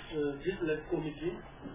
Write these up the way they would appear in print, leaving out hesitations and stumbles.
business committee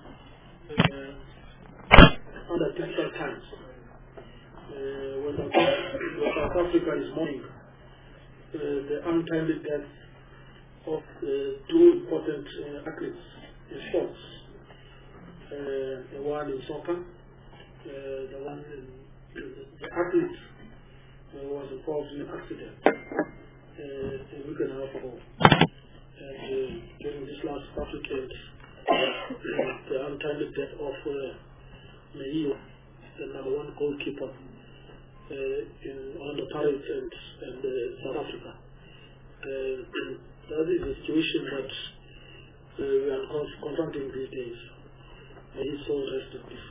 under difficult times. When South Africa is mourning the untimely death of two important athletes in sports. The one in soccer, the athlete was involved in an accident a week and a half ago. And during this last weekend, the untimely death of Meio, the #1 goalkeeper on the Pirates and South Africa. That is a situation that we are confronting these days. His soul rest in peace.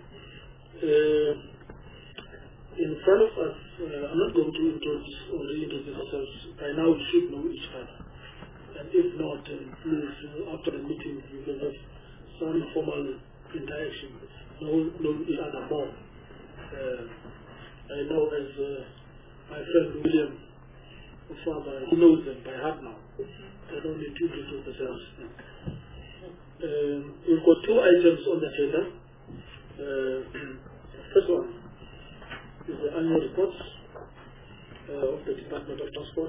In front of us, I'm not going to reintroduce ourselves. By now we should know each other. And if not, please, after the meeting, we will have some formal interaction, know each other more. I know as my friend William, father, he knows them by heart now. They don't need to introduce themselves. We've got two items on the agenda. First one is the annual reports of the Department of Transport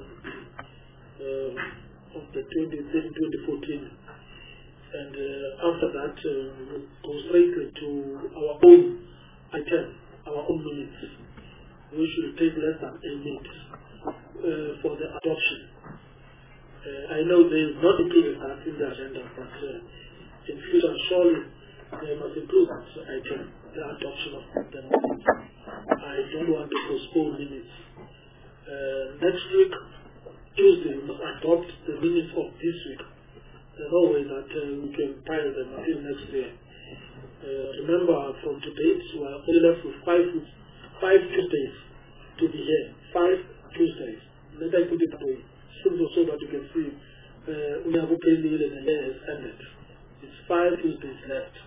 of the 2013-2014. And after that, we'll go straight to our own item, our own minutes. We should take less than 8 minutes for the adoption. I know they is not included that in the agenda, but in future, surely they must include that item, the adoption of the minutes. I don't want to postpone minutes. Next week, Tuesday, we must adopt the minutes of this week. There's no way that we can pile them until next year. Remember, from today, we are only left with 5 Tuesdays to be here. 5 Tuesdays. Let I put it that way. So that you can see we have and the year is ended. It's 5 Tuesdays left.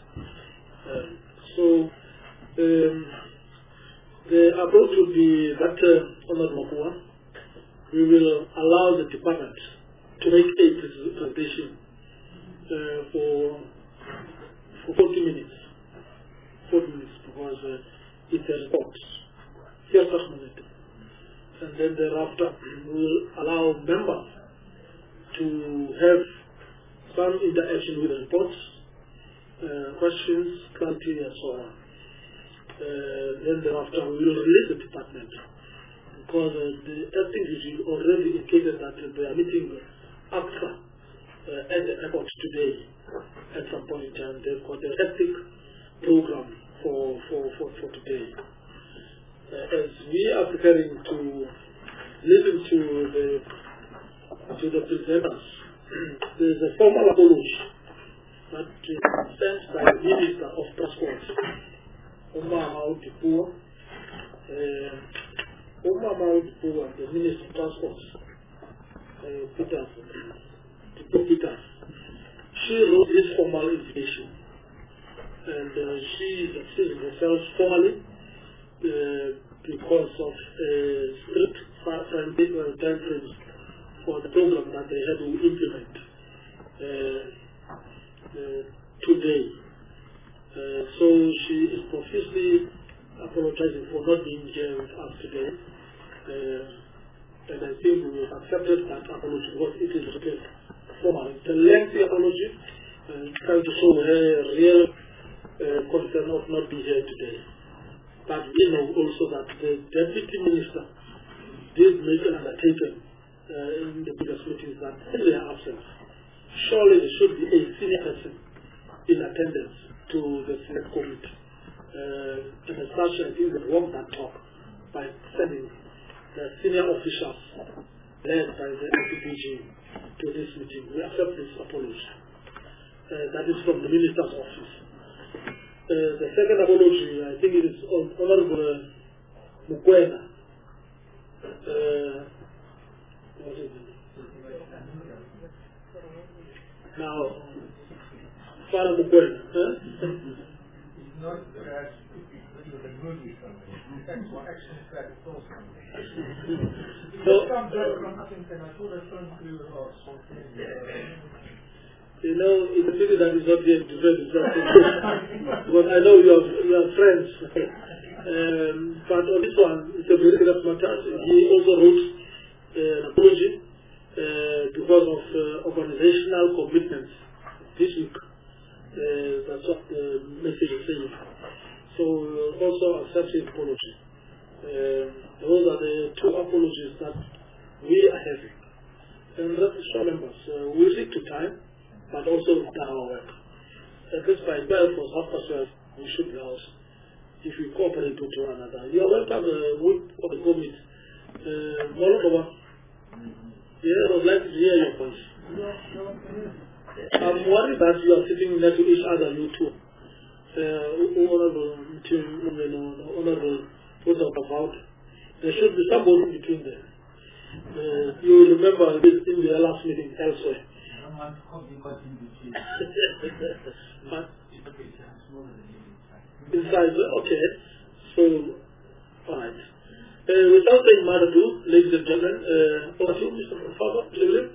The approach would be that, Honorable Mokua, we will allow the department to make a presentation for 40 minutes. 40 minutes, because it's a report. Just a minute. And then thereafter, we will allow members to have some interaction with the reports, questions, clarity, and so on. Then thereafter, we will release the department, because the STDG already indicated that they are meeting ACTRA at the airport today at some point in time. They've got a hectic program for today. As we are preparing to listen to the presenters, there is a formal apology that is sent by the Minister of Transport, Umama Utipua, and the Minister of Transport, Peters. She wrote this formal invitation, and she is excusing herself formally because of strict time frames for the program that they had to implement today. So she is profusely apologizing for not being here with us today. And I think we have accepted that apology because it is written formally. It's a lengthy apology, trying to show her real concern of not being here today. But we know also that the Deputy Minister did make an undertaking in the previous meetings that in their absence, surely there should be a senior person in attendance to the Select Committee. And as such, I think they walk that talk by sending the senior officials led by the NPPG to this meeting. We accept this apology. That is from the Minister's office. The second apology, I think it is Honorable Mukwena. What is it? Now, Father Mukwena. It's not that it was a good company. That's what action that it was. So, You know, in the city that is not here to defend itself. Because I know you are friends. But on this one, it's a very serious matter. He also wrote an apology because of organizational commitments this week. That's what the message is saying. So also accept his apology. Those are the two apologies that we are having. And rest assured members, we stick to time, but also done our work. At least by 12 or half past 12, we should be out. If we cooperate with one another. You are welcome for the comment. Molotova. Yeah, I would like to hear your voice. I'm worried that you are sitting next to each other, you two. Honorable, put up about. There should be somebody between them. You remember this in the last meeting elsewhere. Inside, okay. So, alright. Without saying more ado, ladies and gentlemen, over to you, Mr. Father, please.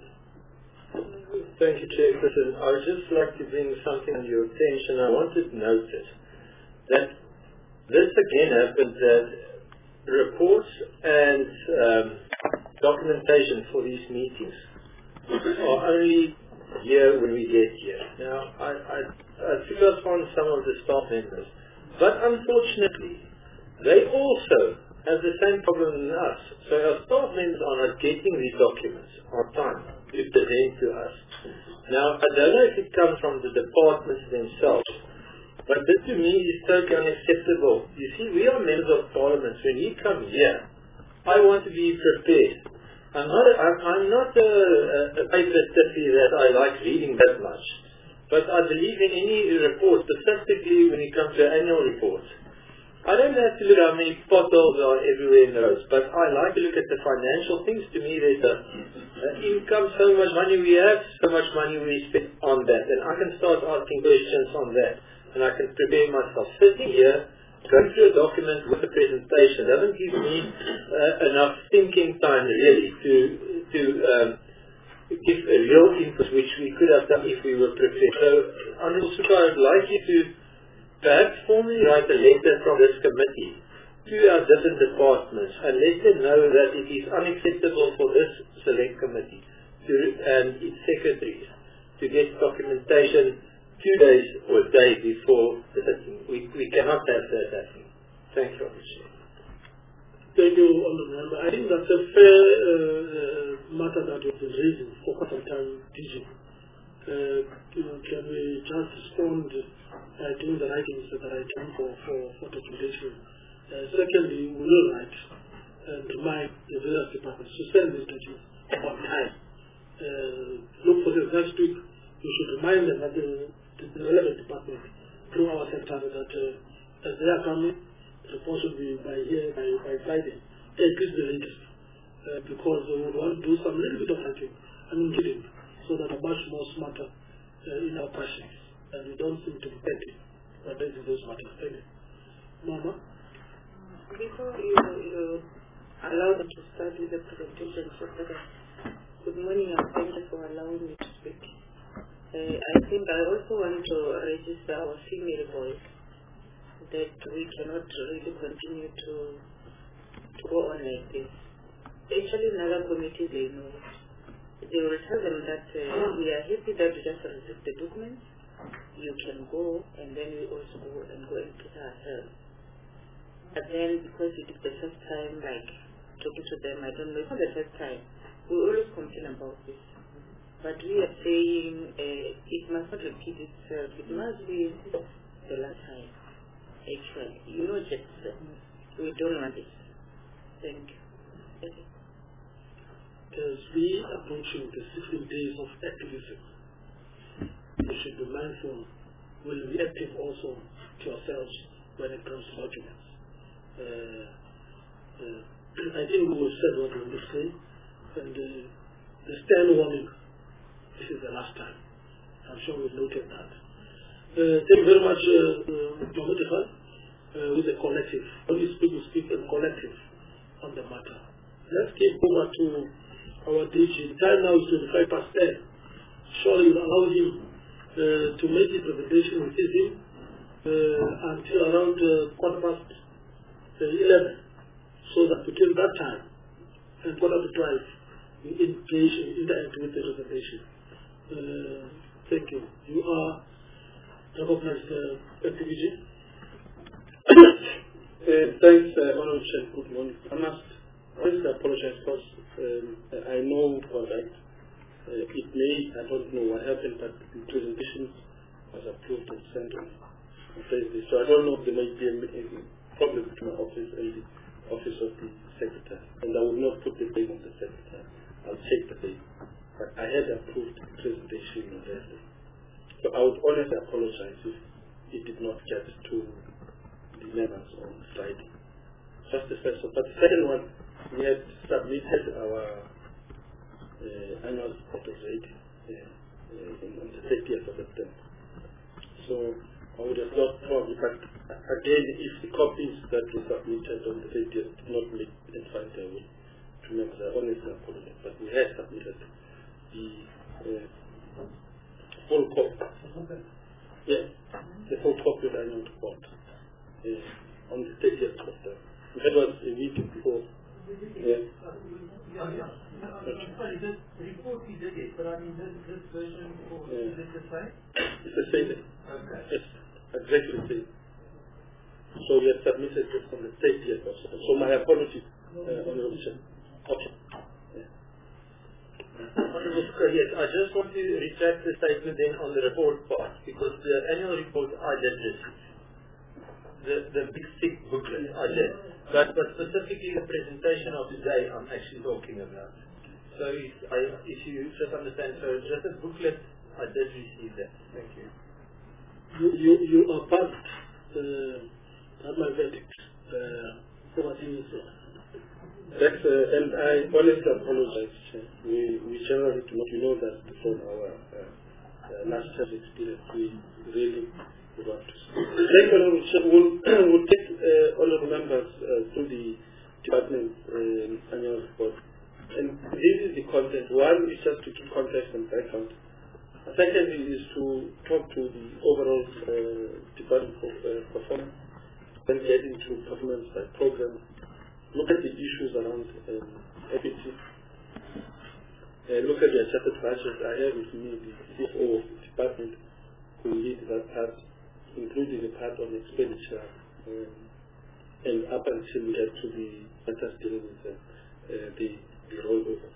Thank you, Chairperson. I would just like to bring something to your attention. I wanted to notice that this again happens that reports and documentation for these meetings are only here when we get here. Now, I took up on some of the staff members, but unfortunately, they also have the same problem as us. So our staff members are not getting these documents on time to present to us. Now, I don't know if it comes from the departments themselves, but this to me is totally unacceptable. You see, we are members of parliament. When you come here, I want to be prepared. I'm not a paper stiffy that I like reading that much, but I believe in any report, specifically when it comes to annual reports. I don't have to look at how many potholes are everywhere in the roads, but I like to look at the financial things. To me, there's income, so much money we have, so much money we spend on that, and I can start asking questions on that, and I can prepare myself. Sitting here, going through a document with a presentation doesn't give me enough thinking time really to give a real input which we could have done if we were prepared. So, Honourable Suka, I would like you to perhaps formally write a letter from this committee to our different departments and let them know that it is unacceptable for this select committee and its secretaries to get documentation 2 days or a day before the sitting. We cannot have that happening. Thank you, Mr. Thank you, Honourable Member. I think that's a fair matter that we've been raising for quite some time, DG. Can we just respond by doing the writings that are time for documentation? Secondly, we will write and remind the various departments to send this to you on time. Look for this next week. We should remind them that the relevant department through our secretary that as they are coming, the report should be by Friday, at least the latest, because we would want to do some little bit of writing, kidding, so that are much more smarter in our questions, and we don't seem to be petty when raising those matters. Thank you. Mama? Before you allow them to start with the presentation, good morning and thank you for allowing me to speak. I think I also want to register our female voice that we cannot really continue to go on like this. Actually, in other committees, they know it. They will tell them that we are happy that you just receive the documents. You can go, and then we also go and put ourselves. But then, because it is the first time, like, talking to them, I don't know, it's not the first time. We always complain about this. But we are saying it must not repeat itself. It must be the last time, actually. Just we don't want it. Thank you. Okay. As we approaching the 16 days of activism, we should be mindful. We'll be active also to ourselves when it comes to documents. I think we will say what we will say, and the stand warning, this is the last time. I'm sure we've noted that. Thank you very much, Dr. Tifan, with the collective. When we speak in collective on the matter. Let's keep over to our DG. The time now is 25 past 10. Surely you'll allow him to make his presentation with him until around 11:15, so that between that time and 12:45 we engage and interact with the presentation. Thank you. You are recognized, activity. Thanks, Honorable Chair. Good morning. I must first apologize because I know for that it may, I don't know what happened, but the presentation was approved and sent on Thursday. So I don't know if there might be a problem between my office and the office of the Secretary. And I will not put the blame on the Secretary. I'll take the blame. But I had approved the presentation on Thursday. So I would honestly apologize if it did not get to the members on Friday. Just the first one. But the second one, we had submitted our annual report already on the 30th of September. So I would have thought probably, but again, if the copies that were submitted on the 30th did not make it find their way to members, I honestly apologize. But we had submitted the full copy. Yes, the full copy of the annual report on the 30th of September. That was a week before. Yes. Sorry, this report he did it, but I mean this version for is it the same? It's the same. Okay. Yes, exactly the same. So we have submitted this on the 30th of September. So my apologies, Honorable Chair. Okay. Yes, I just want to retract the statement then on the report part, because the annual report I did receive. The big thick booklet I did. But specifically the presentation of today I'm actually talking about. So if you just understand, so just a booklet I did receive that. Thank you. You are past my verdict. Over to you, sir. That's, and I honestly apologize. We generally do not, you know that from our last year's experience, we really want to see. Thank you, Honorable Chair. We'll take honorable members through the department's annual report. And this is the content. One is just to keep context and background. Secondly is to talk to the overall department performance, then get into performance by program, look at the issues around equity, look at the adjusted budget. I have with me the CFO of the department who leads that part, including the part on expenditure, and up until we get to the matters dealing with the rollover.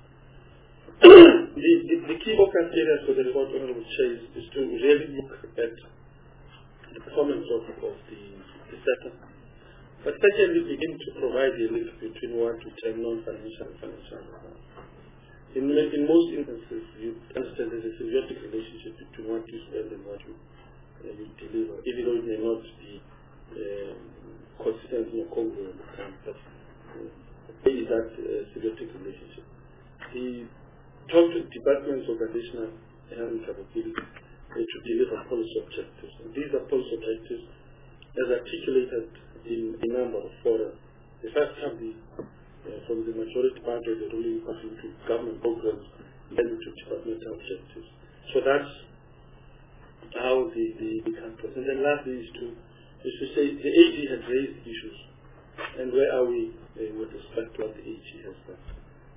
The key focus areas for the report, Honorable Chair, is to really look at the performance of the sector. But secondly, begin to provide a link between 1 to 10 non-financial and financial. In most instances, you understand there's a symbiotic relationship between what you spend and what you deliver, even though it may not be consistent in your congruent, but there is that symbiotic relationship. The talk to departments, organizational and capability to deliver policy objectives. And these are policy objectives as articulated in a number of fora. The first come from the majority part of the ruling party to government programs, then to departmental objectives. So that's how the campus. And then lastly is to say the AG has raised issues, and where are we with respect to what the AG has done.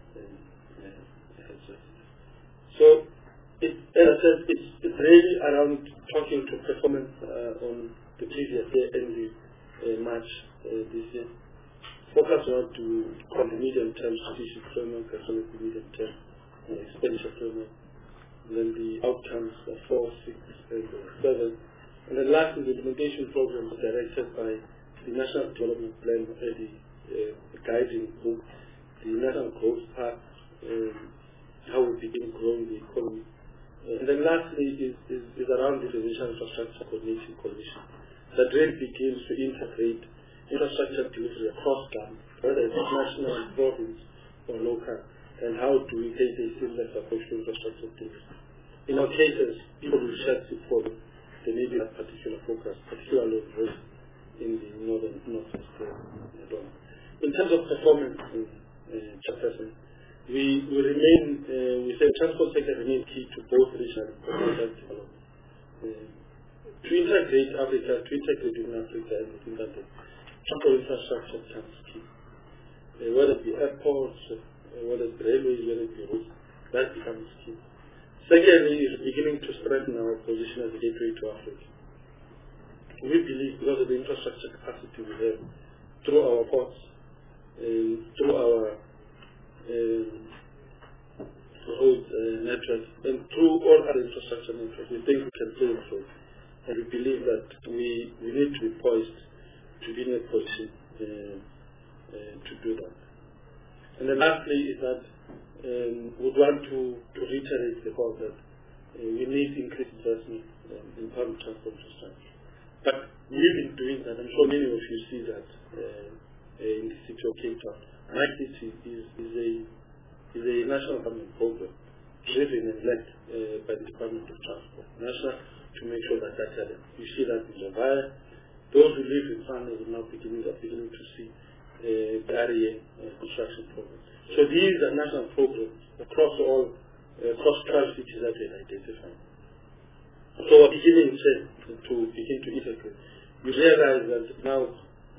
So, as I said, it's really around talking to performance on the previous year and the March this year. Focus on the medium-term strategic framework as well as the medium-term expenditure framework. And then the outcomes of 4, 6, and 7. And then lastly, the implementation programs directed by the National Development Plan, the guiding book, the National Growth Path, how we begin growing the economy. And then lastly is around the Residential Infrastructure Coordination Coalition that really begins to integrate infrastructure delivery across government, whether it's national, province, or local, and how do we take a seamless approach to infrastructure delivery. In our cases, people will share support, they may be that particular focus, particularly in the northwest. In terms of performance in Chairperson, we remain, we say transport sector remains key to both regional and provincial development. to integrate Africa, to integrate in Africa, and within that transport infrastructure becomes key. Whether it be airports, whether it be railways, whether it be roads, that becomes key. Secondly, is beginning to strengthen our position as a gateway to Africa. We believe because of the infrastructure capacity we have through our ports, through our road network, and through all other infrastructure networks, we think we can play a role. And we believe that we need to be poised to be in a position to do that. And then lastly is that we would want to reiterate the fact that we need increased investment in public transport infrastructure. But we've been doing that. I'm sure many of you see that in the city of Cape Town. My city is a national government program driven and led by the Department of Transport, national, to make sure that that's happening. You see that in Zavaya. Those who live in Fana are now beginning to see the area construction program. So these are national programs across 12 cities that we identify. So we're beginning to integrate. You realize that now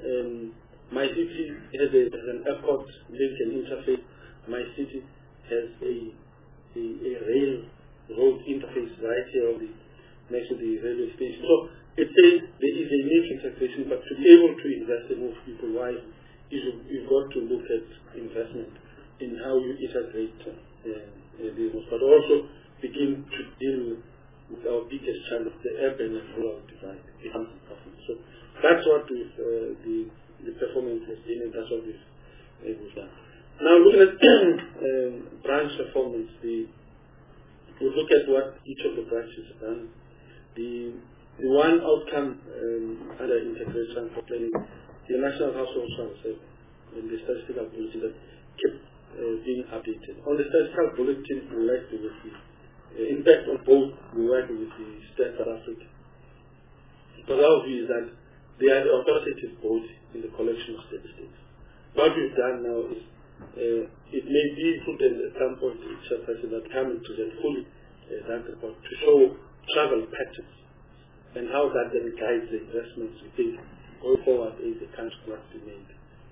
my city has an airport link and interface. My city has a rail road interface right here next to the railway station. So it says there is a need integration, but to be able to invest and move people wise, you've got to look at investment in how you integrate business, but also begin to deal with our biggest challenge, the urban and rural divide. So that's what the performance has been, and that's what we've done. Now looking at branch performance, we look at what each of the branches have done. The one outcome under integration for planning, the National Household Service and the statistical bulletin that kept being updated. On the statistical bulletin, we worked with the impact on both. We work with the State South Africa. Because our view is that they are the authoritative body in the collection of statistics. What we've done now is it may be prudent at some point to each person that come into that fully that report to show travel patterns and how that then guides the investments we think going forward as the country must be made.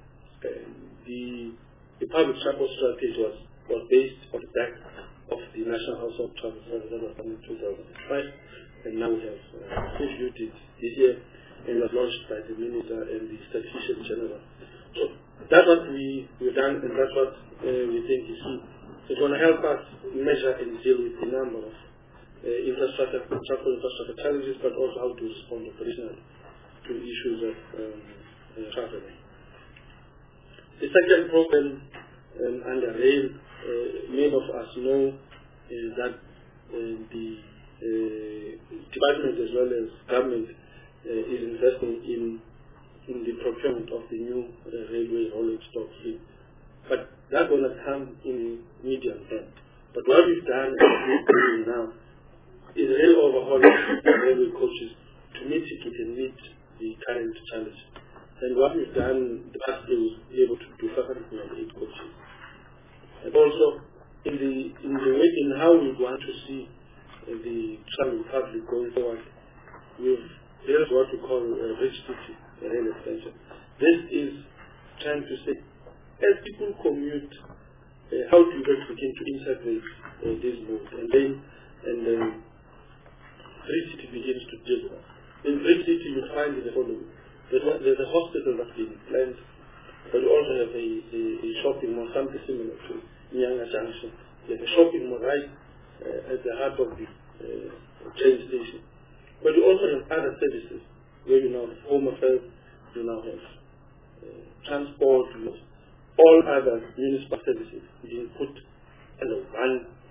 The public transport strategy was based on the back of the National Household Travel Service that was done in 2005, and now we have reviewed it this year and was launched by the Minister and the Statistician General. So that's what we've done, and that's what we think is key. It's going to help us measure and deal with the number of transport infrastructure challenges, but also how to respond operationally to issues of traveling. The second program under rail, many of us know that the department as well as government is investing in the procurement of the new railway rolling stock fleet. But that's going to come in medium term. But what we've done now is rail overhauling railway coaches to mitigate and meet the current challenge. And what we've done, the past year was able to do 508 coaches. And also, in how we want to see the travel public going forward, there's what we call a rich city rail extension. This is trying to say, as people commute, how do we begin to integrate these modes? And then rich city begins to deal with that. In rich city, you find the following. There's a hospital that's been planned, but you also have a shopping mall, something similar to Nyanga Junction. You have a shopping mall right at the heart of the train station. But you also have other services where you now have home affairs, you now have transport, you have all other municipal services being put under one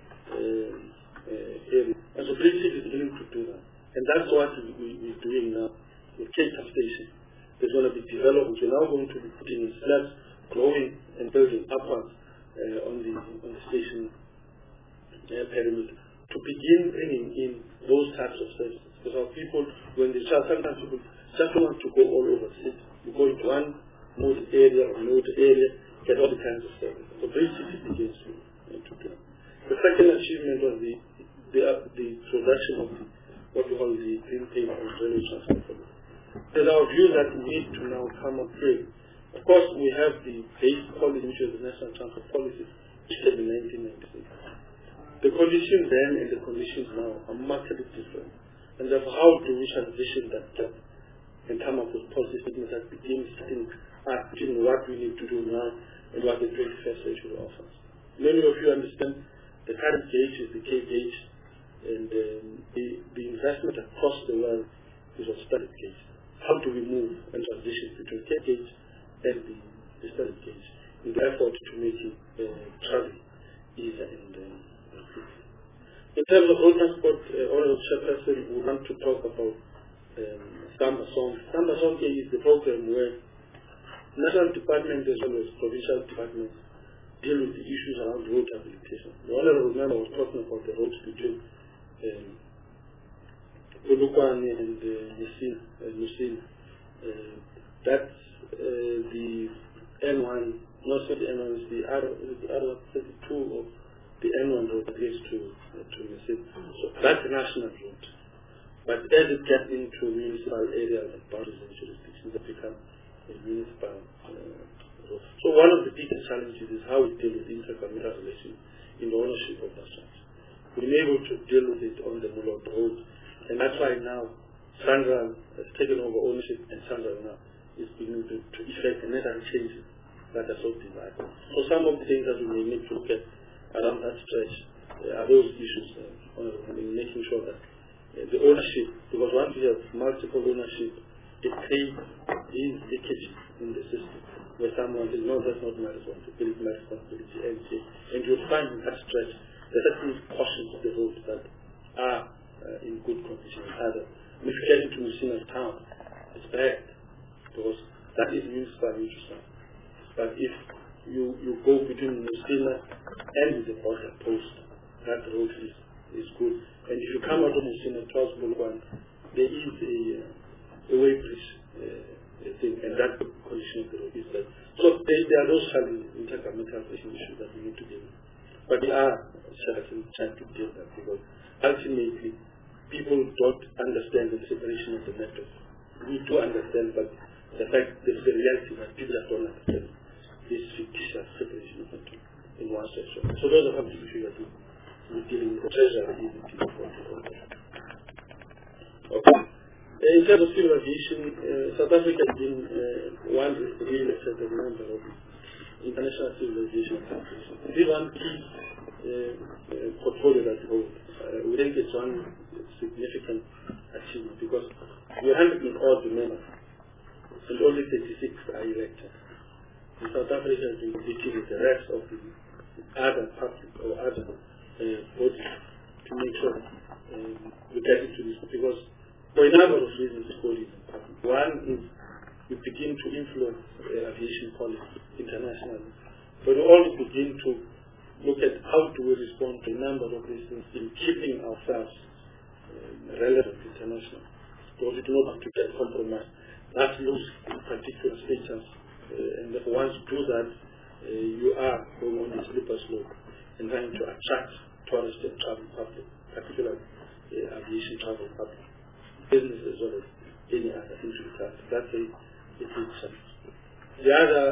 area. And so British is beginning to do that. And that's what we're doing now with Cape Town Station. There's going to be development. We're now going to be putting in slabs, growing and building upwards on the station perimeter to begin bringing in those types of services. Because our people, when they travel, sometimes people just want to go all over the city. You go into one node area or node area, get all the kinds of services. So Bridge City begins to do that. The second achievement was the production what we call the green paper on railway transport policy. It is our view that we need to now come up with. Of course, we have the base policy, which is the National Transport Policy, which came in 1996. The conditions then and the conditions now are markedly different. And therefore, how do we transition that gap and come up with policy statements that begins to think between what we need to do now and what the 21st century offers? Many of you understand the current gauge is the K gauge, and the investment across the world is on standard gauge. How do we move and transition between K gauge and the standard gauge in the effort to make it travel easier and quicker? In terms of road transport, Honorable Chairperson, we want to talk about Samba Sonke. Samba Sonke is the program where national departments as well as provincial departments deal with the issues around road rehabilitation. The Honorable Member was talking about the roads between Polokwane and Musina. That's the N1, not the N1, it's the R32 or the N1 road that leads to Musina. So that's a national road. But as it gets into municipal areas and boundaries and jurisdictions, that become a municipal road. So one of the biggest challenges is how we deal with intercommunal relations in the ownership of that trust. We've been able to deal with it on the Mulot Road, and that's why now Sandra has taken over ownership, and Sandra now is beginning to effect the necessary changes that are so divided. So some of the things that we may need to look at around that stretch are those issues in making sure that the ownership, because once you have multiple ownership, it creates these leakages in the system where someone says, no, that's not my responsibility, and you'll find in that stretch there are certain portions of the road that are in good condition. If you get into Musina town, it's bad because that is municipal interest. But if you go between Musina and the border post, that road is good. And if you come out of Musina towards Polokwane, there is a way bridge thing, and that condition of the road is there. So there are those challenges, intercommunal issues that we need to deal with. But we are trying to deal with that because ultimately people don't understand the separation of the network. We do understand, but the reality that people don't understand is fictitious separation of network in one section. So those are some of the issues that we're dealing with. The treasury is okay. In terms of civil aviation, South Africa has been one real accepted member of International Civil Aviation Association. This is one key portfolio that we hold. We think it's one significant achievement because we are 100 odd members and only 36 are elected. And South Africa has been competing with the rest of the other public or other bodies to make sure we get into this because for a number of reasons it's called important. One is we begin to influence aviation policy internationally, but we also begin to look at how do we respond to a number of these things in keeping ourselves relevant internationally. Because we do not want to get compromised. That lose particular status, and if once you do that, you are going on the slippery slope and trying to attract tourists and travel public, particularly aviation travel public, business as well as any other interest. That's a big challenge. The other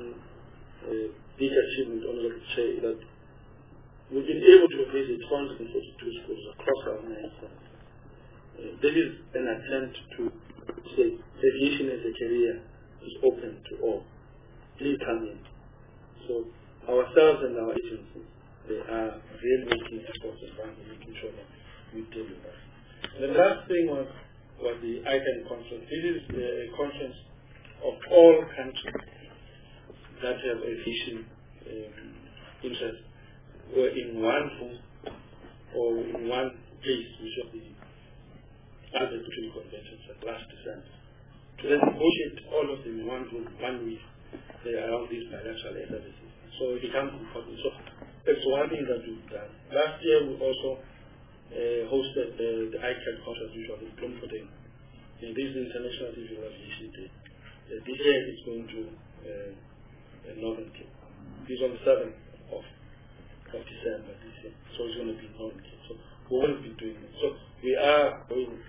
big achievement on the chair is that we've been able to visit 142 schools across our nation. This is an attempt to say aviation as a career is open to all. Please come in. So ourselves and our agencies, they are really making efforts and making sure that we deal with that. And the last thing was the ICANN conference. This is a conference of all countries that have aviation interest were in one room or in one place, which was the Albert Treaty Convention last December. To then negotiate all of them in one room, 1 week, around these bilateral services. So it becomes important. So that's one thing that we've done. Last year we also hosted the ICANN conference, which was in Bloemfontein. And this is International Civil Aviation Day. This year it's going to Northern Cape. This is on the 7th of December this year. So it's going to be Northern Cape. So we will be doing it. So we are going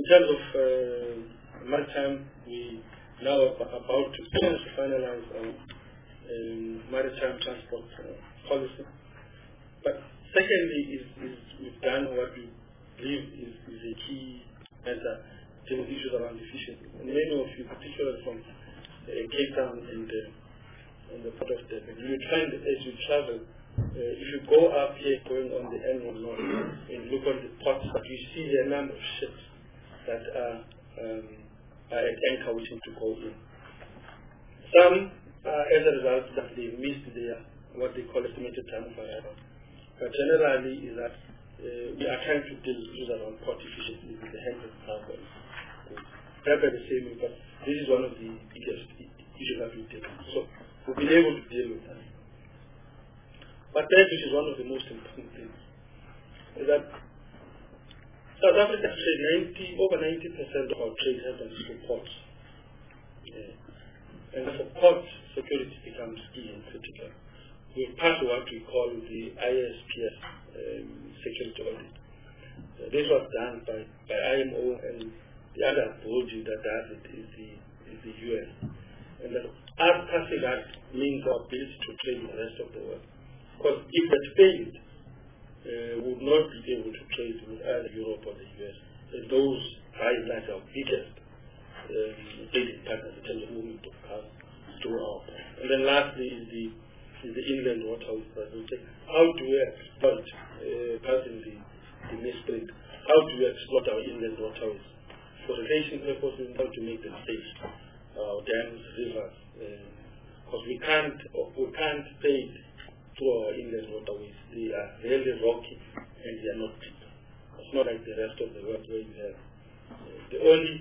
terms of maritime, we now are about to finalize our maritime transport policy. But secondly, we've done what we believe is a key measure to issues around efficiency. And many of you, particularly from Cape Town and the Port of Durban, you will find that as you travel, if you go up here going on the N1 North and look on the ports, but you see the number of ships that are at anchor waiting to go in. Some, as a result, that they missed their what they call estimated time of arrival. But generally, is that we are trying to deal with around port efficiency with the hands of carbon. They're the same, but this is one of the biggest issues that we deal with. So we've been able to deal with that. But that, which is one of the most important things, is that South Africa trade over 90% of our trade happens through ports. And for port security becomes key and critical. We passed what we call the ISPS security audit. This was done by IMO, and the other body that does it is the US. And that us passing that means our ability to trade with the rest of the world. Because if that failed, we would not be able to trade with either Europe or the US. And those by and large our biggest trading partners in terms of movement of cars through our port. And then lastly is the inland waterways. How do we exploit, passing the misprint, how do we exploit our inland waterways for irrigation purposes, how to make them safe, dams, rivers, because we can't pave through our inland waterways. They are really rocky and they are not deep. It's not like the rest of the world where you have the only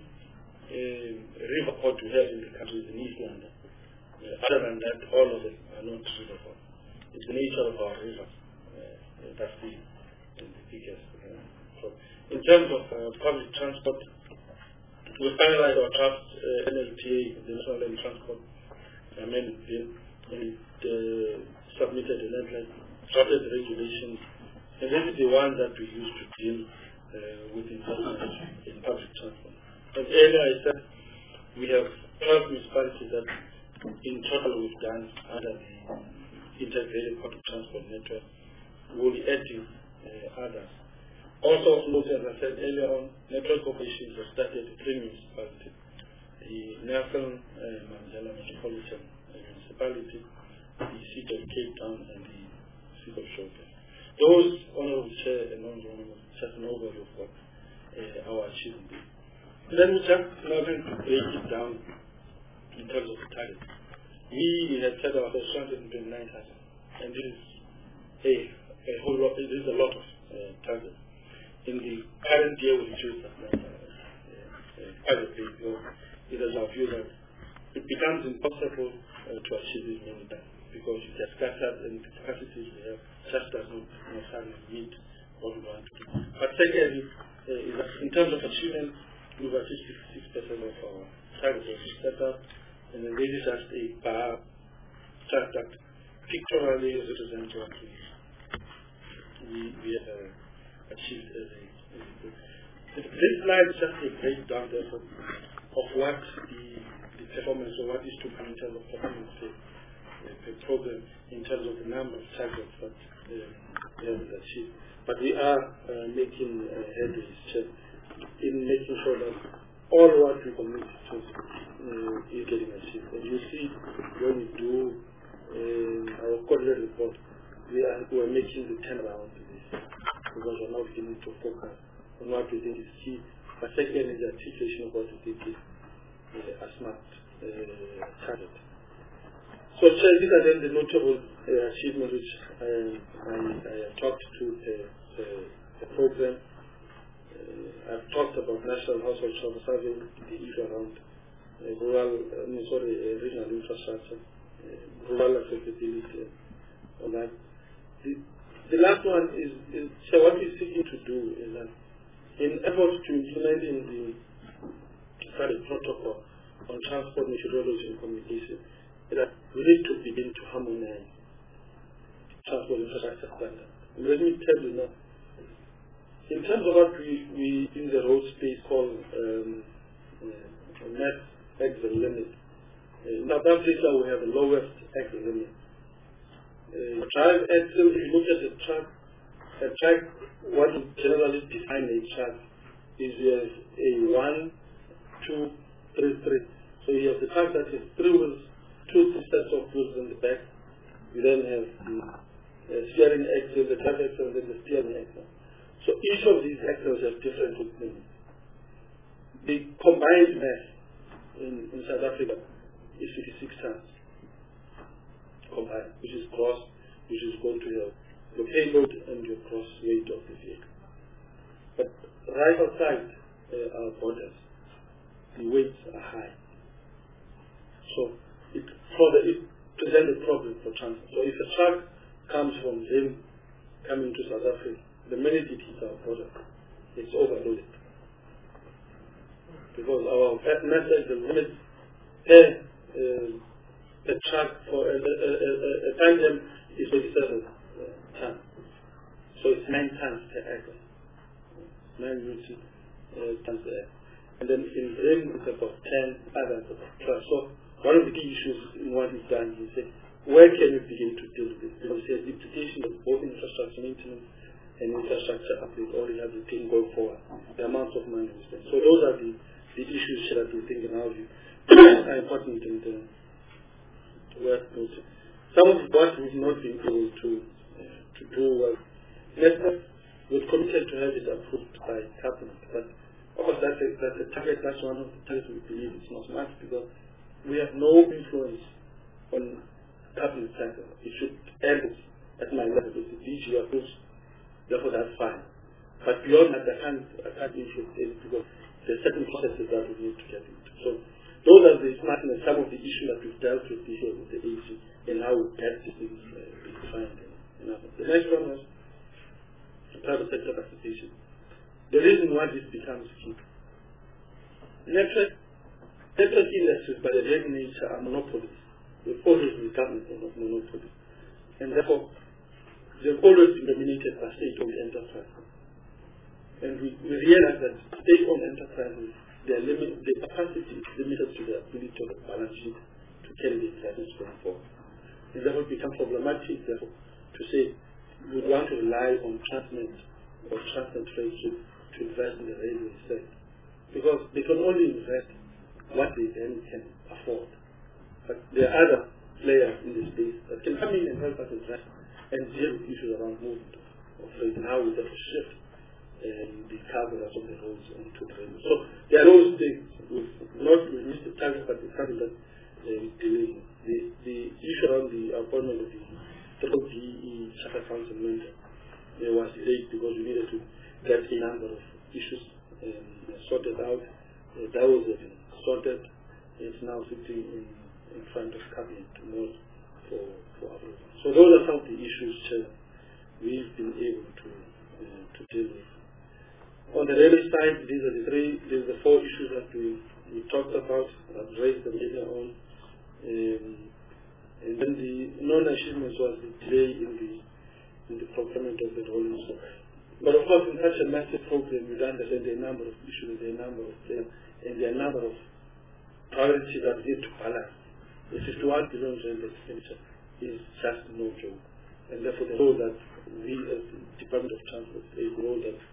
river port we have in the country is in East London. Other than that, all of them are not river ports. It's the nature of our rivers. That's the biggest. So in terms of public transport, we finalized our draft NLTA, the National Land Transport Amendment Bill, and submitted the drafted regulations, and this is the one that we use to deal with investment in public transport. As earlier I said, we have 12 municipalities that in total we've done under the integrated public transport network. We'll be adding others. Also of note, as I said earlier on, network operations have started at 3 municipalities: the Nelson Mandela Metropolitan Municipality, the City of Cape Town, and the City of Showcase. Those, Honorable Chair and Honorable, just an overview of what our achievement is. And then we just now going to break it down in terms of the target. We had set ourselves 229,000, and this is a whole lot. This is a lot of targets. In the current year, we reduced that quite a bit. It is our view that it becomes impossible to achieve this many times because it has scattered and the capacities we have just does not necessarily meet what we want to do. But secondly, in terms of achievement, we've achieved 66% of our targets set up, and then this is just a bar chart that pictorially represents what we have achieved as a this slide is just a breakdown therefore of what the performance or what is to come in terms of performance per program in terms of the number of targets that we have achieved. But we are making headway in making sure that all what we commit to is getting achieved. And you see when we do our quarterly report, we are making the turnaround to this because we're now beginning to focus on what we think is key. But second is the articulation of what we think is a smart target. So these are then the notable achievements which I have talked to the program. I've talked about National Household Survey, the issue around regional infrastructure, rural accessibility, all that. The last one is so what we're seeking to do is that in efforts to implementing the study protocol on transport methodology and communication, that we need to begin to harmonize transport infrastructure standards. And let me tell you now, In terms of what we in the road space call max axle limit, in South Africa we have the lowest axle limit. Drive axle, if you look at the truck, what we generally define a truck is you have a 1, 2, 3, 3. So you have the truck that has 3 wheels, 2 sets of wheels in the back. You then have the steering axle, the drive axle, and then the steering axle. So each of these axles have different weight. The combined mass in South Africa is 56 tons combined, which is gross, which is going to have your payload and your gross weight of the vehicle. But right outside our borders, the weights are high. So it presents a problem for transport. So if a truck comes from Zim coming to South Africa, the minute it hits our border, it's overloaded. Because our message, the limit a truck for a tandem is 27 tons. So it's 9 tons per acre. 9 tons per acre. And then in Rim it's about 10, others about 12. So one of the key issues in what is done, he said, where can we begin to deal with this? Because he says the implication of both infrastructure maintenance and infrastructure upgrade or rehabilitation going forward, the amount of money we spend. So those are the issues that we think in our view are important and worth noting. Some of what we've not been able to do well. We're committed to have it approved by cabinet, but of course that's a target. That's one of the targets we believe is not much because we have no influence on cabinet cycle. It should end at my level. If the DG approves, therefore that's fine. But beyond that, I can't influence it because there are certain processes that we need to get into. So those are the smartness, some of the issues that we've dealt with this year with the AG and how we get these things defined. The next one was private sector participation. The reason why this becomes key. Network industries by their very nature are monopolies. They've always been government of monopolies. And therefore, they've always been dominated by state-owned enterprises. And we realize that state-owned enterprises, their capacity is limited to their ability of the balance sheet to carry the investments going forward. And therefore it becomes problematic, therefore, to say we want to rely on Transnet or Transnet Trade to invest in the railway sector. Because they can only invest what they then can afford. But there are other players in this space that can come in and help us invest and deal with issues around movement of freight and how we have to shift the cargoes of the roads onto the railway. So there are those things. We've missed the target, but it's something that is delaying. The issue around the appointment of the DE Charter Council member was delayed because we needed to get a number of issues sorted out. That was sorted. It's now sitting in front of cabinet tomorrow for approval. So those are some of the issues we've been able to deal with. On the railway side, these are the 4 issues that we talked about. I've raised them earlier on. And then the non-achievements was the delay in the procurement of the rolling stock. But of course, in such a massive program, you understand there are a number of issues, there are a number of things, and there are a number of priorities that need to balance. The 51 billion rand expenditure is just no joke. And therefore, the role that we as the Department of Transport play, the role that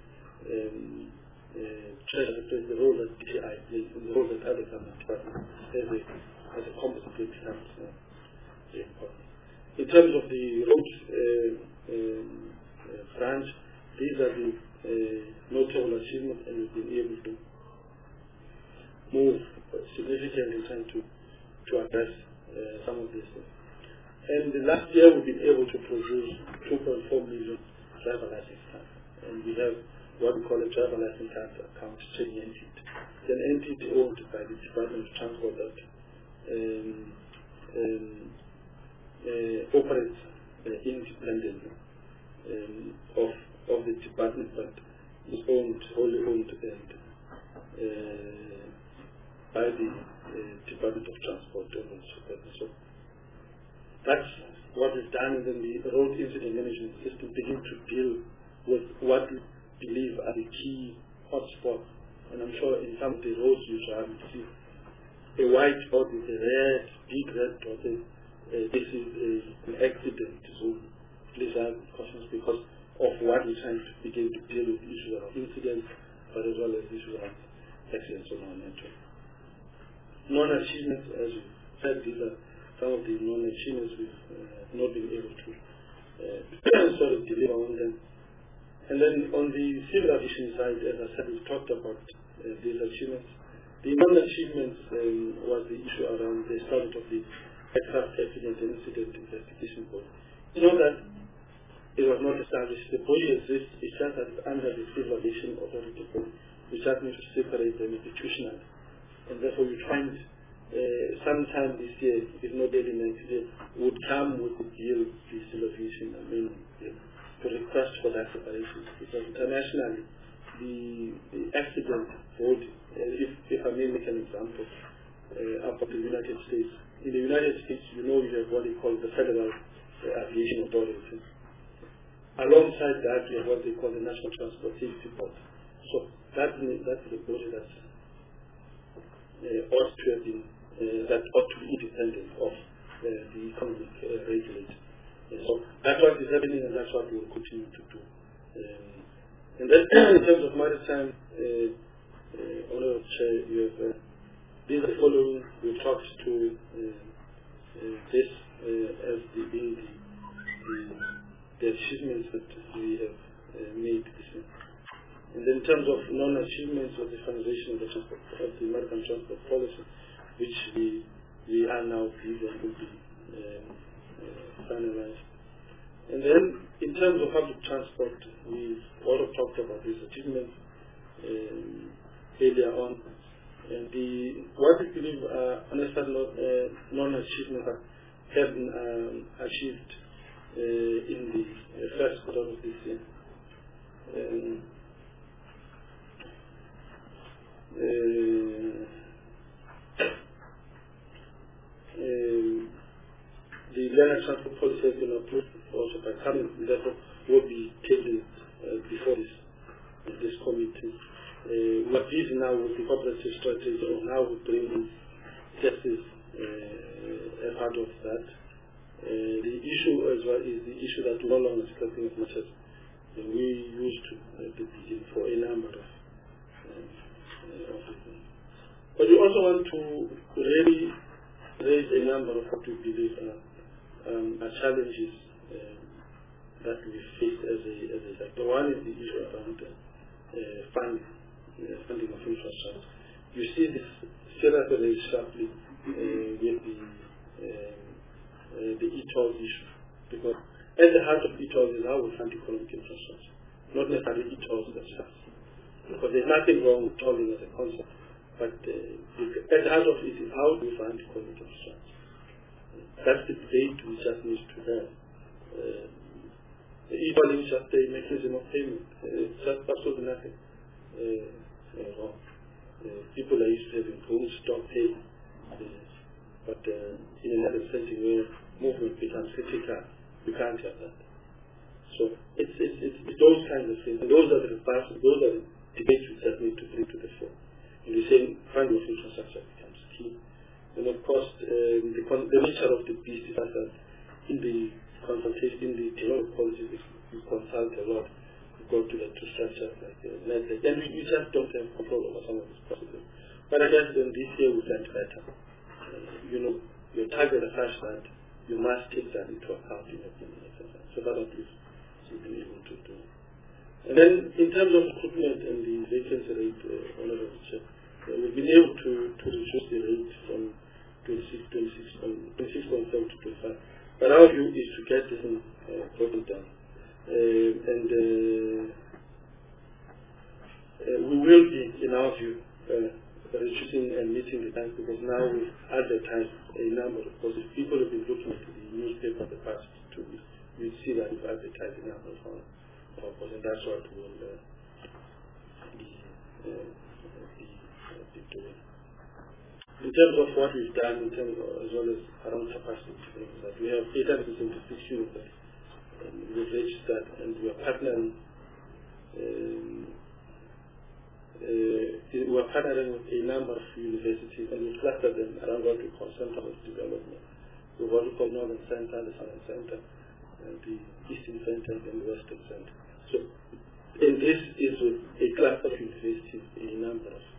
Treasury plays, the role that DTI plays, and the role that other government departments as a composite becomes very important. In terms of the roads branch, these are the notable achievements, and we've been able to move significantly in trying to address some of these things. And the last year we've been able to produce 2.4 million driver license cards, and we have what we call a driver license card account trading entity. It's an entity owned by the Department of Transport that operates independently of the department, but is wholly owned by the Department of Transport. So that's what we've done, and then the road incident management system begins to deal with what believe are the key hotspots. And I'm sure in some of the roads you shall see a white dot with a big red dot. This is an accident. So please have cautions because of what we're trying to begin to deal with issues around incidents, but as well as issues around accidents on our network. Non-achievements, as you said, these are some of the non-achievements we've not been able to sort of deliver on them. And then on the civil aviation side, as I said, we've talked about these achievements. The non-achievements was the issue around the establishment of the Aircraft Accident and Incident Investigation Board. You know that it was not established. The body exists, it's just that it's under the Civil Aviation Authority Board. We just need to separate them institutionally. And therefore we find sometime this year, if not early next year, would come with the bill, the Civil Aviation Amendment Bill, to request for that separation. Because internationally, the accident board, if I may make an example, up of the United States. In the United States, you know, you have what they call the Federal Aviation Authority. Alongside that, you have what they call the National Transport Safety Board. So that's the body that ought to have been, that ought to be independent of the economic regulator. So that's what is happening, and that's what we will continue to do. And then in terms of maritime, Honourable Chair, you have these are following. We talked to this as being the achievements that we have made this year. And then in terms of non-achievements of the finalization of the Maritime Transport Policy, which we are now busy and will be finalized. And then in terms of public transport, we've also talked about these achievements earlier on. And what we believe are non-achievements have been achieved in the first quarter of this year. The land transport policy has been approved also by Cabinet, and therefore will be taken before this committee. We are busy now with the cooperative strategy, and now we bring in justice as part of that. The issue as well is the issue that no longer is collecting as much as we used to at the beginning for a number of people. But we also want to really raise a number of what we believe are challenges that we face as a sector. One is the issue around funding of infrastructure. You see this serious very sharply with the e-toll issue, because at the heart of e-toll is how we fund economic infrastructure, not necessarily e-tolls themselves. Because there's nothing wrong with tolling as a concept, but at the heart of it is how do we fund economic infrastructure. That's the debate we just need to have. The e-tolling is just a mechanism of payment. It's just absolutely nothing wrong. People are used to having homes stop paying, but in another sense, where movement becomes critical, you can't have that. So it's those kinds of things, and those are the debates we just need to bring to the fore. And the same funding of infrastructure becomes key. And of course, the nature of the beast is that in the consultation, in the development policies, we consult a lot. We go to the two structures like NETEC, and we just don't have control over some of these processes. But I guess then this year we went better. Your target is such that you must take that into account in your planning exercise. So that at least you've been able to do. And then in terms of recruitment and the vacancy rate, Honourable Chair, we've been able to reduce the rate from 26.7 to 25. But our view is to get this broken down. We will be, in our view, reducing and meeting the time, because now we've advertised a number of courses. People have been looking at the newspaper the past 2 weeks. You see that we've advertised a number of courses, and that's what we'll be doing. In terms of what we've done, in terms of, as well as around capacity, that we have 876 units that we've registered, and we are partnering we're partnering with a number of universities, and we cluster them around what we call centers of development. So what we call Northern Center, the Southern Center, and the Eastern Center, and the Western Center. So, and this is with a cluster of universities in a number of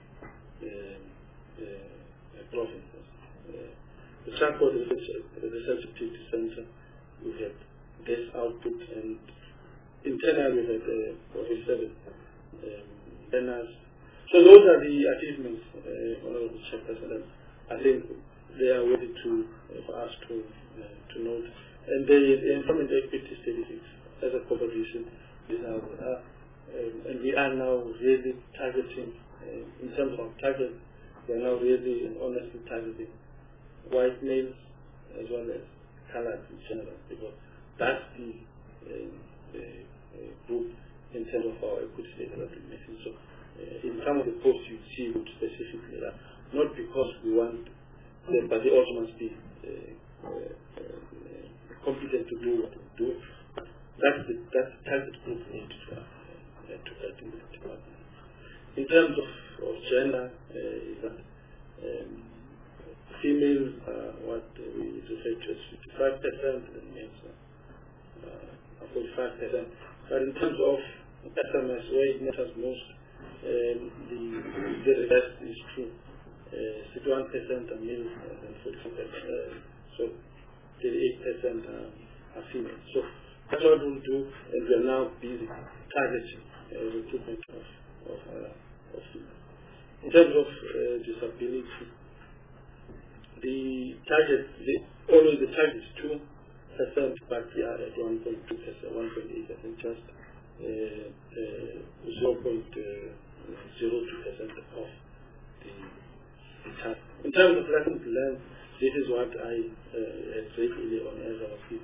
provinces. The Transport Research Activity Center, we had gas output, and internally we had 47 learners. So those are the achievements, Honorable Chairperson. I think they are ready for us to note. And the employment equity statistics as a proposition is now and we are now really targeting, in terms of target, we are now really and honestly targeting white males as well as colored in general, because that's the group in terms of our equity status that we're missing. So in some of the posts you see specifically that, not because we want them, but they also must be competent to do what we do. That's the target group we need to add in the department. In terms of gender, is that females are what we refer to as 55%, and males are 45%. But in terms of SMS, where it matters most, the rest is true. 61% are males and 44%, so 38% are females. So that's what we'll do, and we are now busy targeting recruitment of females. In terms of disability, the target, always the target is 2%, but we are at 1.2%, 1.8%, I think just 0.02% of the target. In terms of lessons learned, this is what I said earlier on as our people.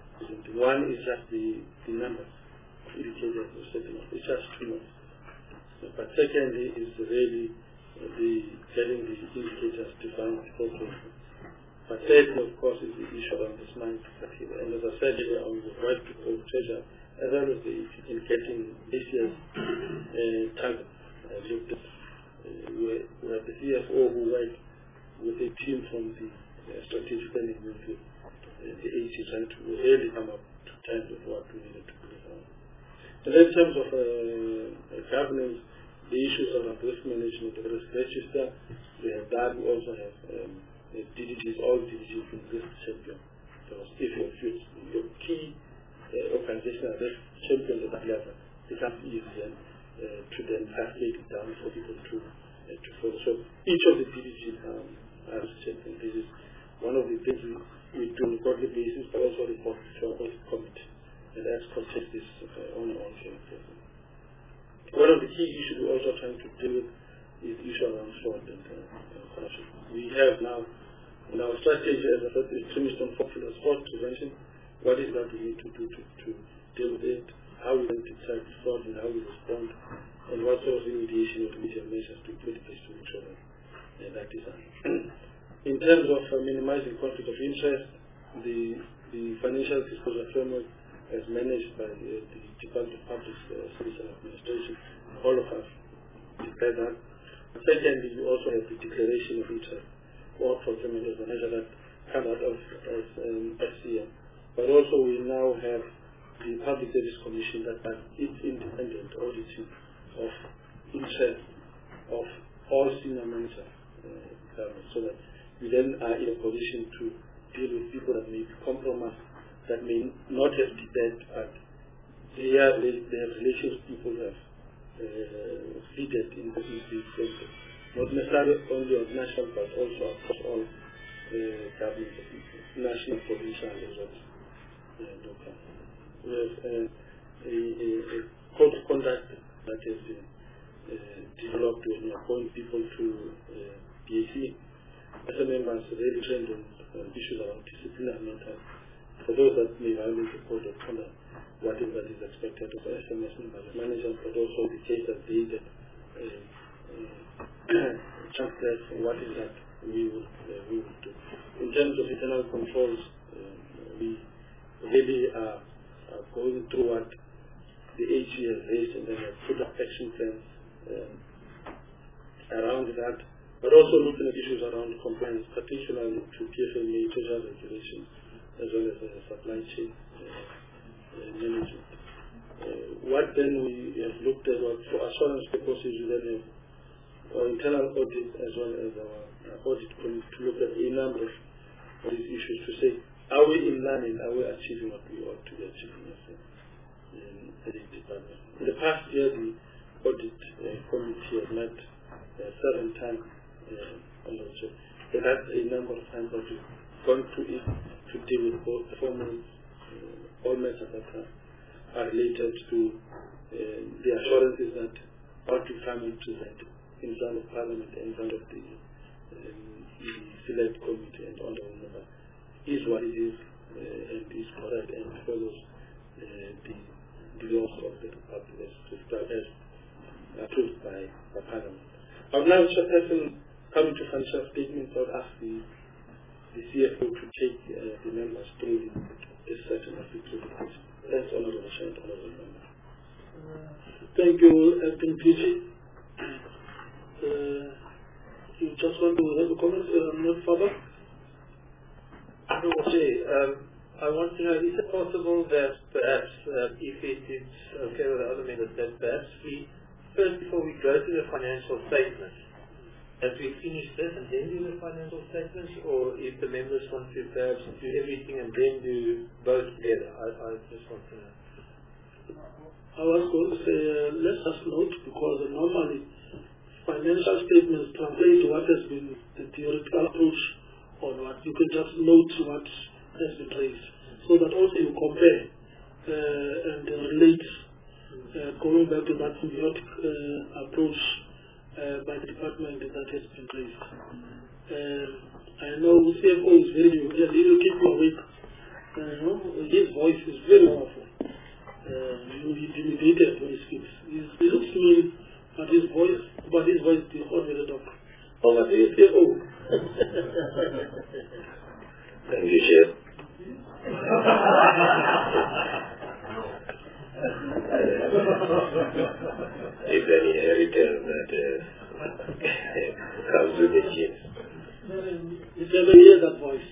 One is just the numbers of indicators of setting up. It's just too much. But secondly is really getting the indicators defined appropriately. But thirdly, of course, is the issue of this mind. And as I said earlier on, the right to go treasure, as well as in getting this year's target looked at. We have the CFO who worked with a team from the strategic planning review, the AG, trying to really come up to terms with what we needed to deliver. And in terms of governance, the issues of risk management, the risk register, we have that. We also have DDGs, all DDGs in risk champion. Because if your key organizational risk champion at that level, becomes easier to then cascade it down for people to follow. So each of the DDGs are risk champion. This is one of the things we do on a quarterly basis, but also report to our audit committee. And that's contest this on our ongoing process. One of the key issues we're also trying to deal with is the issue around fraud and corruption. We have now, in our strategy, as I said, extremist and popular fraud prevention. What is that we need to do to deal with it, how we detect fraud and how we respond, and what sort of remediation or remedial measures to put in place to make sure that that is done. In terms of minimizing conflict of interest, the financial disclosure framework as managed by the Department of Public Service and Administration, all of us declare that. Secondly, you also have the declaration of interest or procurement as a measure that comes out of SCM. But also we now have the Public Service Commission that has its independent auditing of interest of all senior managers, so that we then are in a position to deal with people that may be compromised, that may not have debate, but they have relations people who have seated in the sector, not necessarily only on national, but also across all governments, national, provincial, as well as local. We have a code of conduct that has been developed when we appoint people to PAC. As a member, is really trained on issues around disciplinary matters. For those that may violate the code of conduct, what is that is expected of SMS members and managers, but also the case that they get transferred, what is that we will do. In terms of internal controls, we really are going through what the AG has raised, and then have put up action plans around that, but also looking at issues around compliance, particularly to PFMA treasury regulations, as well as supply chain management. What then we have looked at was, for assurance purposes, we then have our internal audit as well as our audit committee to look at a number of these issues to say, are we in line and are we achieving what we ought to be achieving as a department? In the past year, the audit committee has met 7 times on the check. It has a number of times that we've gone to it to deal with both performance, all matters that are related to the assurances that what we come into that in front of Parliament and in front of the select committee and honourable member is what it is and is correct and follows the laws of the Republic as approved by Parliament. I would now, Chairperson, come to financial statements. I would ask the CFO to take the members through this section of the presentation. Thanks, Honourable Chair and Honourable Member. Thank you, Acting PG. You just want to have a comment, not further? I want to know, is it possible that perhaps, if it is okay with the other members, that perhaps we, first before we go to the financial statements, that we finish this and then do the financial statements, or if the members want to perhaps do everything and then do both together? I just want to know. I was going to say, let's just note, because normally financial statements translate what has been the theoretical approach on what you can just note what has been raised, so that also you compare and relate, going back to that symbiotic approach by the department that has been raised. I know CFO is very new, he will keep you awake. His voice is very powerful. You intimidated when he speaks. He looks mean, but his voice is always a dog. Oh, but the CFO. Thank you, Chair. If any inheritance that comes with the genes. You never hear that voice.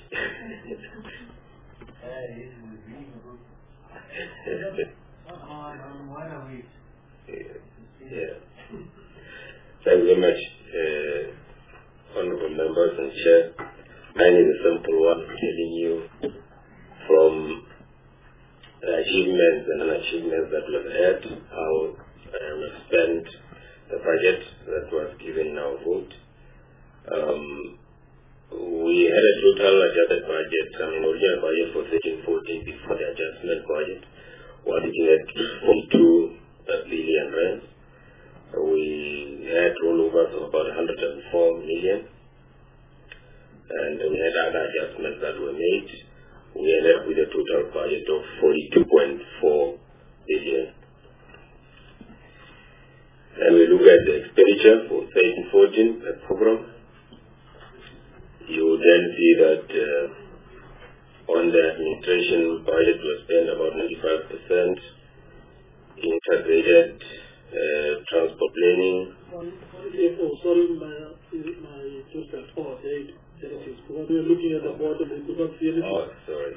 Yeah. Thank you very much, honorable members and chair. Mine is a simple one, telling you from the achievements and unachievements that we have had, how we have spent the budget that was given in our vote. We had a total adjusted budget, original budget for 13-14 before the adjustment budget. We're looking at 42 billion rand. We had rollovers of about 104 million. And we had other adjustments that were made. We ended up with a total budget of 42.4 billion. And we look at the expenditure for 13-14 program. You will then see that on the administration budget was spent about 95%, integrated transport planning. Sorry, my sister. Oh, there it is. Because we are looking at the bottom, we could not see anything. Oh, sorry.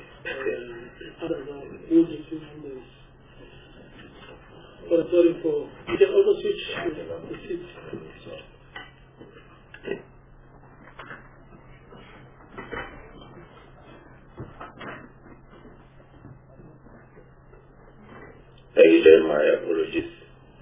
Sorry for. You can also switch the seats. Again, my apologies.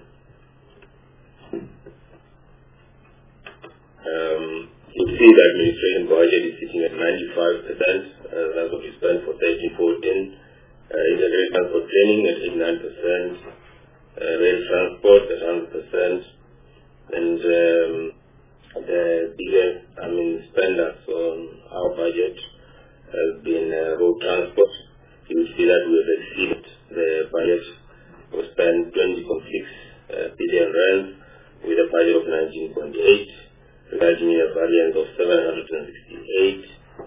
You see the administration budget is sitting at 95%. That's what we spent for 13-14. Integrated transport planning at 89%. Rail transport at 100%. And the biggest, spenders on our budget has been road transport. You will see that we have exceeded the budget. We spent 20.6 billion rand with a budget of 19.8, resulting in a variance of 768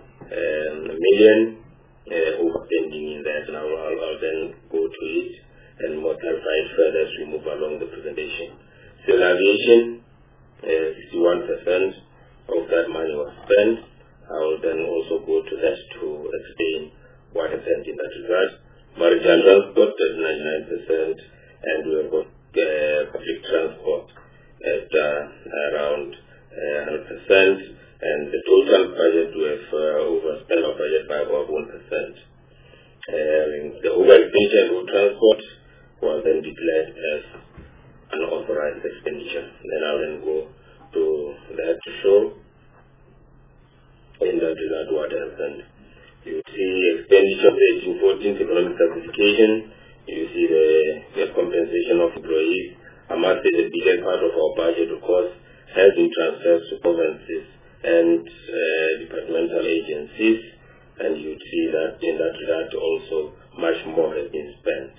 million overspending in that. Now I'll then go to it and more clarified further as we move along the presentation. Civil aviation, 61% of that money was spent. I will then also go to that to explain what happened in that regard. Maritime transport at 99%, and we have got public transport at around 100%, and the total budget we have overspent our budget by about 1%. The over-expenditure in road transport was then declared as unauthorized expenditure. Then I'll then go to that to show in that regard what happened. You see expenditure of 1814 economic classification. You see the compensation of employees. I must say the biggest part of our budget, of course, has been transferred to provinces and departmental agencies, and you see that in that regard also much more has been spent.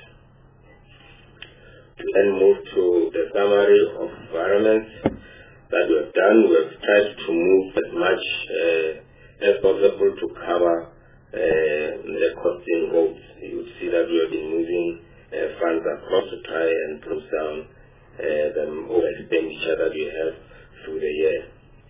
We then move to the summary of environments that we have done. We have tried to move as much as possible to cover the cost involved. You see that we have been moving funds across to try and push down the over expenditure that we have through the year.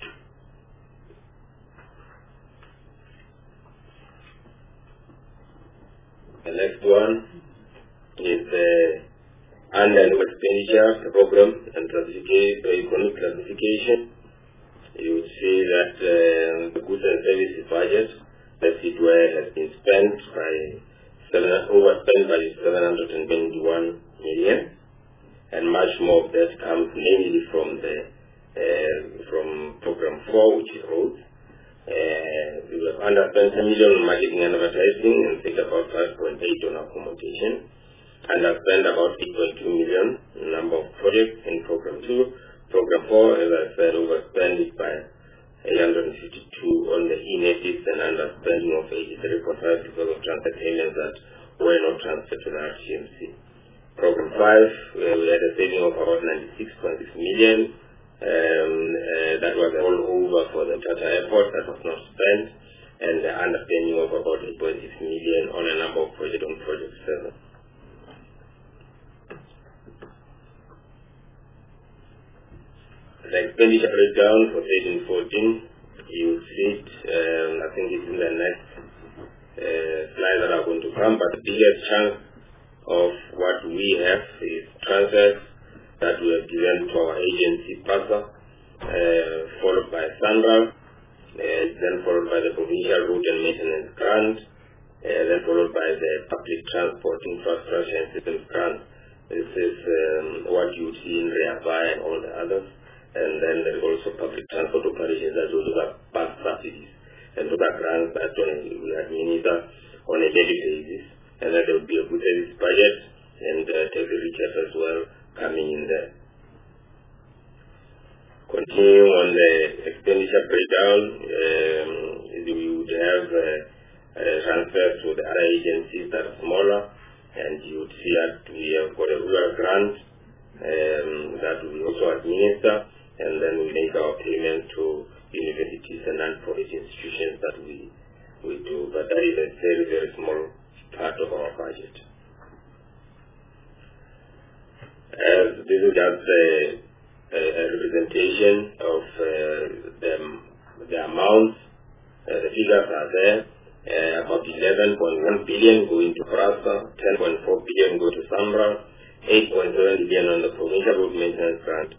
The next one is the annual expenditure program and economic classification. You would see that the goods and services budget, that it has been spent by overspent by 721 million, and much more of that comes mainly from the from program 4, which is roads. We have underspent 10 million on marketing and advertising, and think about 5.8 on accommodation. Underspent about 8.2 million number of projects in program 2. Program 4, as I said, overspent it by 852 on the e-natives and underspending of 83.5 because of transfer payments that were not transferred to the RTMC. Program 5, we had a saving of about 96.6 million. That was all over for the Tata Airport that was not spent, and the underspending of about 8.6 million on a number of projects on Project 7. The expenditure breakdown for 13-14, you will see it, I think it's in the next slide that are going to come, but the biggest chunk of what we have is transfers that we have given to our agency, PASA, followed by SANRAL, then followed by the Provincial Route and Maintenance Grant, then followed by the Public Transport Infrastructure and Systems Grant. This is what you see in REABA and all the others. And then there is also public transport operations that will do the bus subsidies and those are grants that we administer on a daily basis, and that there will be a good service budget and temporary checks as well coming in there. Continuing on the expenditure breakdown, we would have transfers to the other agencies that are smaller, and you would see that we have got a rural grant that we also administer, and then we make our payment to universities and non-profit institutions that we do, but that is a very, very small part of our budget. This is just a representation of the amounts. The figures are there. About 11.1 billion going to PRASA, 10.4 billion go to SANRAL, 8.7 billion on the Provincial Road Maintenance Grant,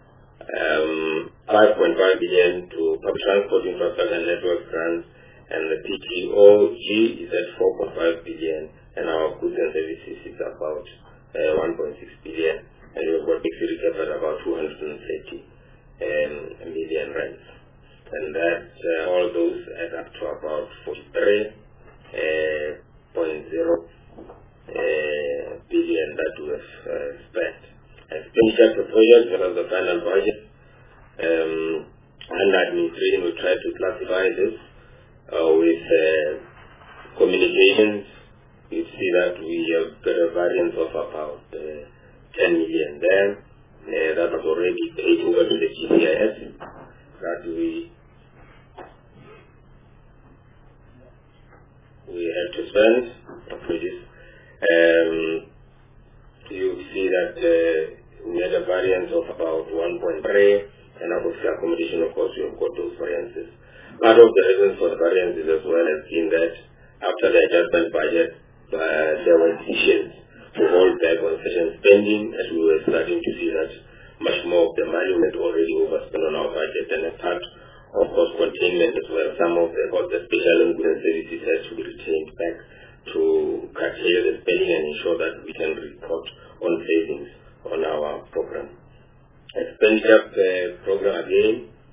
5.5 billion to Public Transport Infrastructure and Network Grants, and the PTOG is at 4.5 billion, and our goods and services is about 1.6 billion, and we've got big recap at about 230 million rands. And that all those add up to about 43.0 billion that we have spent. Expenditure per project, as well as the final budget. Under administration, we try to classify this with communications. You see that we have got a variance of about 10 million there. That was already paid over to the GCIS that we had to spend for this. that we had a variance of about 1.3, and obviously accommodation, of course, we have got those variances. Part of the reasons for the variances as well has been that after the adjustment budget, there were decisions to hold back on certain spending, as we were starting to see that much more of the money was already overspent on our budget, and as part of course containment as well, some of the special and goods and services has to be retained back to curtail the spending and ensure that we can report on savings on our program. Expenditure program again,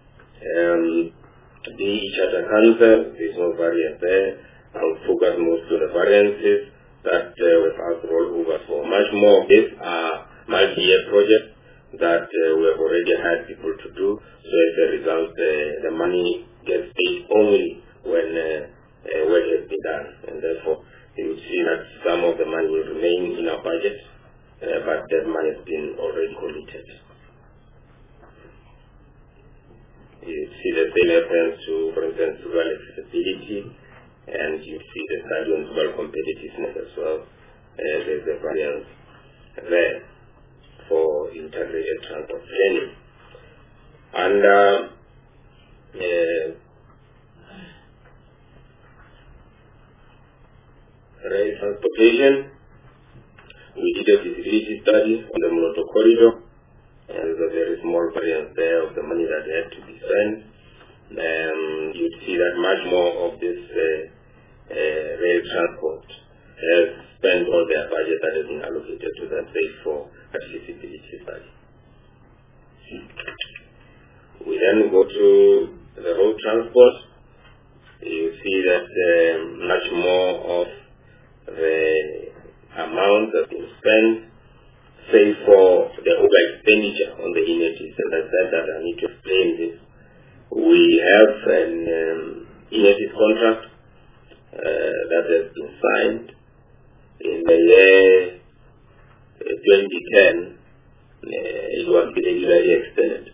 the charter cancer, there's no variance there. I'll focus most on the variances that we've asked to roll over for. Much more of this are multi-year projects that we have already had people to do. So as a result, the money gets paid only when work has been done. And therefore, you will see that some of the money will remain in our budget, but that money has been already committed. You see the same reference to, for instance, rural accessibility, and you see the stadium rural competitiveness as well. There's a variance there for integrated transport planning. Under rail transportation, we did a feasibility study on the Moloto corridor, and there's a very small variance there of the money that had to be spent. You'd see that much more of this rail transport has spent all their budget that has been allocated to them, say, for a feasibility study. We then go to the road transport. You see that much more of the amount that is spent, say, for the over expenditure on the initiatives. And I said that I need to explain this. We have an initiative contract that has been signed in the year 2010. It was irregularly extended.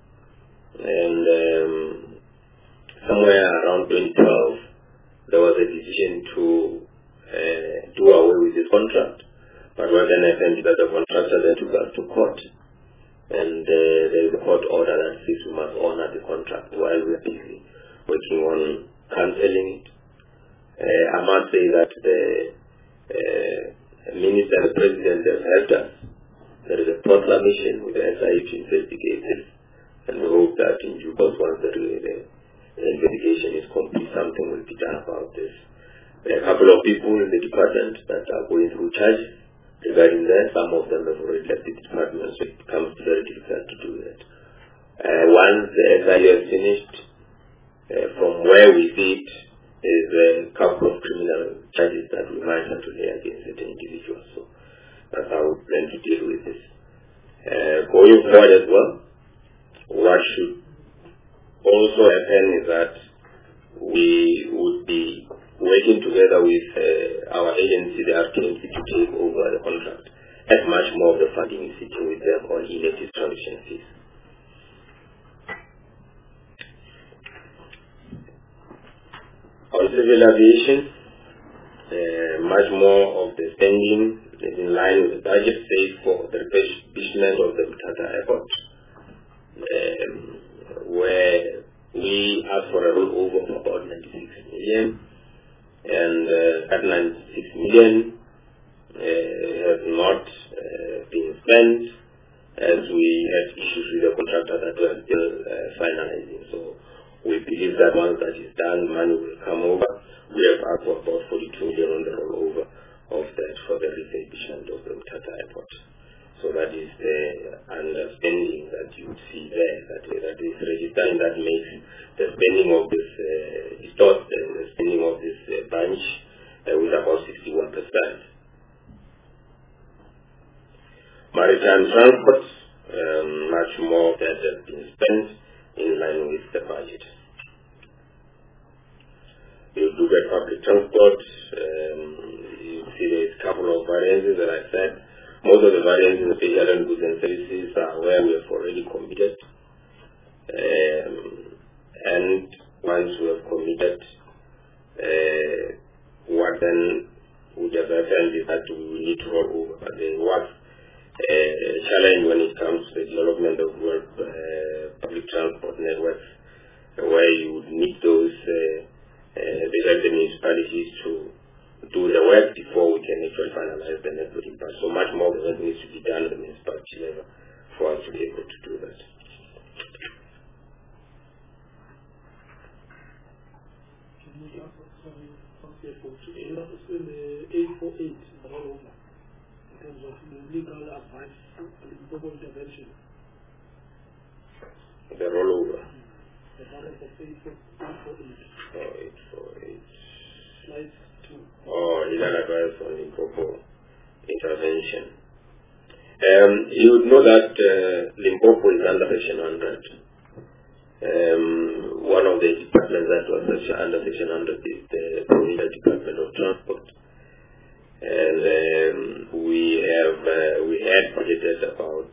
And somewhere around 2012, there was a decision to do away with this contract. But what then happened is that the contractor then took us to court. And there is a court order that says we must honor the contract while we are busy working on cancelling it. I must say that the Minister and the President have helped us. There is a proclamation with the SIU to investigate this, and we hope that in due course, once the investigation is complete, something will be done about this. There are a couple of people in the department that are going through charges regarding that. Some of them have already left the department, so it becomes very difficult to do that. Once the SIU is finished, from where we sit, is a couple of criminal charges that we might have to lay against certain individuals. So that's how we plan to deal with this. Going forward as well, what should also happen is that we would be working together with our agency, the RTMC, to take over the contract, as much more of the funding is sitting with them on elective transition fees. On civil aviation, much more of the spending is in line with the budget saved for the refurbishment of the Mthatha Airport, where we asked for a rollover of about 96 million, and that 96 million has not been spent, as we had issues with the contractor that we are still finalizing. So we believe that once that is done, money will come over. We have asked for about 42 million on the rollover of that for the refurbishment of the Mthatha Airport. So that is the understanding that you would see there, that is registering, that makes the spending of this distort the spending of this branch with about 61%. Maritime transport, much more that has been spent in line with the budget. You do get public transport, you see there is a couple of variances that I said. Most of the variances in special and goods and services are where we have already committed. And once we have committed, what then would have happened is that we need to roll over. But then what challenge when it comes to the development of public transport networks, where you would need those the municipalities to do the work before we can actually finalize the network impact. So much more work needs to be done at the municipality level for us to be able to do that. In the 848, the rollover, in terms of legal advice and global intervention. The rollover. The balance of 848. 848. Slide 2. Legal advice on Limpopo intervention. You would know that Limpopo is under Section 100. One of the departments that was under Section 100 is the Provincial Department of Transport, and we had budgeted about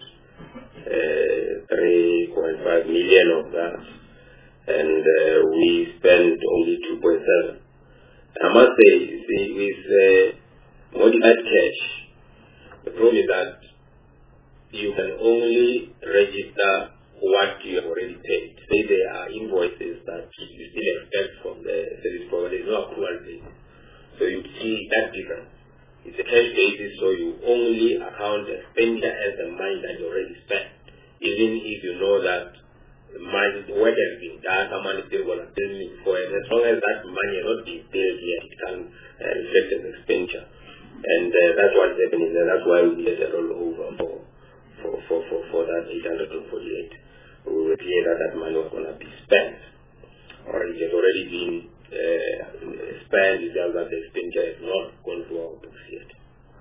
3.5 million of that, and we spent only 2.7. I must say, with modified cash, the problem is that you can only register what you have already paid. Say there are invoices that you still expect from the service provider, there is no accrual basis. So you see that difference. It's a cash basis, so you only account expenditure as the money that you already spent. Even if you know that the money, the work has been done, someone is still going to bill me for it. As long as that money has not been billed yet, it can reflect as expenditure. And that's what's happening there. That's why we get a rollover for that 848. We were clear that money was going to be spent, or it has already been spent. It's just that the expenditure is not gone through our books yet.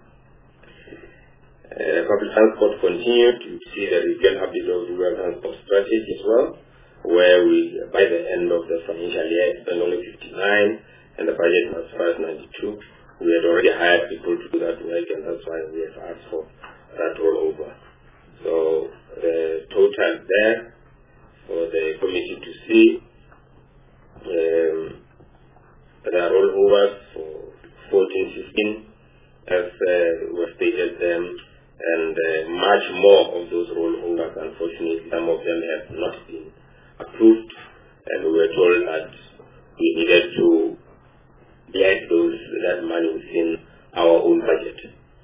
Public transport continued. You see the regional update of rural transport strategy as well, where we, by the end of the financial year, spent only 59, and the budget was 592. We had already hired people to do that work, and that's why we have asked for that rollover. So the total there for the committee to see, there are rollovers for 14-15 as was stated them, and much more of those rollovers, unfortunately, some of them have not been approved, and we were told that we needed to get that money within our own budget.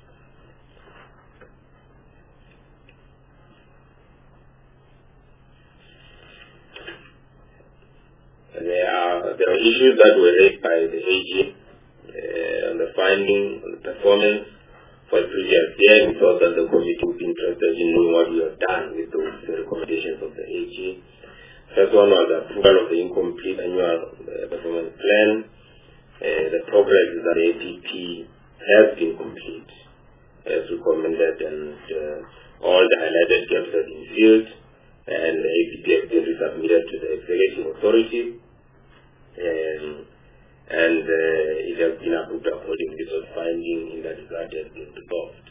There are issues that were raised by the AG on the finding, on the performance for the previous year. We thought that the committee would be interested in knowing what we have done with those recommendations of the AG. First one was the approval of the incomplete annual performance plan. The progress is that the APP has been complete as recommended, and all the highlighted gaps have been filled, and the APP has been resubmitted to the executive authority, and it has been approved accordingly. So finding in that regard has been resolved.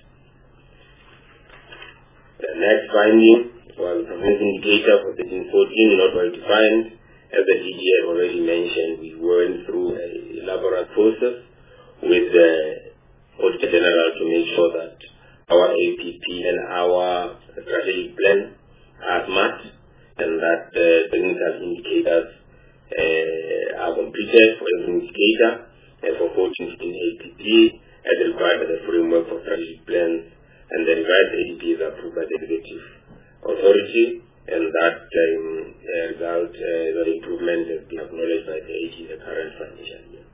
The next finding was the performance indicator for 1314 not well defined. As the DG had already mentioned, we went through an elaborate process with the Auditor General to make sure that our APP and our strategic plan are met, and that the technical indicators are completed for every indicator for 14-15 APP as required by the framework for strategic plans, and the revised APP is approved by the executive authority, and that result, the improvement has been acknowledged by the AG in the current financial year.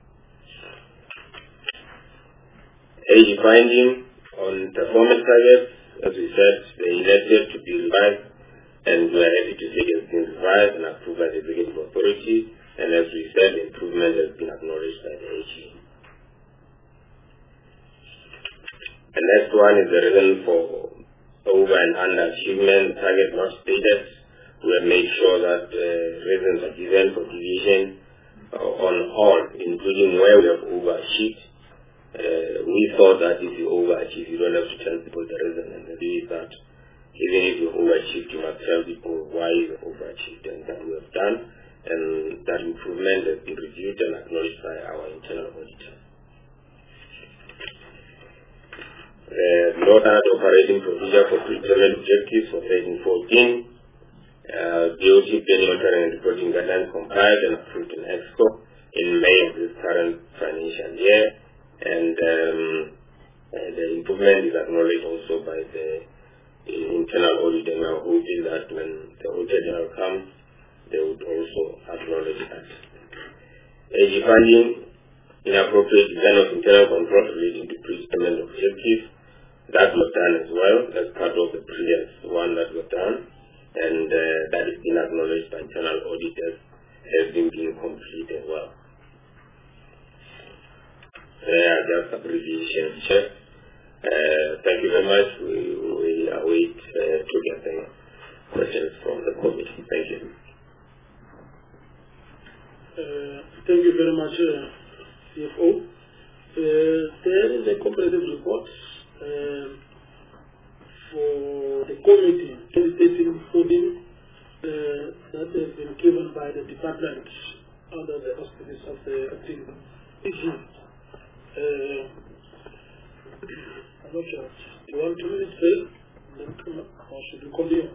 AG finding on performance targets, as we said, they needed to be revised, and we are happy to say it has been revised and approved by the executive authority, and as we said, the improvement has been acknowledged by the AG. The next one is the reason for over and under achievement target not stated. We have made sure that reasons are given for deviation on all, including where we have overachieved. We thought that if you overachieve, you don't have to tell people the reason, and the reason is that even if you overachieved, you must tell people why you overachieved, and that we have done, and that improvement has been reviewed and acknowledged by our internal auditor. No standard operating procedure for procurement objectives for 13-14. BOT planning, monitoring and reporting guidelines compiled and approved in EXCO in May of this current financial year, and the improvement is acknowledged also by the internal auditor. Now, who is that when the auditor general comes, they would also acknowledge that. Finding inappropriate design of internal control relating to procurement objectives, that was done as well as part of the previous one that was done, and that has been acknowledged by internal auditors has been being complete as well. Just abbreviations, Chair. Thank you very much. We will await to get the questions from the committee. Thank you. Thank you very much, CFO. There is a comprehensive report for the committee 2013-14 that has been given by the department under the auspices of the acting issue. I'm not sure. Do you want 2 minutes break? Then come up, or should we continue?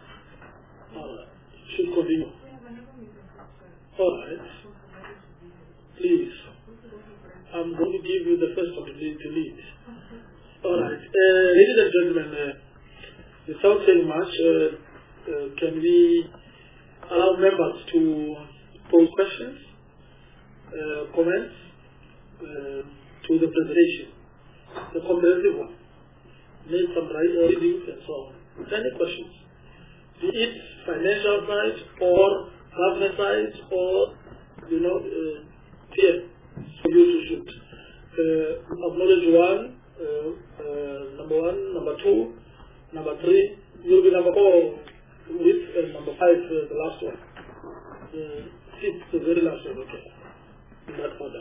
Should continue. All right. Please. I'm going to give you the first opportunity to lead. All right. Ladies and gentlemen, without saying much, can we allow members to pose questions, comments to the presentation, the comprehensive one? Make some readings and so on. Any questions? Be it financial side or government side or, here for you to shoot. Acknowledge one, number 1, number 2, number 3, will be number 4 with number 5, the last one. 6, the very last one, okay. In that order.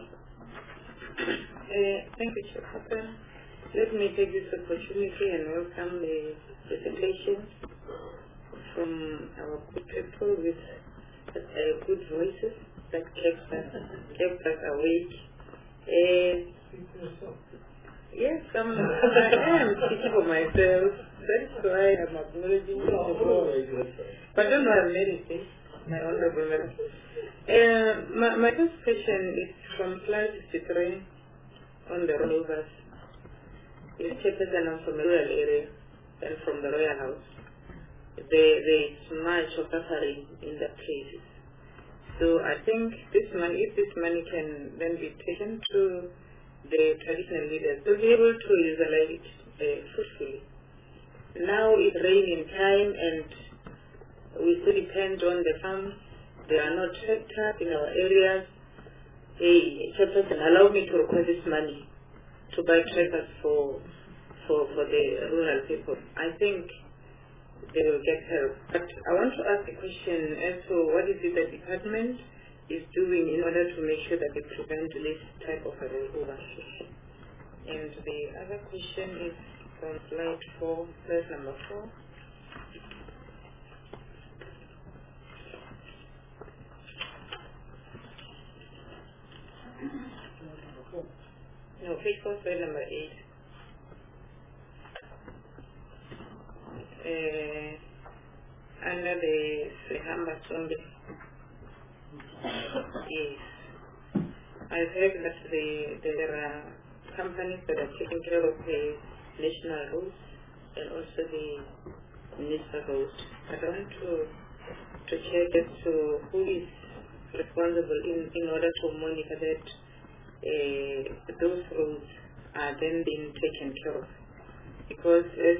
Thank you, Chair. Let me take this opportunity and welcome the presentation from our good people with good voices that kept us awake. Yes, I am speaking for myself. That's why I'm acknowledging you. But don't know I'm anything, my honorable member. My first question is from slide 63 on the rollovers. It's chairperson from the rural area and from the Royal House. There is much of suffering in that places. So I think this money, if this money can then be taken to the traditional leaders to be able to utilize it fruitfully. Now it's raining time and we still depend on the farms. There are no tractors in our areas. Hey, chairperson, allow me to request this money to buy tractors for the rural people. I think they will get help. But I want to ask a question as to what is it the department is doing in order to make sure that they prevent this type of a rollover. And the other question is from slide 4, slide number 4. No, page 4, slide number 8. Under the Sehamba Sonde. Yes. I've heard that there are companies that are taking care of the national roads and also the municipal roads. I want to check as to who is responsible in order to monitor that those roads are then being taken care of. Because as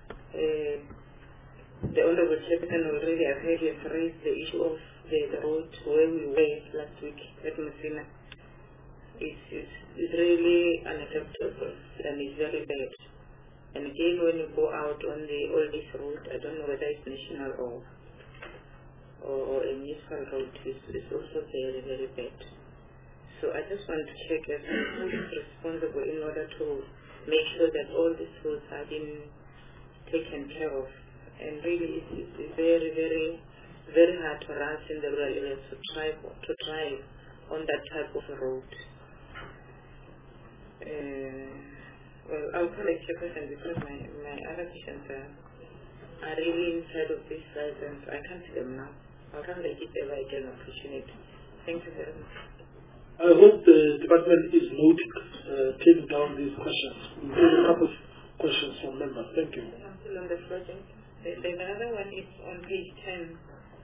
the Honorable Chairman already has raised the issue of the road where we were last week at Messina. It's really unacceptable and it's very bad. And again, when you go out on all this road, I don't know whether it's national or a municipal road, it's also very, very bad. So I just want to check as who is responsible in order to make sure that all these roads are being taken care of. And really, it's very, very, very hard for us in the rural areas to drive on that type of a road. well, I'll collect your question because my other questions are really inside of this slide and I can't see them now. I'll come back if ever I get an opportunity. Thank you very much. I hope the department is taking down these questions. We'll take a couple of questions from members. Thank you. I'm still on the project. There's another one is on page 10.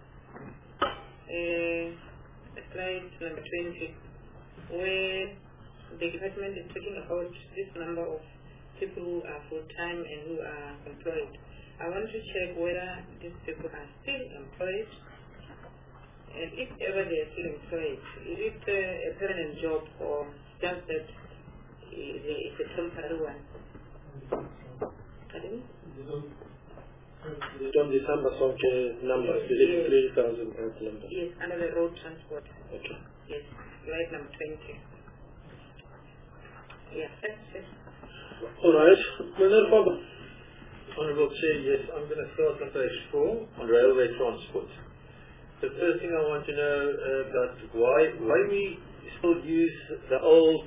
Slide number 20, where the department is talking about this number of people who are full-time and who are employed. I want to check whether these people are still employed, and if ever they are still employed, is it a permanent job or just that it's a temporary one? Pardon? On the numbers, the 3,000 number. Yes, under the road transport. Okay. Yes, slide number 20. Yeah, that's it. All right. Honourable Chair, yes, I'm going to start on page 4 on railway transport. The first thing I want to know about why we still use the old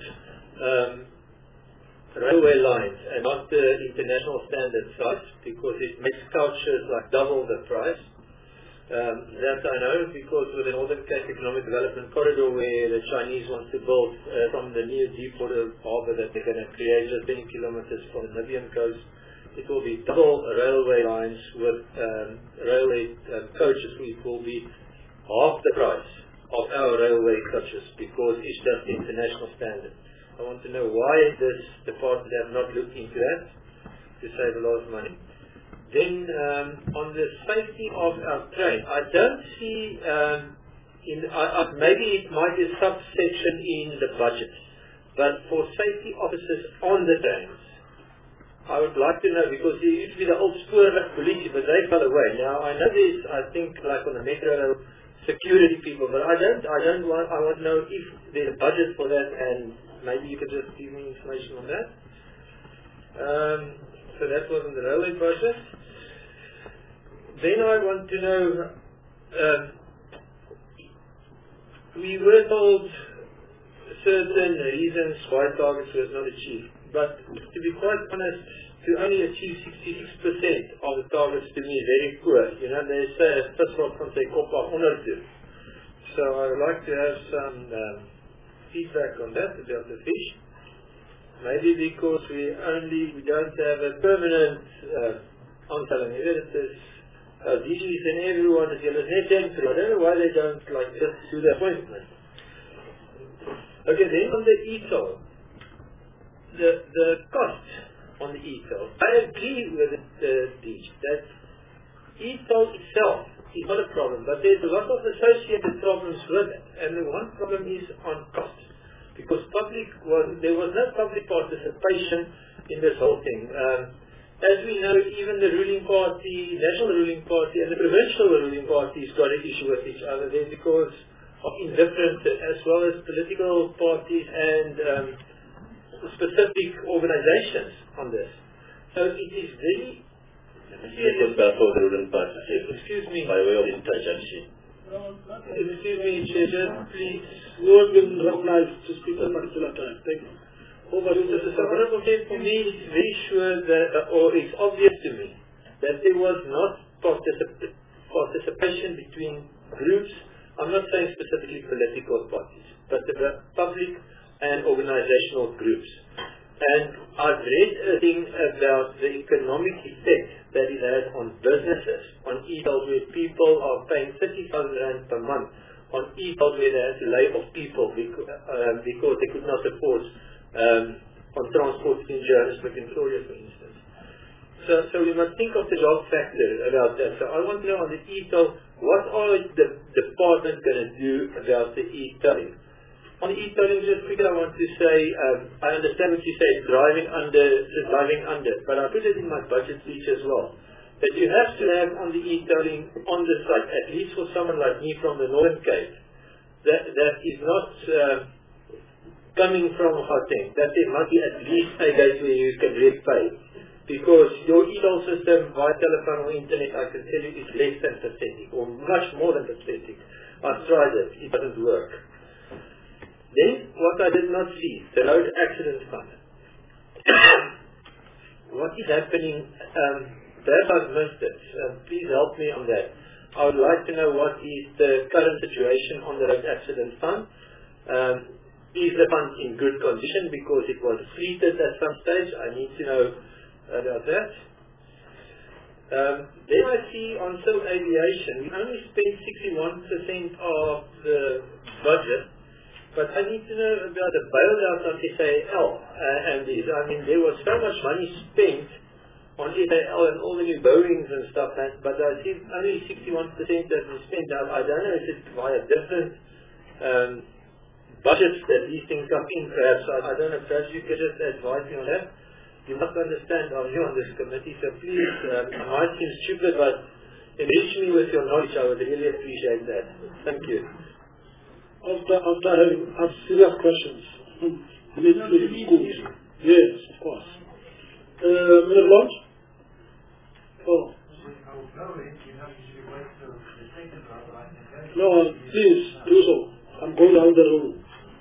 railway lines and not the international standard size, because it makes couches like double the price. That I know, because with the Northern Cape Economic Development Corridor, where the Chinese want to build from the new deepwater harbour that they're going to create just 20 kilometers from the Namibian coast, it will be double railway lines with railway coaches, which will be half the price of our railway coaches, because it's just the international standard. I want to know why this department have not looked into that to save a lot of money. Then on the safety of our train, I don't see, maybe it might be a subsection in the budget, but for safety officers on the trains, I would like to know, because there used to be the old spoorweg police, but they fell away. Now I know there's, I think, like on the metro, security people, but I want to know if there's a budget for that, and maybe you could just give me information on that. So that was in the railway process. Then I want to know, we were told certain reasons why targets was not achieved, but to be quite honest, to only achieve 66% of the targets to me is very poor. You know, they say, first of all, from say, Kopa ondertoe. So I would like to have some feedback on that about the fish. Maybe because we don't have a permanent ontelling editors, DGs and everyone is temporary. I don't know why they don't just do the appointment. Okay, then on the ETOL, the cost on the ETOL, I agree with DG that ETOL itself is not a problem, but there's a lot of associated problems with it, and the one problem is on cost, because there was no public participation in this whole thing. As we know, even the ruling party, national ruling party, and the provincial ruling parties got an issue with each other there because of indifference, as well as political parties and specific organizations on this. So it is very Excuse me. By way of interjection. Excuse me, Chair, please. You have been recognized to speak at a particular time. Thank you. Over to the Honourable Chair, for me, it's very sure that, or it's obvious to me, that there was not participation between groups. I'm not saying specifically political parties, but the public and organizational groups. And I've read a thing about the economic effect that it has on businesses, on ETOL, where people are paying 30,000 rand per month, on ETOL where they have to lay off people because they could not afford on transport in Johannesburg and Pretoria, for instance. So we must think of the job factor about that. So I want to know on the ETOL, what are the department going to do about the e-tolling? On the e-tolling, just quickly I want to say, I understand what you say, driving under, but I put it in my budget speech as well, that you have to have on the e-tolling on the site, at least for someone like me from the Northern Cape, that is not coming from Gauteng, that there must be at least a date where you can really pay. Because your e-toll system via telephone or internet, I can tell you, is less than pathetic, or much more than pathetic. I've tried it doesn't work. Then, what I did not see, the road accident fund. what is happening, perhaps I've missed it. Please help me on that. I would like to know what is the current situation on the road accident fund. Is the fund in good condition because it was depleted at some stage? I need to know about that. Then I see on civil aviation, we only spent 61% of the budget, but I need to know about the bailout on SAL and these. I mean, there was so much money spent on SAL and all the new Boeings and stuff, but I see only 61% that was spent. Now, I don't know if it's via different budgets that these things come in, perhaps. I don't know, perhaps you could just advise me on that. You must understand I'm new on this committee, so please, I might seem stupid, but enrich me with your knowledge. I would really appreciate that. Thank you. After having asked serious questions, schools. Yes, of course. Mr. Blunt? Oh. No, please, do so. I'm going down the road.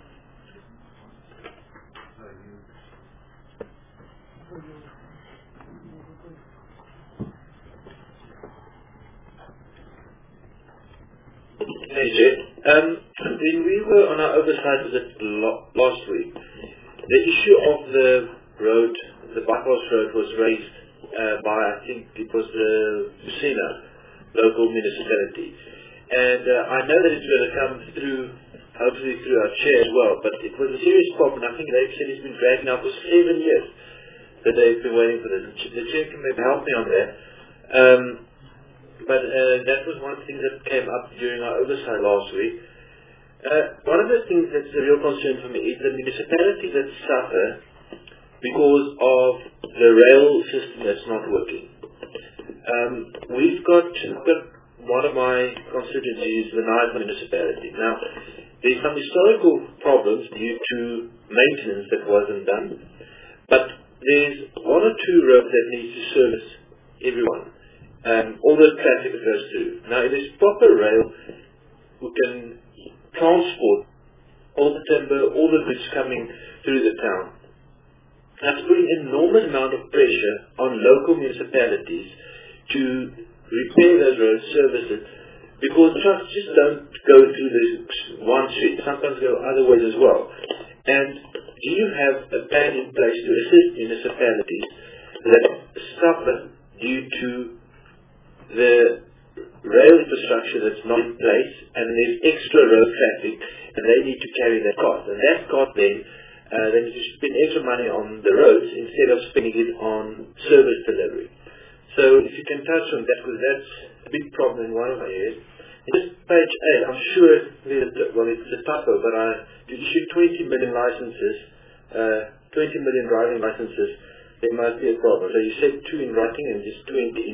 Hey, Jay. When we were on our oversight visit last week, the issue of the road, the bypass road, was raised by, I think it was the Lucena local municipality. And I know that it's going to come through, hopefully through our chair as well, but it was a serious problem. I think they've said it's been dragging out for 7 years that they've been waiting for this. The chair can maybe help me on that. But that was one of the things that came up during our oversight last week. One of the things that's a real concern for me is the municipalities that suffer because of the rail system that's not working. We've got one of my constituencies, the Naiva municipality. Now, there's some historical problems due to maintenance that wasn't done, but there's one or two roads that need to service everyone. All the traffic that goes through. Now, if there's proper rail who can transport all the timber, all the goods coming through the town, that's putting an enormous amount of pressure on local municipalities to repair those roads, service it, because trucks just don't go through this one street, sometimes go other ways as well. And do you have a plan in place to assist municipalities that suffer due to the rail infrastructure that's not in place, and there's extra road traffic, and they need to carry that cost. And that cost then, they need to spend extra money on the roads instead of spending it on service delivery. So if you can touch on that, because that's a big problem in one of my areas. In this page 8, I'm sure, well, it's a typo, but to issue 20 million licenses, 20 million driving licenses, there might be a problem. So you said 2 in writing and just 20 in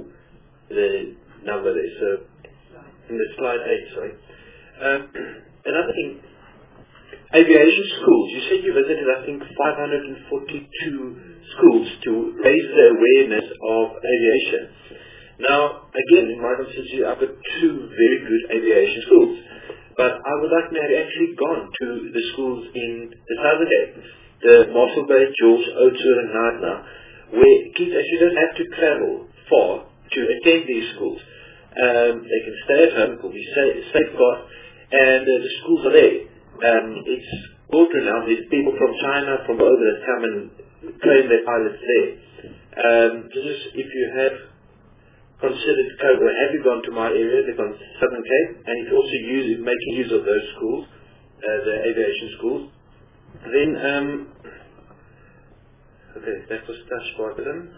the number there, so in the slide 8, sorry. Another thing, aviation schools. You said you visited, I think, 542 schools to raise the awareness of aviation. Now, again, in my constituency, I've got 2 very good aviation schools, but I would like to have actually gone to the schools in the Southern Cape, the Mossel Bay, George, Oudtshoorn and Naarden, where kids actually don't have to travel far to attend these schools. They can stay at home, will be safeguarded, and the schools are there. It's water now. There's people from China, from over that come and train their pilots there. Just if you have considered Cobra, have you gone to my area, they've gone to Southern Cape, and it's also making use of those schools, the aviation schools. Then, okay, that was touched by them.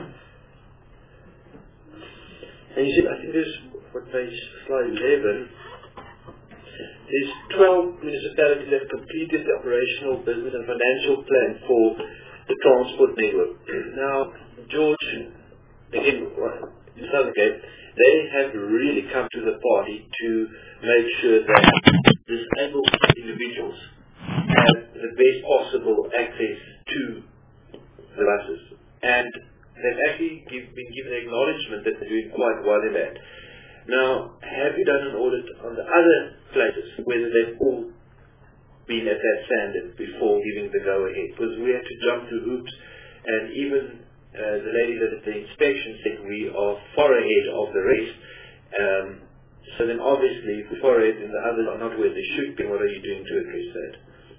And you see, I think there's, slide 11, there's 12 municipalities that completed the operational, business and financial plan for the transport network. Now, George, again, in Southern Cape, they have really come to the party to make sure that disabled individuals have the best possible access to the buses. And they've actually been given acknowledgement that they're doing quite well in that. Now, have you done an audit on the other places, whether they've all been at that standard before giving the go-ahead? Because we have to jump through hoops, and even the lady that did the inspection said we are far ahead of the rest. So then obviously if we're far ahead and the others are not where they should be, what are you doing to address that?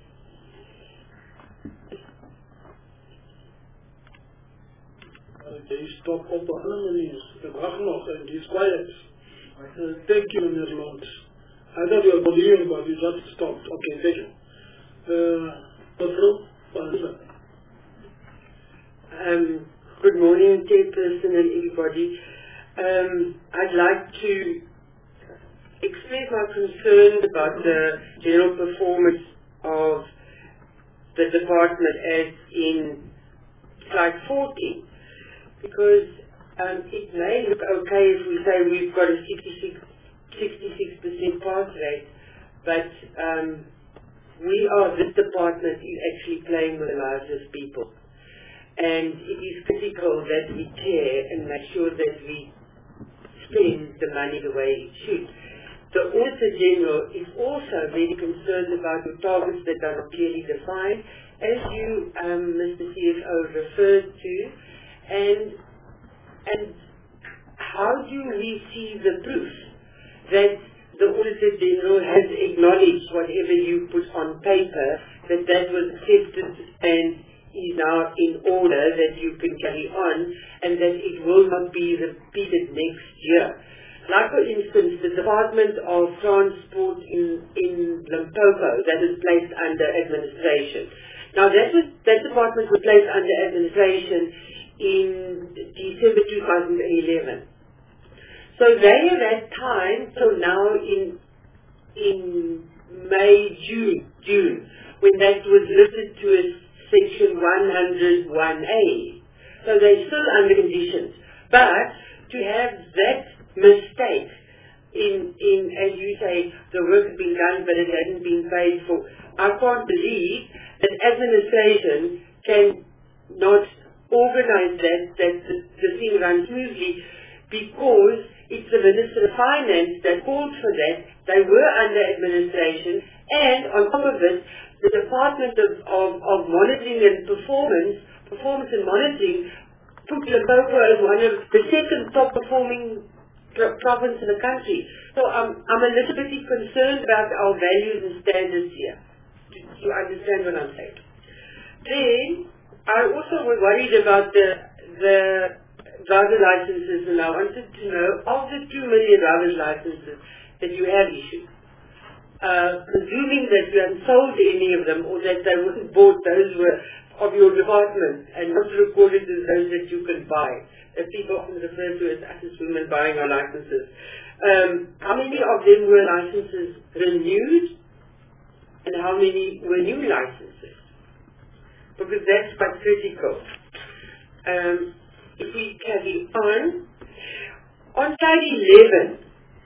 They stop op de andere manier. Ik wacht nog en die is quiet. Thank you, meneer Lord. I thought you were continuing, but you just stopped. Okay, thank you. Good morning, Chairperson and everybody. I'd like to express my concern about the general performance of the department as in slide 40, because it may look okay if we say we've got a 66% pass rate, but this department is actually playing with the lives of people. And it is critical that we care and make sure that we spend the money the way it should. The Auditor General is also very concerned about the targets that are not clearly defined, as you, Mr. CFO, referred to, and how do we see the proof that the Auditor General has acknowledged whatever you put on paper, that was accepted and is now in order, that you can carry on, and that it will not be repeated next year? Like, for instance, the Department of Transport in Limpopo, that is placed under administration. Now, that department was placed under administration in December 2011. So they have had time till now in May, June, when that was lifted to a Section 101A. So they're still under conditions. But to have that mistake in, as you say, the work has been done but it hasn't been paid for, I can't believe that administration can not organize that the thing runs smoothly, because it's the Minister of Finance that called for that. They were under administration, and on top of it, the Department of Monitoring and Performance and Monitoring, put Limpopo as one of the second top performing province in the country. So I'm a little bit concerned about our values and standards here. Do you understand what I'm saying? Then I also was worried about the driver licenses, and I wanted to know, of the 2 million driver's licenses that you have issued, presuming that you haven't sold any of them, or that they weren't bought, those were of your department and not recorded as those that you can buy, that people often refer to as us as women buying our licenses. How many of them were licenses renewed, and how many were new licenses? Because that's quite critical. If we carry on slide 11,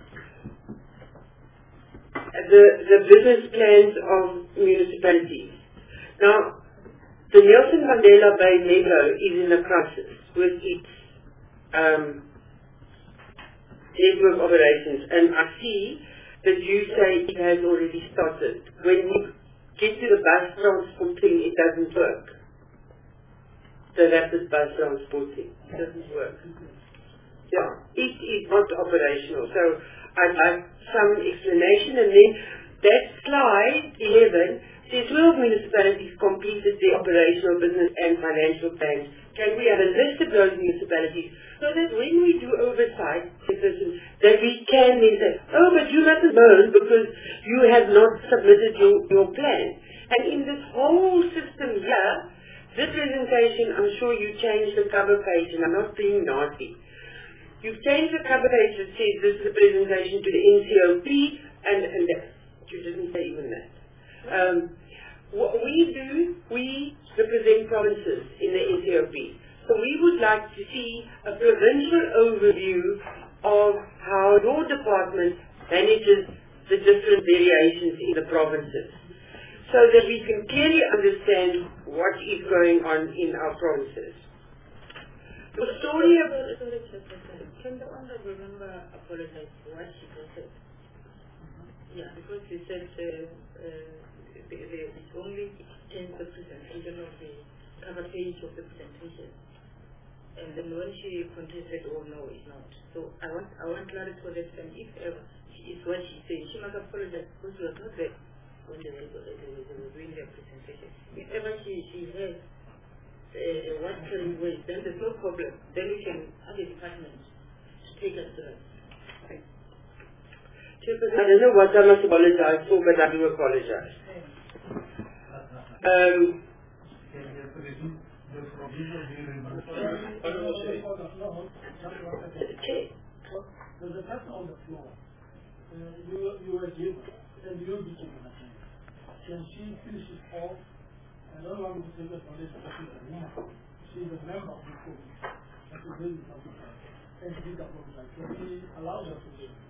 the business plans of municipalities. Now, the Nelson Mandela Bay Metro is in a crisis with its network operations, and I see that you say it has already started. When you get to the bus transport thing, it doesn't work. The rapid bus transport thing doesn't work. Yeah, it is not operational. So I'd like some explanation. And then that slide 11 says 12 municipalities completed their operational, business and financial plans. Can we have a list of those municipalities so that when we do oversight, that we can then say, oh, but you mustn't moan because you have not submitted your plan. And in this whole system here, this presentation, I'm sure you changed the cover page, and I'm not being nasty. You've changed the cover page that says this is a presentation to the NCOP, and that. You didn't say even that. What we do, we represent provinces in the NCOP. So we would like to see a provincial overview of how your department manages the different variations in the provinces, so that we can clearly understand what is going on in our provinces. The story of... Can the Honorable Member apologize for what she said? Yeah, because she said it's only changed the presentation of the cover page of the presentation. And then when she contested, oh no, it's not. So I want clarity for that, and if ever she is what she says, she must apologize because she was not there when they were doing their presentation. If ever she has what carrying weight, then there's no problem. Then we can have a department to take us to that. I don't know what I must apologize for, but I do apologize. There's a person on the floor. You were given, and you'll be given again. Can she finish it off? I don't want to take the foundation, but she's a woman. She's a member of the program. That's a very important thing. And she did apologize. Can we allow her to do it?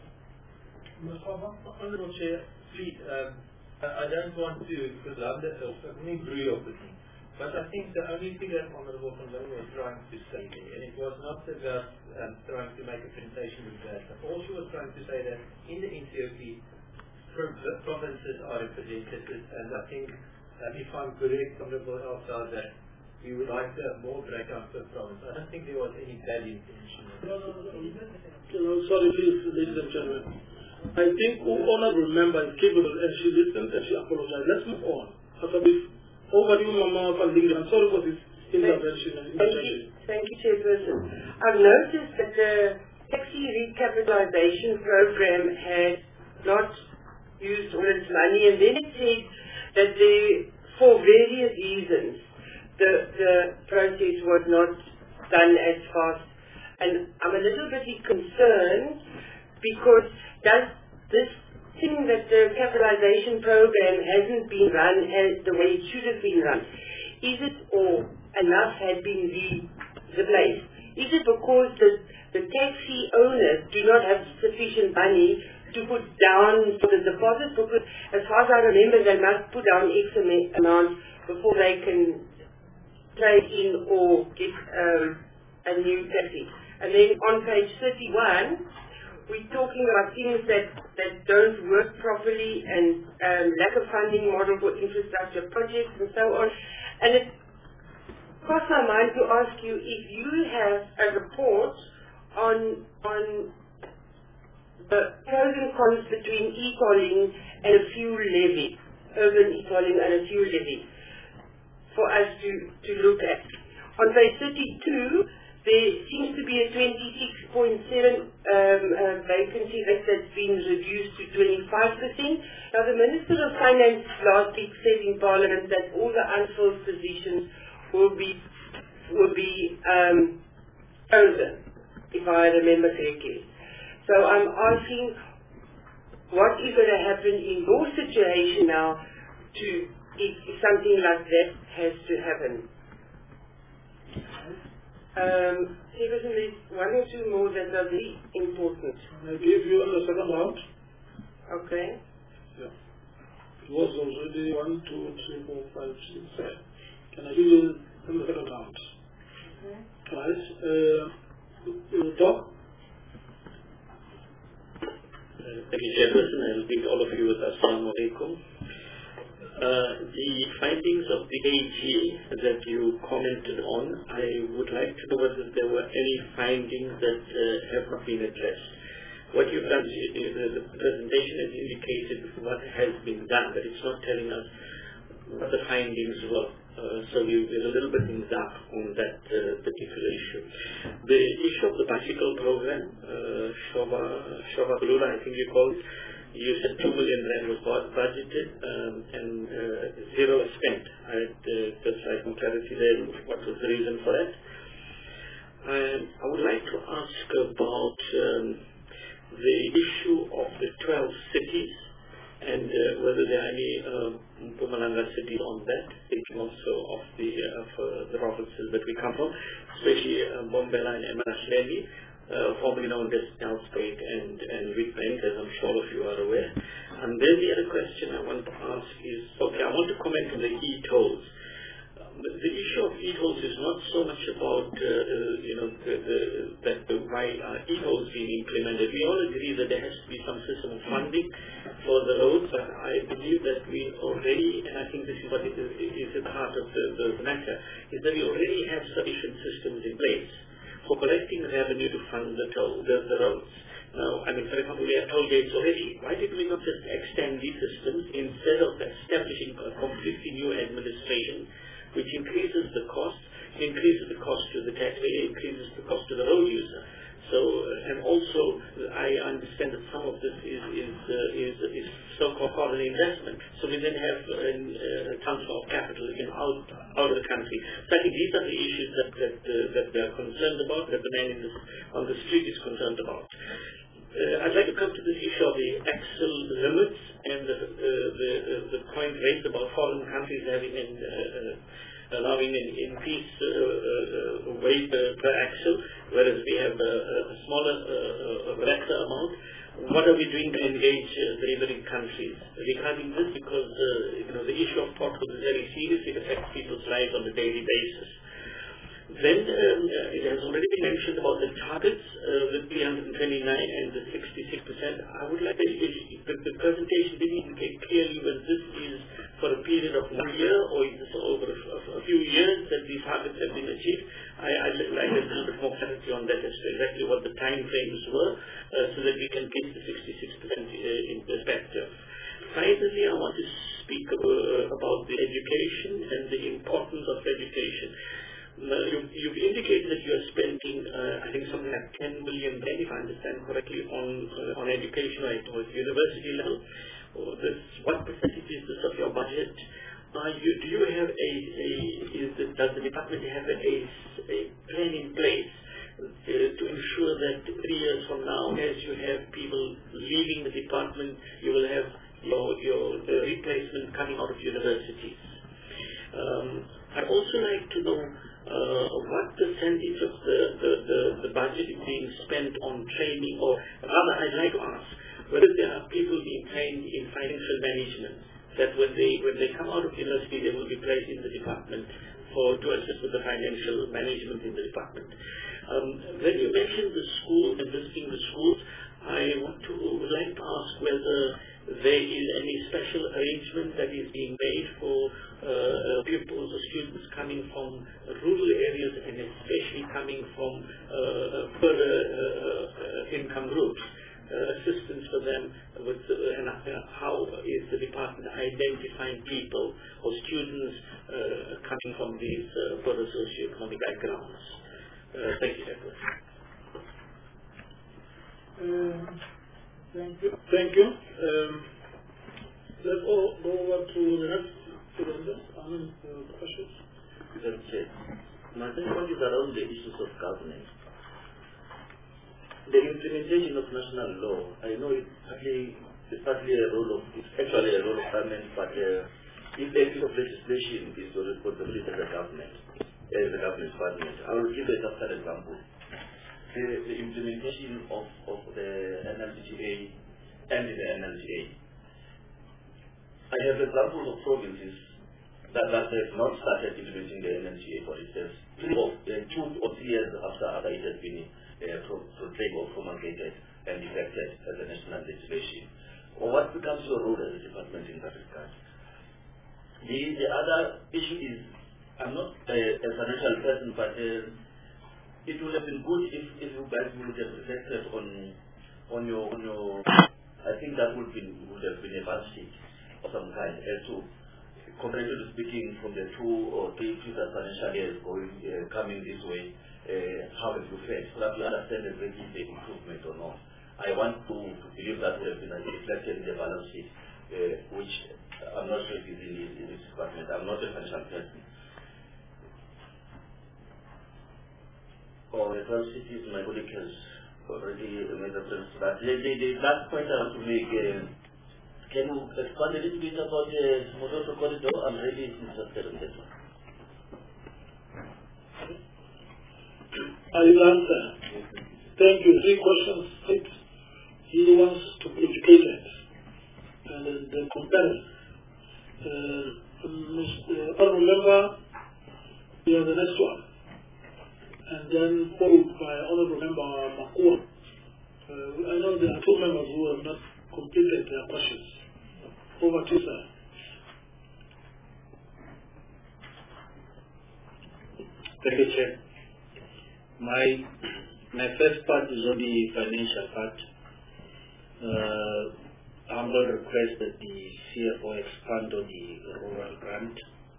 Honourable Chair, please, I don't want to, because I'm only agree with me. But I think the only thing that Honourable Van Loo was trying to say there, and it was not about trying to make a presentation with that, but all she was trying to say that in the NCOP, provinces are represented, and I think, if I'm correct, Honourable Elsa, that we would like to have more breakdown per province. I don't think there was any bad intention. No, sorry, please, ladies and gentlemen. I think Honourable Member is capable, and she listened and she apologized. Let's move on. After this, over to you, Mama Falding. I'm sorry for this intervention and interjection. Thank you, Chairperson. I've noticed that the taxi recapitalization program has not used all its money, and then it said that for various reasons, the process was not done as fast. And I'm a little bit concerned because does this thing that the capitalization program hasn't been run as the way it should have been run, is it or enough had been replaced? Is it because the taxi owners do not have sufficient money to put down for the deposit? Because as far as I remember, they must put down X amount before they can trade in or get a new taxi. And then on page 31, we're talking about things that don't work properly and lack of funding model for infrastructure projects and so on. And it crossed my mind to ask you if you have a report on the pros and cons between e-tolling and a fuel levy, urban e-tolling and a fuel levy, for us to look at. On page 32, there seems to be a 26.7 vacancy rate that's been reduced to 25%. Now, the Minister of Finance last week said in Parliament that all the unfilled positions will be chosen, if I remember correctly. So I'm asking, what is going to happen in your situation now if something like that has to happen? There's one or two more that are very important. I gave you the second round. Okay. Yeah. It was already 1, 2, 3, 4, 5, 6, 7. Can I give you the second round? Okay. Right. You talk? Thank you, Chairperson. I'll greet all of you with Assalamu Alaikum. The findings of the AG that you commented on, I would like to know whether there were any findings that have not been addressed. What you've done is the presentation has indicated what has been done, but it's not telling us what the findings were. So we're a little bit in dark on that particular issue. The issue of the bicycle program, Shova Kulula, I think you called it, you said 2 million rand was budgeted and zero spent. I'd just like some clarity there. What was the reason for that? And I would like to ask about the issue of the 12 cities and whether there are any Mpumalanga cities on that, thinking also of the provinces that we come from, especially Mbombela and Emalahleni, formerly known as Nelspruit and Witbank, as I'm sure all of you are aware. And then the other question I want to ask is, okay, I want to comment on the e-tolls. the issue of e-tolls is not so much about why e-tolls being implemented. We all agree that there has to be some system of funding for the roads, but I believe that we already, and I think this is what is at the heart of the matter, is that we already have sufficient systems in place for collecting revenue to fund the roads. Now, I mean, for example, we have toll gates already. Why did we not just extend these systems instead of establishing a completely new administration, which increases the cost to the taxpayer, increases the cost to the road user? So, and also, I understand that some of this is so-called foreign investment. So we then have a transfer of capital out of the country. So I think these are the issues that we are concerned about, that the man on the street is concerned about. I'd like to come to this issue of the axle limits and the point raised about foreign countries having allowing an increased weight per axle, whereas we have a smaller, lesser amount. What are we doing to engage the neighboring countries regarding this? Because the issue of potholes is very serious. It affects people's lives on a daily basis. Then it has already been mentioned about the targets, the 329 and the 66%. I would like the presentation didn't indicate clearly whether this is for a period of 1 year or is this over a few years that these targets have been achieved. I'd like a little bit more clarity on that as to exactly what the time frames were so that we can get the 66% in perspective. Finally, I want to speak about the education and the importance of education. You've indicated that you are spending, I think, something like 10 million, if I understand correctly, on education or at university level. What percentage is this of your budget? Do you have does the department have a plan in place to ensure that 3 years from now, as you have people leaving the department, you will have your replacement coming out of universities? I'd also like to know what percentage of the budget is being spent on training, or rather, I'd like to ask whether there are people being trained in financial management, that when they come out of university, they will be placed in the department to assist with the financial management in the department. When you mentioned the school and visiting the schools, I would like to ask whether there is any special arrangement that is being made for pupils or students coming from rural areas and especially coming from further income groups, assistance for them with and how is the department identifying people or students coming from these further socioeconomic backgrounds. Thank you, Edward. Thank you. Let's all go over to the next questions. My second point is around the issues of governance. The implementation of national law, I know it's actually a role of government, but if the piece of legislation is the responsibility of the government, the government department, I will give a just example. The implementation of the NLGA and the NLGA. I have examples of provinces that have not started implementing the NLGA, for instance, 2 or 3 years after it has been proclaimed or promulgated and effected as a national legislation. Or what becomes your role as a department in that regard? The other issue is, I'm not a financial person, but it would have been good if you guys would have reflected on your I think that would have been a bad sheet of some kind as to, comparatively speaking, from the 2 or 3 previous financial years coming this way, how have you fared? So that you understand exactly the improvement or not. I want to believe that would have been reflected in the balance sheet, which I'm not sure if is in this department. I'm not a financial person. Or the balance sheet is my colleague has already made reference to that. The last point I want to make, can you expand a little bit about the Modoto corridor? I'm really interested in that one. I will answer. Thank you. 3 questions. 6. He wants to educate it and then compare it. Honorable Member We have the next one. And then followed by Honorable Member Makua. I know there are two members who have not completed their questions. Over to you, sir. Thank you, Chair. My first part is on the financial part. Humble request that the CFO expand on the rural grant.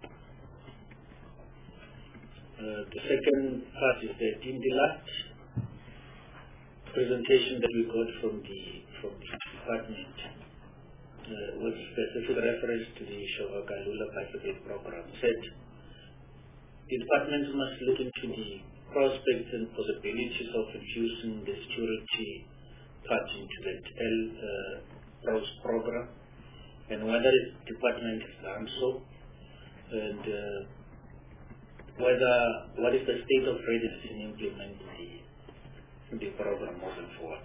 The second part is that in the last presentation that we got from the department, with specific reference to the Shogagalula Pacific program, said the department must look into the prospects and possibilities of infusing the security part into the PROS program, and whether the department has done so, and what is the state of readiness in implementing the program moving forward.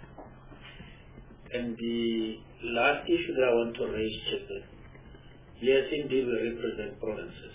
And the last issue that I want to raise is that, yes, indeed we represent provinces,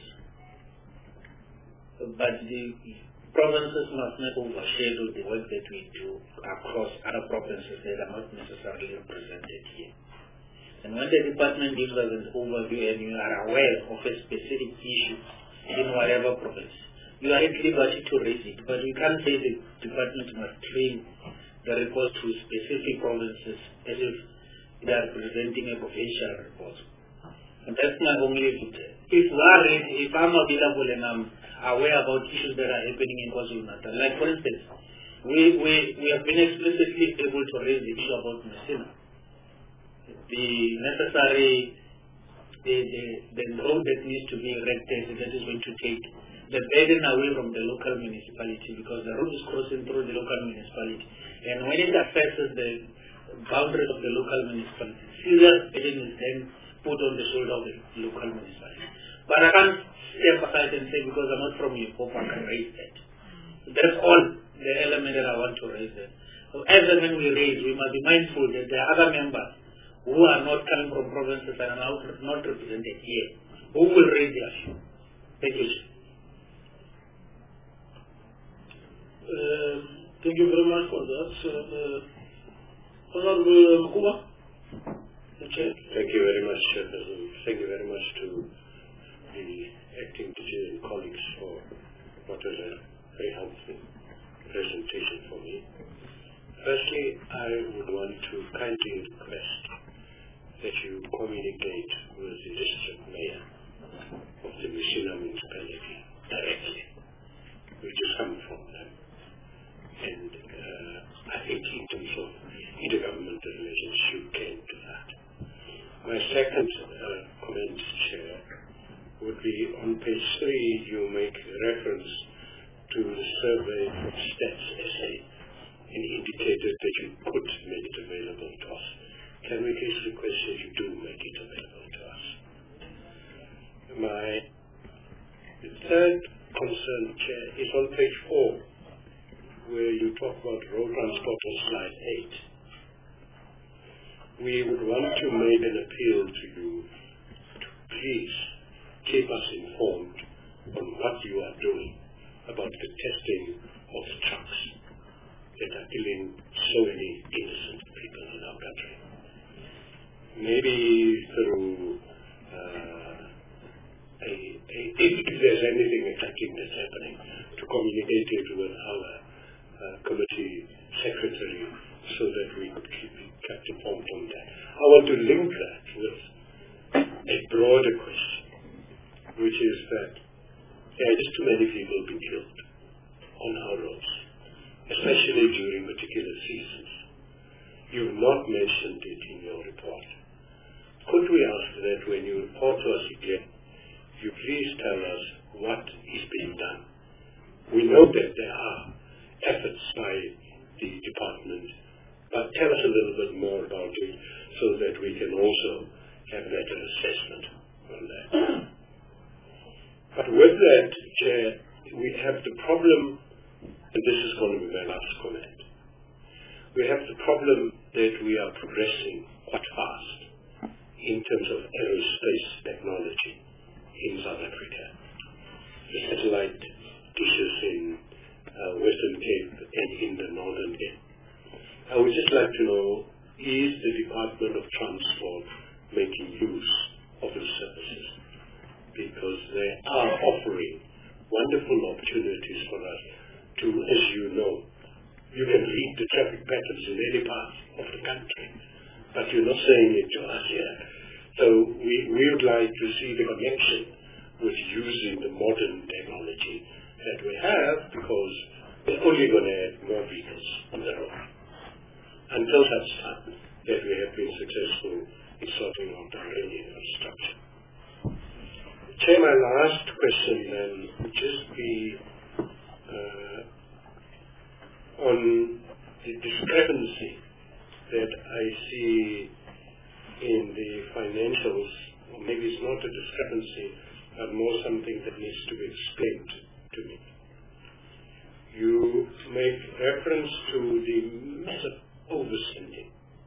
but the provinces must not overshadow the work that we do across other provinces that are not necessarily represented here. And when the department gives us an overview and you are aware of a specific issue in whatever province, you are at liberty to raise it, but you can't say the department must train the report to specific provinces as if they are presenting a provincial report. And that's my only view. If I'm available and I'm aware about issues that are happening in KwaZulu-Natal, like for instance, we have been explicitly able to raise the issue about Messina. The necessary the road that needs to be erected that is going to take the burden away from the local municipality, because the road is crossing through the local municipality, and when it affects the boundaries of the local municipality, serious burden is then put on the shoulder of the local municipality. But I can't step aside and say because I'm not from Limpopo I can raise that. That's all the element that I want to raise there. So as and when we raise, we must be mindful that there are other members who are not coming from provinces and are not represented here, who will raise the issue. Thank you. Thank you very much for that. Honorable Makua. Thank you very much, Chairperson. Thank you very much to the acting teacher and colleagues for what was a very helpful presentation for me. Firstly, I would want to kindly request that you communicate with the district mayor of the Messina municipality directly, which is coming from them. And I think in terms of intergovernmental relations, you came to that. My second comment, Chair, would be on page 3, you make reference to the survey from Stats SA and indicated that you could make it available to us. Can we please request that you do make it available to us? My third concern, Chair, is on page 4, where you talk about road transport on slide 8. We would want to make an appeal to you to please keep us informed on what you are doing about the testing of trucks that are killing so many innocent people in our country. Maybe through if there's anything exciting that's happening, to communicate it with our committee secretary so that we could kept informed on that. I want to link that with a broader question, which is that there are just too many people being killed on our roads, especially during particular seasons. You've not mentioned it in your report. Could we ask that when you report to us again, you please tell us what is being done? We know that there are efforts by the department, but tell us a little bit more about it so that we can also have better assessment on that. But with that, Chair, we have the problem, and this is going to be my last comment. We have the problem that we are progressing quite fast in terms of aerospace technology in South Africa. satellite dishes in Western Cape and in the Northern Cape. I would just like to know, is the Department of Transport making use of those services? Because they are offering wonderful opportunities for us to, as you know, you can read the traffic patterns in any part of the country, but you're not saying it to us yet. So we would like to see the connection with using the modern technology that we have, because we're only going to add more vehicles on the road until such time that we have been successful in sorting out our infrastructure. Chair, my last question then would just be on the discrepancy that I see in the financials, or maybe it's not a discrepancy, but more something that needs to be explained to me. You make reference to the massive overspending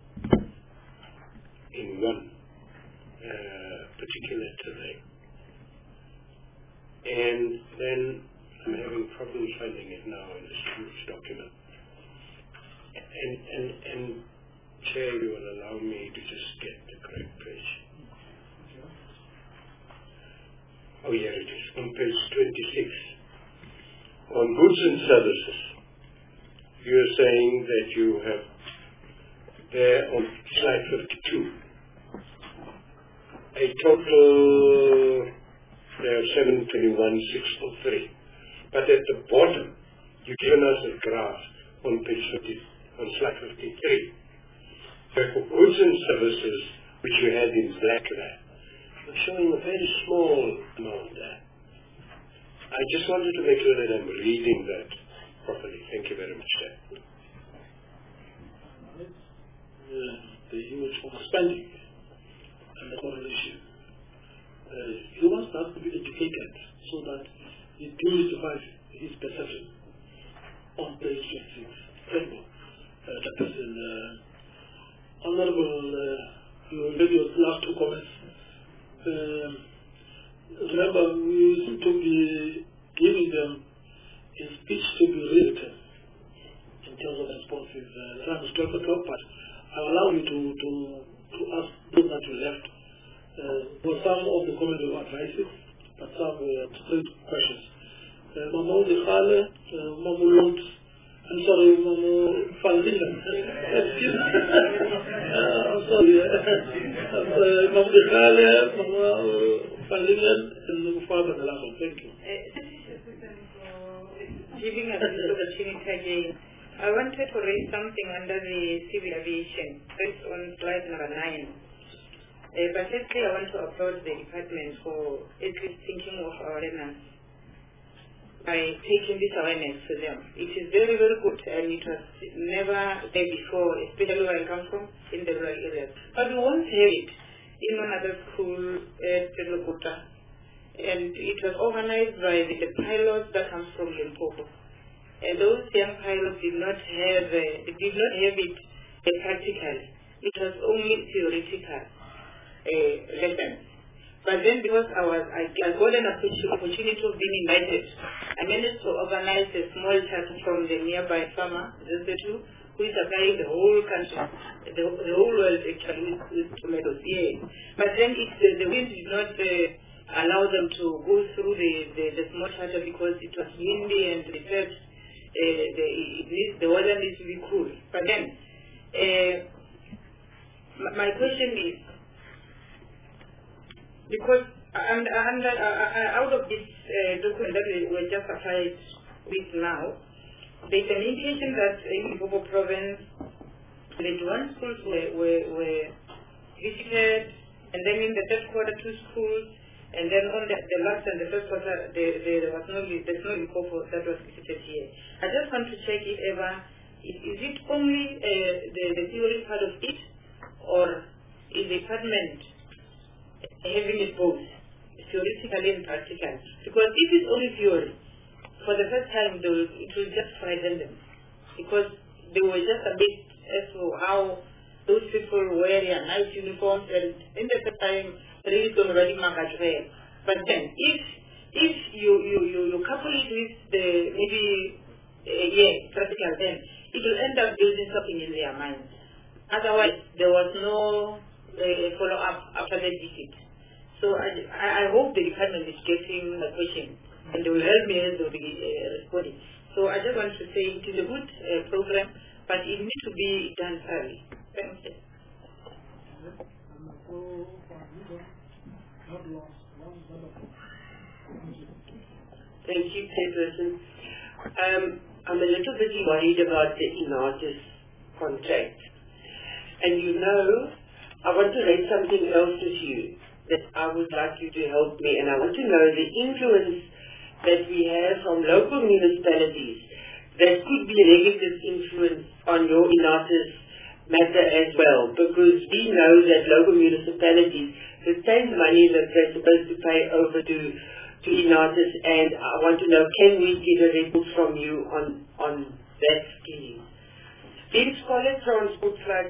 in one particular terrain. And then I'm having problems finding it now in this huge document. And Chair, you will allow me to just get the correct page. Oh, here it is, on page 26. On goods and services, you are saying that you have there on slide 52 a total, there are 721,603. But at the bottom, you've given us a graph on page 50, on slide 53. Where for goods and services, which you had in black there, you're showing a very small amount there. I just wanted to make sure that I'm reading that properly. Thank you very much, Chair. The huge overspending and the correlation. He wants us to be educated so that he justifies his perception on page 26. Thank you. That is Honorable, you made your last two comments. Remember, we used to be giving them a speech to be written in terms of responses. Time is 12 o'clock, but I'll allow you to ask those that you left. For some of the comments were advices, but some were straight questions. Mamu Dikhale, Mamu Lund, I'm sorry, Mamu Faldingan. Excuse me. I'm sorry. Mamu Dikhale, Mamu Faldingan, and Mamu Father Nalako. Thank you. Giving us this opportunity again. I wanted to raise something under the civil aviation, based on slide number 9. But firstly, I want to applaud the department for at least thinking of our learners by taking this awareness to them. It is very, very good, and it was never there before, especially where I come from, in the rural areas. But we won't have it in another school at Lokuta, and it was organized by the pilots that comes from Limpopo. And those young pilots did not have it practical. It was only theoretical lessons. But then because I got an opportunity of being invited, I managed to organize a small chat from the nearby farmer, Zesetu, who is supplying the whole country, the whole world actually with tomatoes. Yes. But then the wind did not allow them to go through the small charter because it was windy and they said the weather needs to be cool. But then my question is, because out of this document that we were just applied with now, there's an indication that in Limpopo province, 21 schools were visited, and then in the third quarter 2 schools, and then on the last and the first quarter there's no Limpopo that was visited here. I just want to check if ever, is it only the theory part of it, or is the department having it both, theoretically and practical? Because if it's only theory, for the first time it will just frighten them, because they were just a bit as to how those people wear their nice uniforms, and in the first time really don't really mark as well. But then if if you couple it with the maybe practical, then it will end up building something in their minds. Otherwise, there was no follow-up after the visit. So I hope the department is getting the question and they will help me as they will be responding. So I just want to say it is a good program, but it needs to be done thoroughly. Thank you. Thank you, Chairperson. I'm a little bit worried about the Inatis contract. And you know, I want to raise something else with you that I would like you to help me, and I want to know the influence that we have from local municipalities that could be a negative influence on your Inatis matter as well, because we know that local municipalities retain money that they're supposed to pay over to Inatis, and I want to know, can we get a report from you on that scheme? In Scholar Transport Flight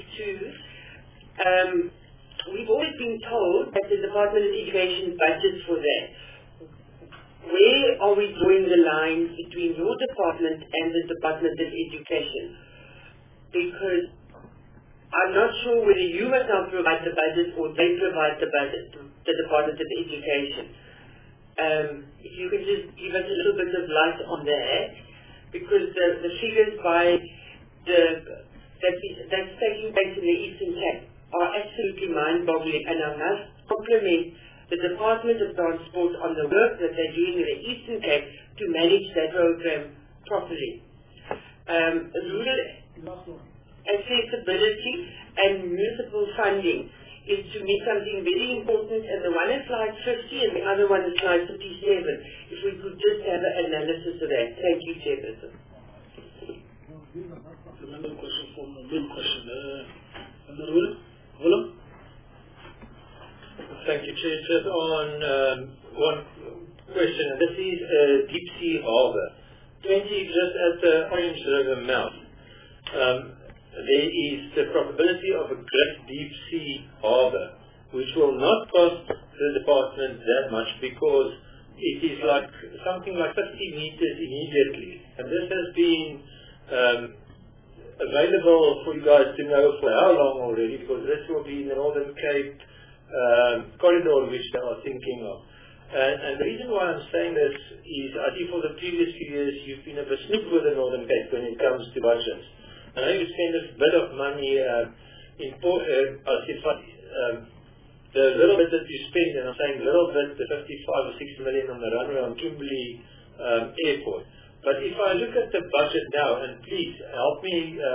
62, we've always been told that the Department of Education budgets for that. Where are we drawing the line between your department and the Department of Education? Because I'm not sure whether you must now provide the budget or they provide the budget, the Department of Education. If you could just give us a little bit of light on that, because the figures by that's taking place in the Eastern Cape are absolutely mind-boggling, and I must compliment the Department of Transport on the work that they're doing in the Eastern Cape to manage that program properly. Rural accessibility and municipal funding is to me something very important, and the one is slide 50 and the other one is slide 57. If we could just have an analysis of that. Thank you, Chairperson. Another question from the main question. Willem? Thank you, Chair. Just on one question, and this is Deep Sea Harbour. 20 just at the Orange River mouth. There is the probability of a great deep sea harbour, which will not cost the department that much because it is like something like 50 meters immediately. And this has been available for you guys to know for how long already, because this will be in the Northern Cape corridor which they are thinking of. And the reason why I'm saying this is I think for the previous few years you've been a bit snoop with the Northern Cape when it comes to budgets. I know you spend a bit of money the little bit that you spend, and I'm saying little bit, the 55 or 60 million on the runway on Kimberley Airport. But if I look at the budget now, and please help me,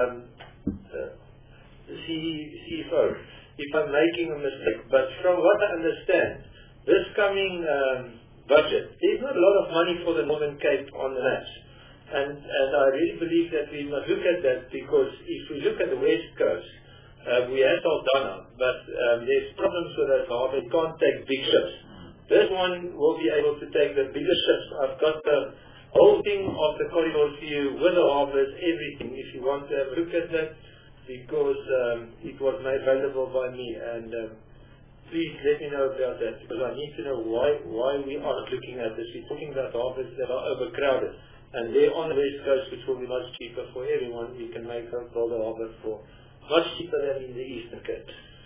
CFO, if I'm making a mistake, but from what I understand, this coming budget, there's not a lot of money for the Northern Cape on the maps. And I really believe that we must look at that, because if we look at the West Coast, we have Saldanha, but there's problems with that harbour. It can't take big ships. This one will be able to take the bigger ships. I've got the whole thing of the corridor for you with the harbours, everything, if you want to have a look at that, because it was made available by me. And please let me know about that, because I need to know why we aren't looking at this. We're talking about harbours that are overcrowded. And they're on the West Coast, which will be much cheaper for everyone. We can make a build a harbour for much cheaper than in the Eastern Cape.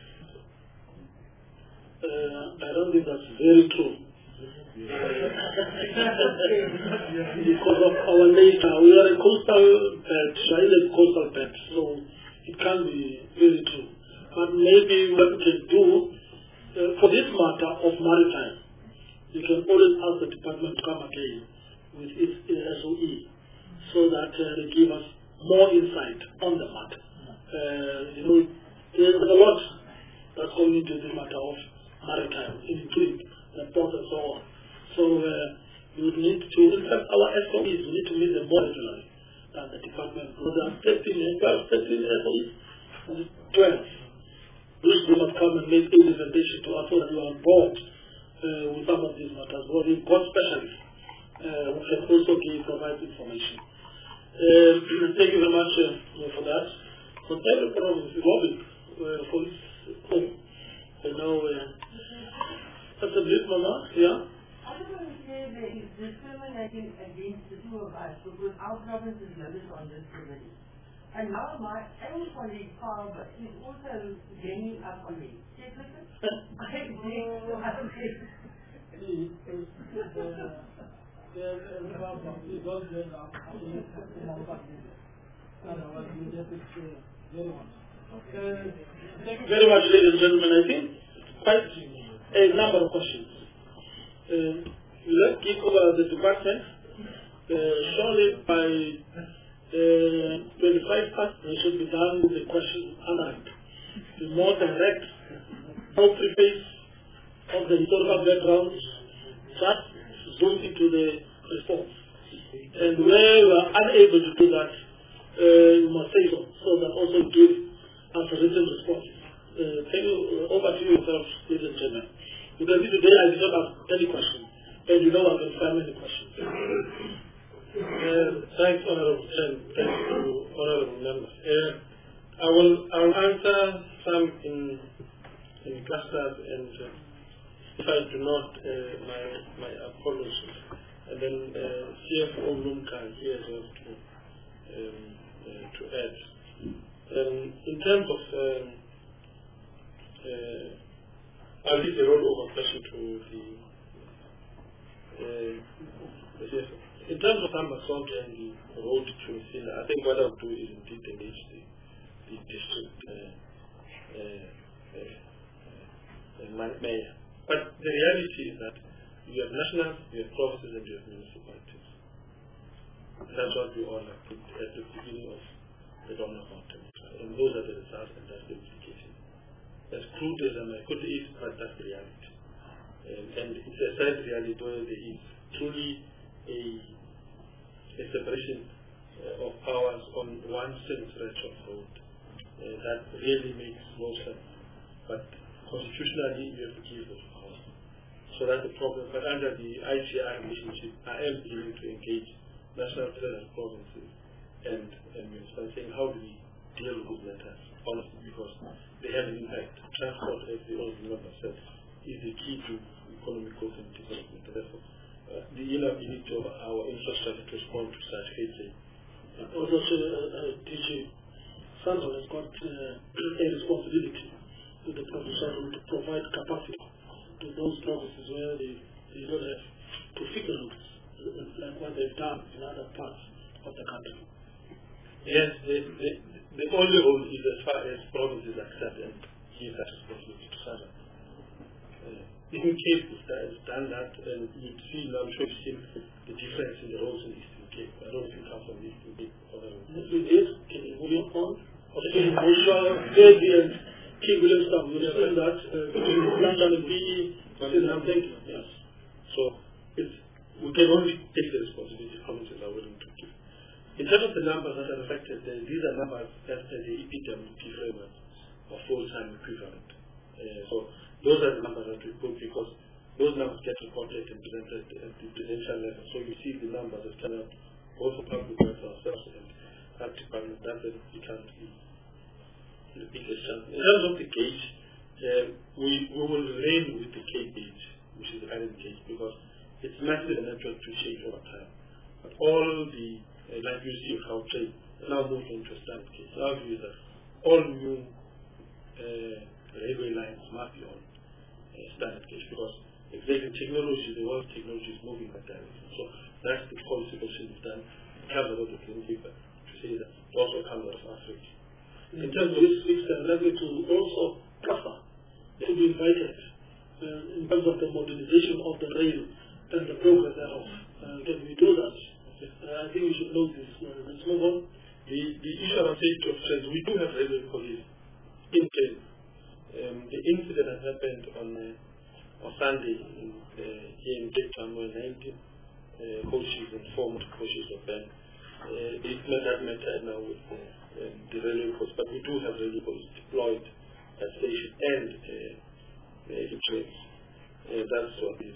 I don't think that's very true. Because of our nature, we are a coastal belt, island coastal belt, so it can be very true. But maybe what we can do, for this matter of maritime, you can always ask the department to come again with its SOE, so that they give us more insight on the matter. There's a lot that's going into the matter of maritime, including the port and so on. So we would need to, in fact, our SOEs, we need to meet them more regularly than the department. So there are 13 SOEs, 12. Those do not come and make a presentation to us so that we are on board with some of these matters. But we've got specialists who can also provide information. Thank you very much for that. So thank you for Robin for his home. I know that's a bit, Mama, yeah? there is discriminating against the two of us because our province is limited on this already. And now my own colleague, Father, is also ganging up on me. Says, listen, I think to have Thank you very much, ladies and gentlemen. I think quite a number of questions. Let's give over the department. Surely by 25 past, we should be done with the questions unasked. The more direct, no preface of the historical background, just zoom into the response. And where we are unable to do that, you must say so that also give us a written response. Thank you. Over to you yourself, ladies and gentlemen. Because today I did not ask any question, and you know I can find many questions. Thanks, Honorable Chen. Thanks to Honorable Members. I will answer some in clusters, and if I do not, my apologies. And then CFO Lumka here as well to add. In terms of, I'll leave the rollover question to the CFO. In terms of Ambassador and the road to Messina, I think what I'll do is indeed engage the district mayor. But the reality is that you have national, you have provinces, and you have municipalities. That's what we all have put at the beginning of the Donor Mountain. And those are the results, and that's the implication. As crude as I could be, but that's the reality. And it's a sad reality where there is truly a separation of powers on one single stretch of road. That really makes no sense. But constitutionally, you have to give those powers. So that's the problem. But under the ICR relationship, I am willing to engage national and provinces and municipalities saying how do we deal with matters, honestly, because they have an impact. Transport, as the old member said, is the key to economic growth and development. Therefore, the inability of our infrastructure to respond to such cases. Also, DG Sandra has got a responsibility to the province to provide capacity to those provinces where they don't have to figure out like what they've done in other parts of the country. Yes, the only role is as far as provinces accept and give that responsibility to Sandra. Even Cape has done that, and you'd see, I'm sure you've seen the difference in the roads in Eastern Cape. I don't know if you come from Eastern Cape. It is, can you move your phone? In Baby and King Williamstown, you've seen that between London and BE, yes. So we can only take the responsibility provinces are willing to give. In terms of the numbers that are affected, these are numbers that the EPWP framework of full-time equivalent. So those are the numbers that we put because those numbers get reported and presented at the presidential level. So you see the numbers that come out both for public works ourselves and health department. That's when it becomes the biggest chance. In terms of the gauge, we will remain with the K gauge, which is the current gauge, because it's massive and natural to change over time. But all the, like you see how trade now moved into a standard gauge. Our view is that all new railway lines must be on standard gauge because exactly technology, the world technology is moving in that direction. So that's the policy question we've done. It comes out of the clinic, but to say that it also comes out of Africa. In terms of this, it's likely to also cover to be invited in terms of the modernization of the rail and the progress thereof. Can we do that? I think we should know this. Let's move on. The issue of safety of trains, we do have railway police in place. The incident that happened on Sunday here in Cape Town where 19 coaches and former coaches were banned. It's not that matter now with the railway force, but we do have railway police deployed at station and in trains. That's what is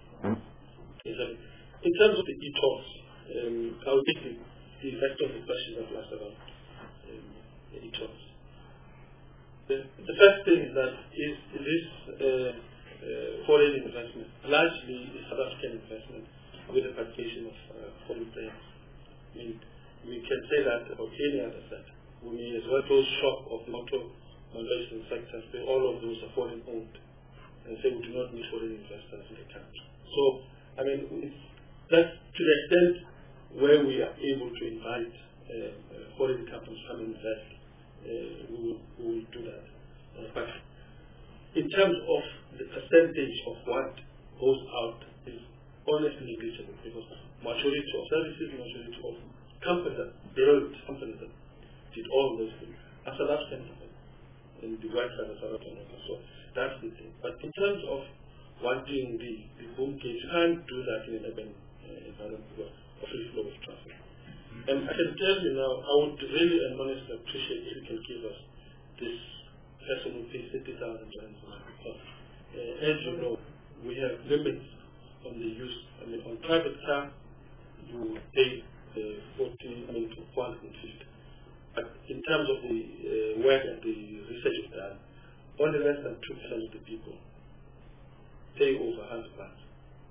in terms of the e-talks, I'll take the rest of the questions that last about e-talks. The first thing is that is this foreign investment, largely South African investment, with the participation of foreign players. I mean, we can say that about any other sector. We may as well close shop of non-investment sectors, but all of those are foreign owned, and say we do not need foreign investors in the country. So, I mean, that's to the extent where we are able to invite foreign companies to come and invest, we will do that. But in terms of the percentage of what goes out is honestly negligible, because majority of services, majority of companies, Deloitte companies that did all those things, as a large extent in the right side of South Africa. So that's the thing. But in terms of wanting the boom case, you can't do that in an urban environment because of free flow of traffic. And I can tell you now, I would really and honestly appreciate if you can give us this person who pays 30,000 rand, because as you know, we have limits on the use. I mean, on private car, you pay 450. But in terms of the work and the research done, only less than 2% of the people pay over 100 pounds.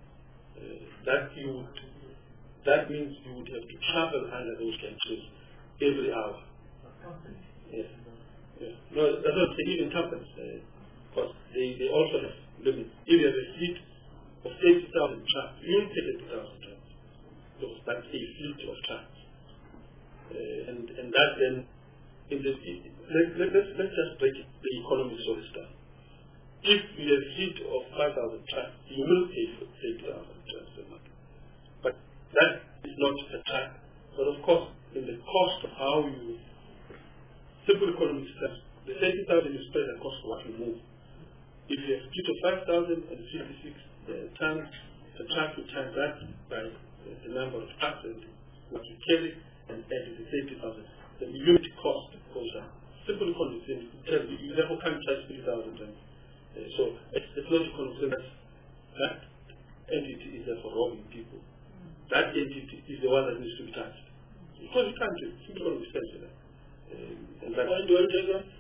That means you would have to travel under those countries every hour. Yes. Yes. No, that's not even companies, because they also have limits. If you have a fleet of 80,000 trucks, you'll take 80,000 trucks. So that's a fleet of trucks. And that then, let's just break the economics of this down. If you have a fleet of 5,000 trucks, you will pay for 80,000 trucks a month. But that is not a truck. But of course, in the cost of how you, simple economics terms, the 30,000 is spread across what you move. If you have a fleet of 5,056 tons, the truck will times that by the number of trucks and what you carry, and add to the 30,000. The unit cost goes down. Simple economics tells you therefore can't charge 3,000 rand. So it's not economics. That entity is there for robbing people. That entity is the one that needs to be charged. Because you can't do it. Simple economics tells you that. And that's do I take that?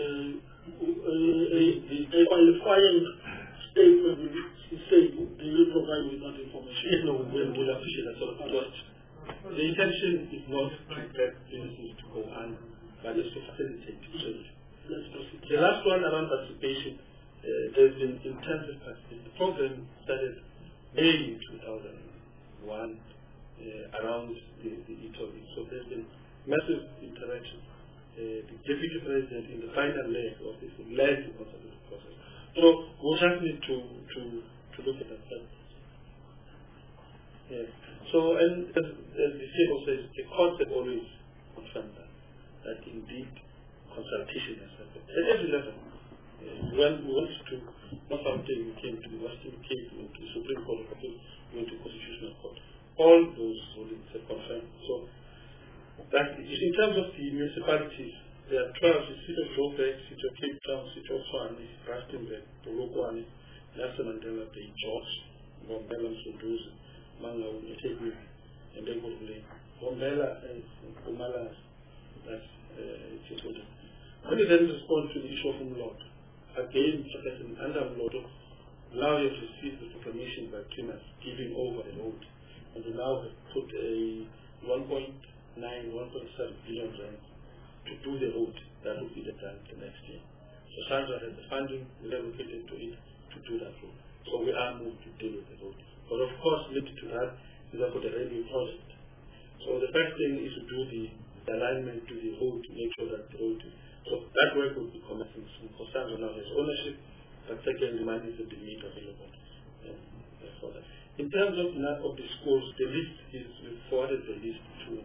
A qualifying statement will say, do you provide with that information? Yes, no, we will appreciate that sort of trust. The intention is not to get businesses to go on, but just to facilitate change. The last one around participation, there's been intensive participation. The program started May 2001 around the Italy. So there's been massive interaction. The Deputy President in the final leg of this led the consultative process. So we'll just need to look at that. Yeah. So, and as the CFO says, the court have always confirmed that indeed consultation has happened at every level. When we went to Northampton, we came to the Western Cape, we went to the Supreme Court of Appeal, we went to Constitutional Court. All those rulings have confirmed. So, that is in terms of the municipalities, there are 12: the City of Joburg, City of Cape Town, City of Tshwane, Rustenburg, Polokwane, Nelson Mandela Bay, George, Mbombela, Msunduzi, Mangaung, Etegui, and then Mbombela and Mpumalanga. That's important. When you then respond to the issue of Umlot, again, under Umlot, now you have received the proclamation by Cleaners giving over the road, and we now have put a 1.7 billion rand to do the road. That will be the time the next year. So SANZA has the funding relocated to it to do that road. So we are moved to deal with the road. But of course, linked to that is about the railway project. So the first thing is to do the alignment to the road, to make sure that the road. So that work will be commencing soon. For SANZA now has ownership, but second, the money will be made available for that. In terms of the schools, the list is, we forwarded the list to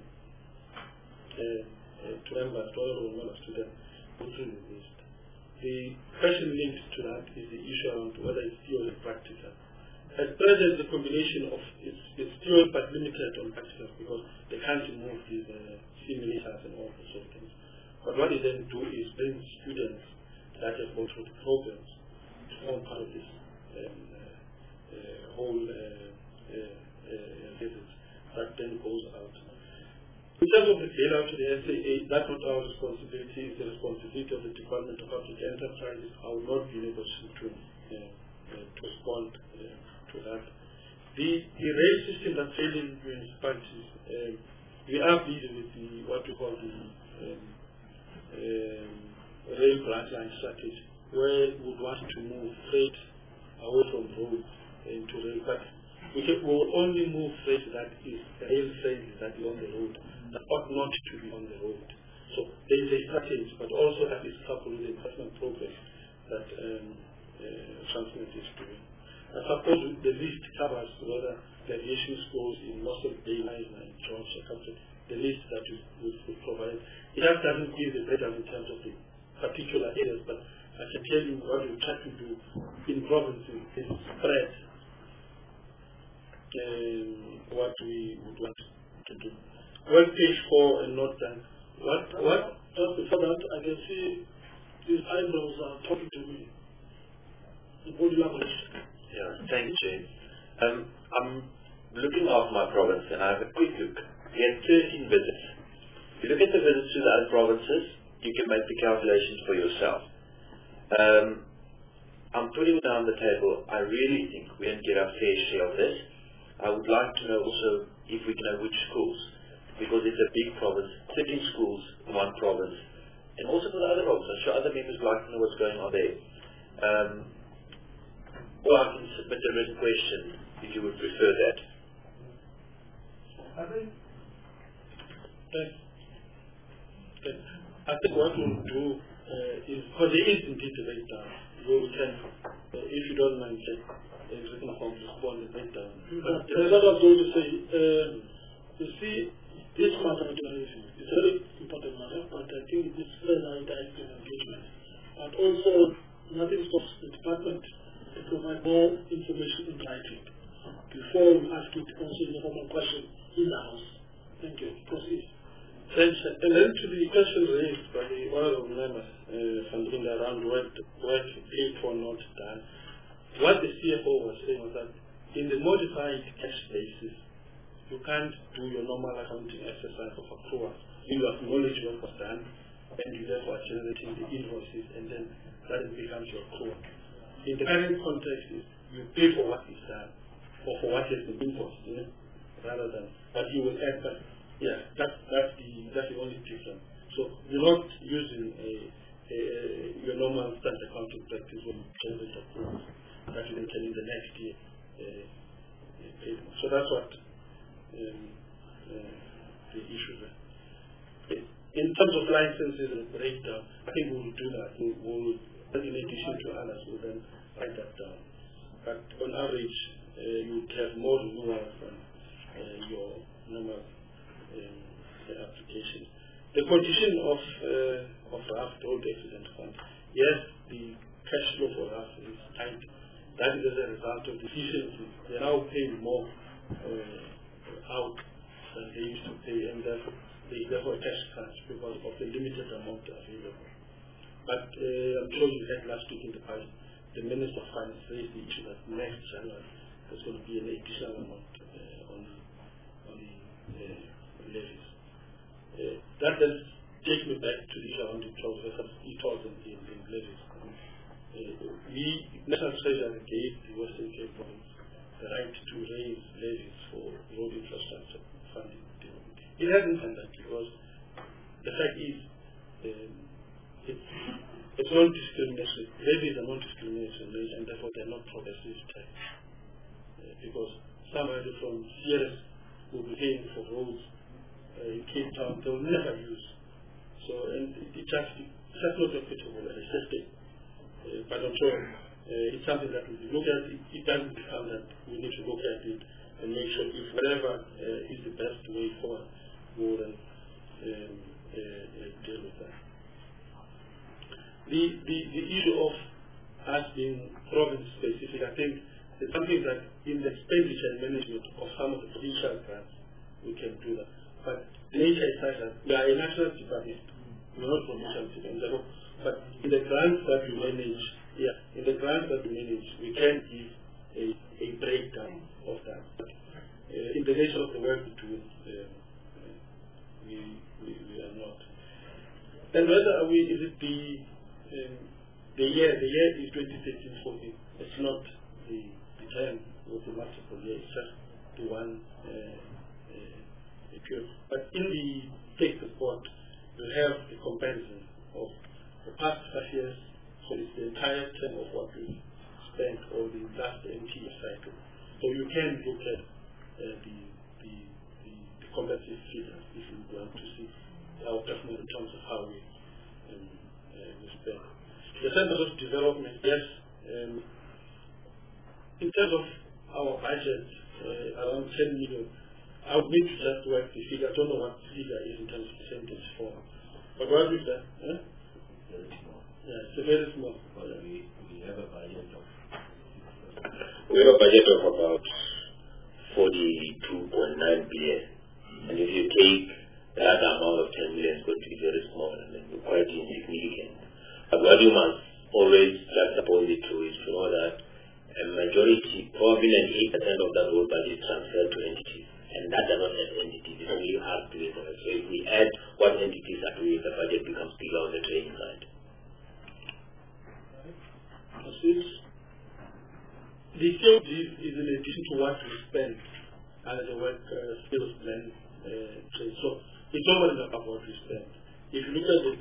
members, to all members, to them, go through the list. The question linked to that is the issue around whether it's theory or practical. At present, the combination of it's theory but limited on practical because they can't remove these simulators and all those sort of things. But what they then do is bring students that have gone through the programs to form part of this whole visit that then goes out. In terms of the bailout to the SAA, that's not our responsibility. It's the responsibility of the Department of Public Enterprises. I will not be able to respond to that. The rail system that's failing municipalities, we are busy with what we call the rail branch line strategy, where we would want to move freight away from road into rail. But we will only move freight that is rail friendly, that is on the road, that ought not to be on the road. So there is a strategy, but also that is coupled with the investment progress that Transnet is doing. I suppose the list covers whether the aviation schools in most of the daylight and jobs are covered. The list that we provide. It just doesn't give the breakdown in terms of the particular areas, but I can tell you what we try to do in provinces is spread what we would want to do. Well, page 4 and not done. What? Just before that, I can see these eyebrows are talking to me. The body language. Yeah, thank you. I'm looking after my province and I have a quick look. We had 13 visits. If you look at the visits to the other provinces, you can make the calculations for yourself. I'm putting down the table, I really think we didn't get our fair share of this. I would like to know also if we know which schools, because it's a big province, 13 schools in one province, and also for the other provinces. I'm sure other members would like to know what's going on there. Or I can submit a written question if you would prefer that. I think what we'll do is, because there is indeed a breakdown, where we can, if you don't mind, check a written form to respond the breakdown. But what I was going to say, you see, this matter is a very important matter, but I think it is further interactive engagement. And also, nothing stops the department to provide more information in writing before we ask it to answer the formal question in the House. Thank you. Proceed. Thanks. And then to the question raised by the honorable members, Sandrinda, around what is or not done, what the CFO was saying was that in the modified cash basis, you can't do your normal accounting exercise of accrual. You acknowledge what was done, and you therefore are generating the invoices, and then that becomes your accrual. In the current context, is you pay for what is done, or for what has been invoiced, rather than, but you will add back. Yeah, that's the only difference. So you're not using your normal standard accounting practice when you generate accruals that you can in the next year. So that's what the issue is. In terms of licenses and breakdown, I think we'll do that. We'll in addition to others, we'll then write that down. But on average, you would have more renewals than your normal application. The condition of RAF, the old accident fund, yes, the cash flow for RAF is tight. That is as a result of efficiency. They now pay more out than they used to pay, and therefore there is cash crunch because of the limited amount available. But I'm sure you heard last week in the Parliament, the Minister of Finance raised the issue that next January there's going to be an additional amount on levies. That then takes me back to the around 2,000 in levies. National Treasury gave the Western Cape province the right to raise levies for road infrastructure funding. It hasn't done that because the fact is it's non-discrimination. Levies are non-discrimination and therefore they're not progressive tax. Because somebody from CRS will be paying for roads in Cape Town they will never use. So, and it's just not equitable as a system. But I'm sure it's something that we look at. It doesn't become that we need to look at it and make sure if whatever is the best way forward, we will deal with that. The issue of us being province specific, I think it's something that in the expenditure and management of some of the provincial grants, we can do that. But the nature is such that we are a national department, we're not provincial department. But in the grants that we manage, we can give a breakdown of that. But, in the nature of the work we do, we are not. And whether is it the year is 2013-14. It's not the term of the multiple years, just to one period. But in the take report, you have the comparison of the past 5 years, so it's the entire term of what we spent or the last NTE cycle. So you can look at the comparative figures if you want to see our performance in terms of how we spend. The Centers of Development, yes, in terms of our budget, around 10 million, I would need to just work the figure. I don't know what the figure is in terms of percentage for. But what is that? Very small. Yeah, it's very small. But we have a budget of about 42.9 billion. And if you take that amount of 10 million, it's going to be very small and then quite insignificant. But what you must always juxtapose it to is to know that a majority, probably 8% of that whole budget is transferred to entities. And that does not have entities, it only has to it. So if we add what entities are doing, the budget becomes bigger on the training side. The field is in addition to what we spend as a work skills plan trade. So it's always about what we spend. If you look at the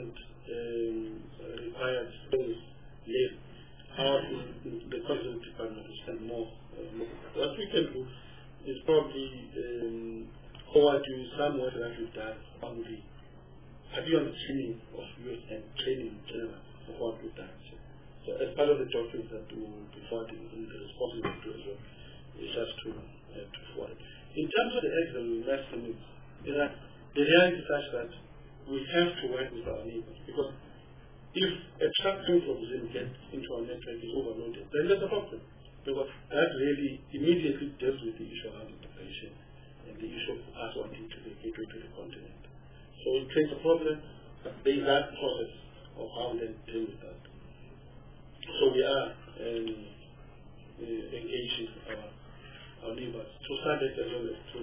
2% required skills left, the content department will spend more. What we can do is probably forward you some work that we've done on the training of youth and training in general of what we've done. So as part of the documents that we will be forwarding in the responsibility to Israel, it's just to forward. In terms of the actual investment, the reality is such that we have to work with our neighbors, because if a truck coming from Zim gets into our network is overloaded, then there's a problem. Because that really immediately deals with the issue of integration and the issue of us wanting to be gateway to the continent. So it creates a problem, but there is that process of how we then deal with that. So we are engaging our neighbors to SADC as well as to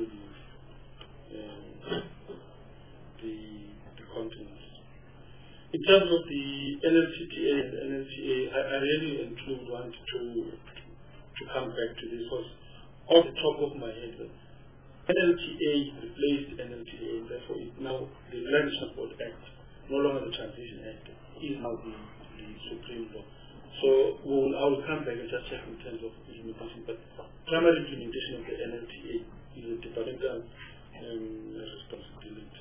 the continent. In terms of the NLTTA and the NLTA, I really and truly want to come back to this, because off the top of my head, NLTA replaced NLTA, and therefore it now the Land Transport Act, no longer the Transition Act, is now the supreme law. So I will come back and just check in terms of implementation, but primary implementation of the NLTA is a departmental responsibility.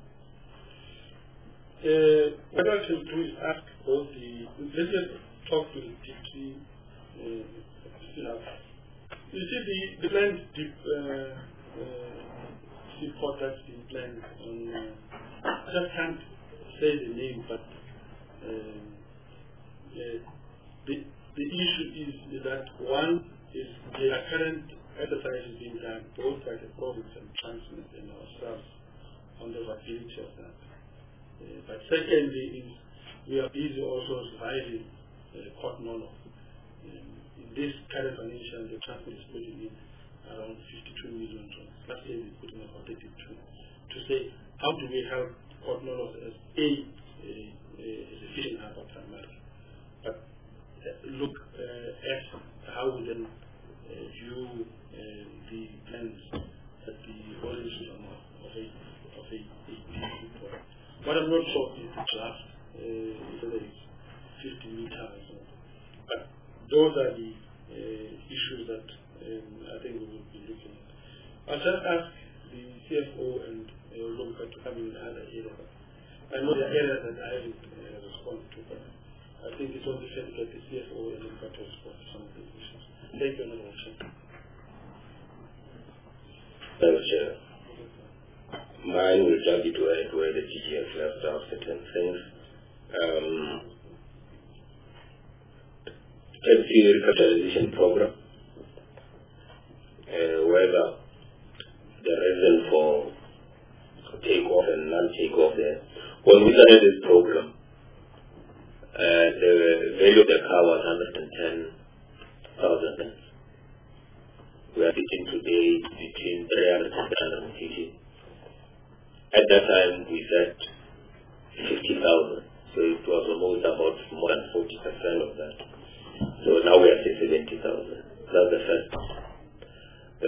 What I can do is ask both let's just talk to the DT. You see the land report that's been planned on, I just can't say the name, but the issue is that one is the current exercise is being done both by the province and Transnet and ourselves on the viability of that. But secondly is we are busy also revising Port Nolo. In this current financial, the Transnet is putting in around 52 million. Last year we put in about 32 to say how do we help Port Nolo as a fishing hub primarily, but look at how we then view the plans at the origin of a report. What I'm not sure is the draft, whether it's 50 meters, but those are the issues that I think we will be looking at. I'll just ask the CFO and Lumka to come in other areas. I know there are areas that I haven't responded to, but I think it's only fair to get the CFO and Lumka to respond to some of these issues. Thank you, Honorable Chair. Thank you, Chair. Mine will just be to add where the GGF left out certain things. FC recapitalization program, whether the reason for take-off and non-take-off there. When we started this program, the value of the car was 110,000. We are sitting today between 300 and 350. At that time, we said 50,000, so it was almost about more than 40% of that. So now we are at 70,000. That's the first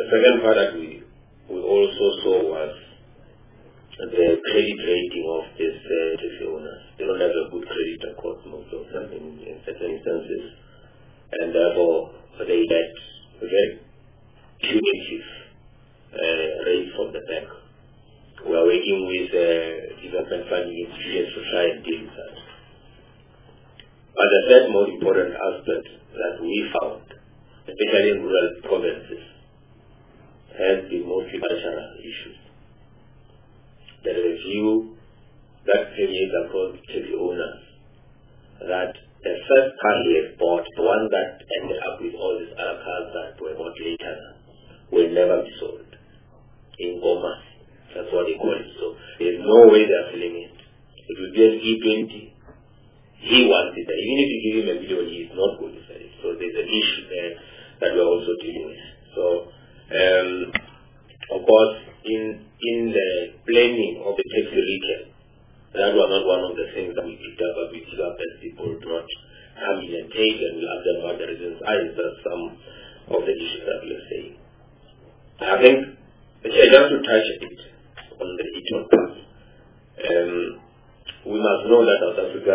second part that we also saw was the credit rating of these taxi owners. They don't have a good credit record, most of them, in certain instances, and therefore they get a very punitive rate from the bank. We are working with development funding institutions to try and deal with that. But the third most important aspect that we found, especially in rural provinces, has been mostly cultural issues. There is a view that permeates across taxi owners that the first car he has bought, the one that ended up with all these other cars that were bought later, will never be sold. In Goma, that's what they call it. So there's no way they are selling it. It will be an E20. He wants it. Even if you give him a million, he is not going to sell it. So there's an issue there that we're also dealing with. So, of course, in the planning of the taxi retail, that was not one of the things that we picked up, but we picked up that people do not come in and take, and we ask them what the reasons are. That's some of the issues that we are saying. I think, just to touch a bit on the regional part, we must know that South Africa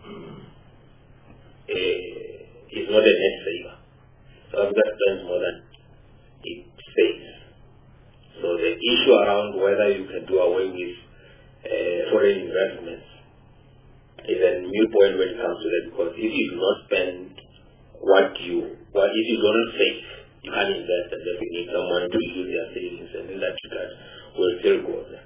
is not a net saver. South Africa spends more than it saves. So the issue around whether you can do away with foreign investments is a new point when it comes to that, because if you do not spend if you don't save, you can't invest, and therefore you need someone to use their savings, and in that regard will still go there.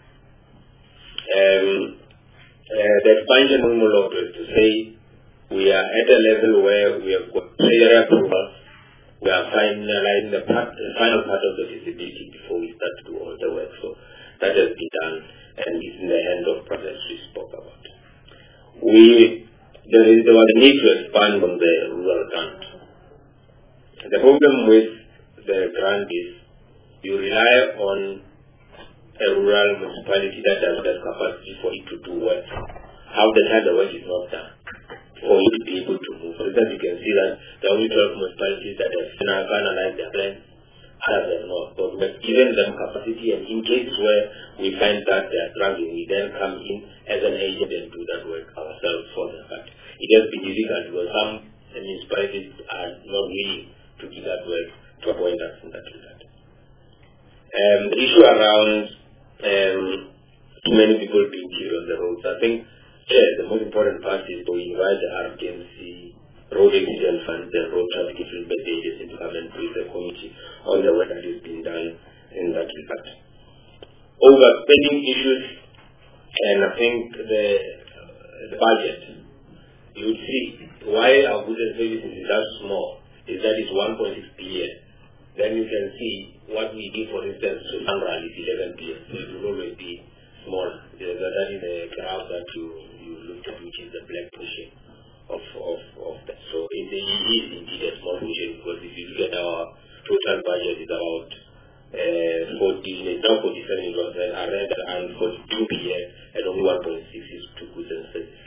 The expansion law is to say we are at a level where we have got clear approvals. We are finalizing the final part of the feasibility before we start to do all the work. So that has been done and is in the hand of projects we spoke about. There was a need to expand on the rural grant. The problem with the grant is you rely on a rural municipality that does not have capacity for it to do work. Half the time the work is not done for you to be able to move. For instance, you can see that there are only 12 municipalities that have finalized their plans, others have not. But we have given them capacity, and in cases where we find that they are struggling, we then come in as an agent and do that work ourselves for them. But it has been difficult because some municipalities are not willing to do that work to appoint us in that regard. The issue around too many people being killed on the roads, I think the most important part is to invite the RTMC, Road Accident Fund, and Road Traffic Improvement Agency to come and brief the committee on the work that is being done in that regard. Overspending issues, and I think the budget, you would see why our goods and services is that small, is that it's 1.6 billion. Then you can see what we did, for instance, to Sunrise is 11 billion, so it will always be small. That is a graph that you look at, which is the black portion of that. So it is indeed a small portion, because if you look at our total budget, is about now 47 million, and 42 billion, and only 1.6 is to goods and services.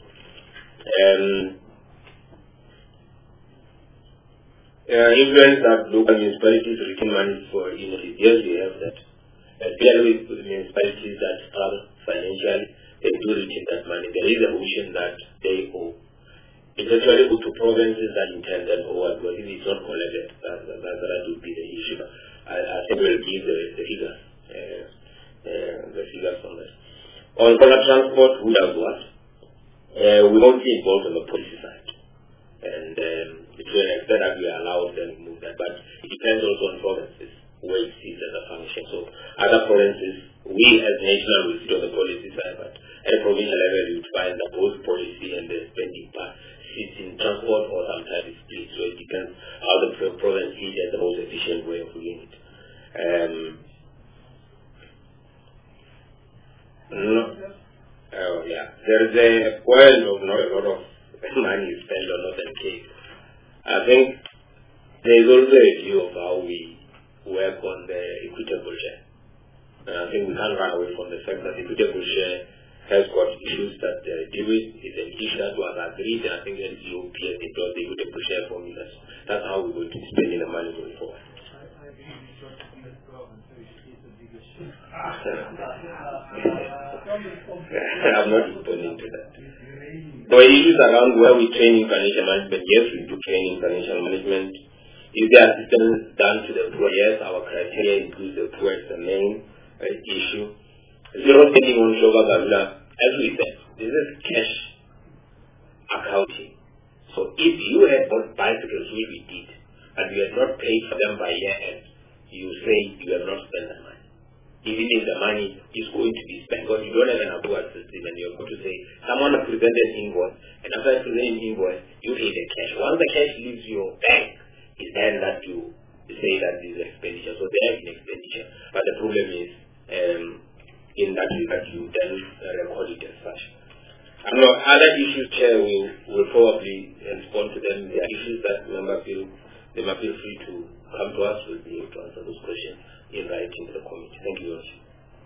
Influence that local municipalities retain money for universities. Yes, we have that. Especially with municipalities that struggle financially, they do retain that money. There is a motion that they owe. It's actually up to provinces that intend that over, because if it's not collected, that would be the issue. I think we'll give the figures. The figures on that. On public transport, who does what? We're mostly involved on the policy side. And to an extent that we allow them to move that, but it depends also on provinces where it sits as a function. So other provinces, we as national will sit on the policy side, but at a provincial level you would find that both policy and the spending part sits in transport, or sometimes it's split. So it depends how the province sees as the most efficient way of doing it. There is a point of not a lot of money spent on Northern Cape. I think there is also a view of how we work on the equitable share. And I think we can't run away from the fact that equitable share has got issues that deal with. It's an issue that was agreed, and I think NCOP has deployed the equitable share formulas. That's how we're going to be spending the money going forward. I believe it's got to be the province, so it is the biggest ship. I'm not responding to that. There were issues around where we train in financial management. Yes, we do training in financial management. Is there assistance done to the poor? Yes, our criteria includes the poor as the main issue. Zero spending on Shoga Babula, as we said, this is cash accounting. So if you had bought bicycles, which we did, and you had not paid for them by year end, you say you have not spent the money. Even if the money is going to be spent, because you don't have an approval system, and you're going to say, someone has presented an invoice, and after I present an invoice, you pay the cash. Once the cash leaves your bank, it's then that you say that this is expenditure. So there is an expenditure. But the problem is, in that you then record it as such. I know other issues, Chair, will probably respond to them. There are issues that members feel they might feel free to come to us. We'll be able to answer those questions in writing to the committee. Thank you very much.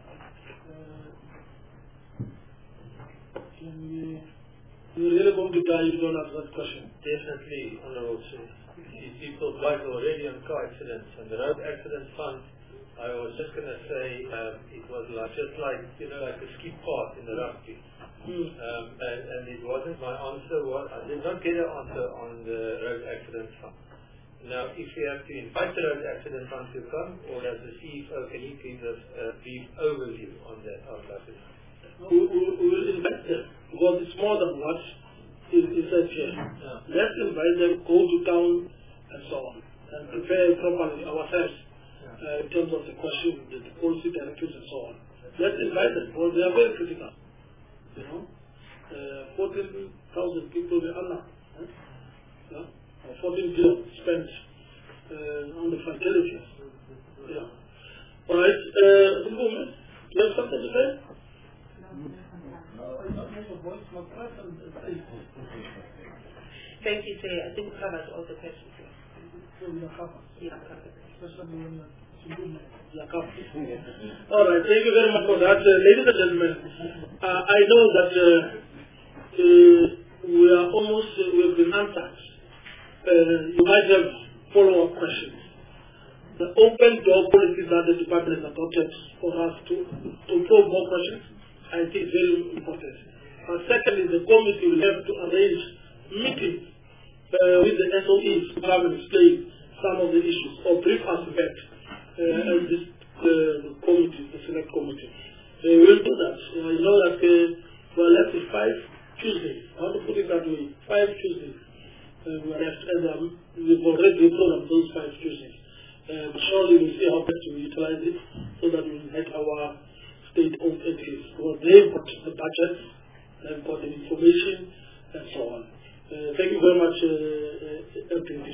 You're really going to die if you don't answer that question. Definitely, Honorable Chair. These people died already on car accidents, and the road accident fund, I was just going to say, it was just like a ski path in the rugby. And it wasn't my answer. I did not get an answer on the road accident fund. Now, if you have to invite the road accident fund to come, or as the CFO, can you give us a brief overview on that? We will invite them, because it's more than what is said here. Let's invite them, go to town, and so on, and prepare properly ourselves in terms of the question, the policy directives, and so on. Let's invite them, because they are very critical. 14,000 people were under, or 14 billion spent on the fertility. All right, do you have something to say? Thank you, Chair. I think we covered all the questions. All right, thank you very much for that. Ladies and gentlemen, I know that we have been answered. You might have follow-up questions. The open door policy that the department has adopted for us to probe more questions, I think is very important. Secondly, the committee will have to arrange meetings with the SOEs to come and explain some of the issues or brief us back as this committee, the select committee. We will do that. I know that we are left with 5 Tuesdays. I want to put it that way, 5 Tuesdays. We are left, and we've already programmed those 5 Tuesdays. Surely we'll see how best we utilize it so that we can make our state-owned entities. Because they've got the budget, they've got the information, and so on. Thank you very much, LPTG.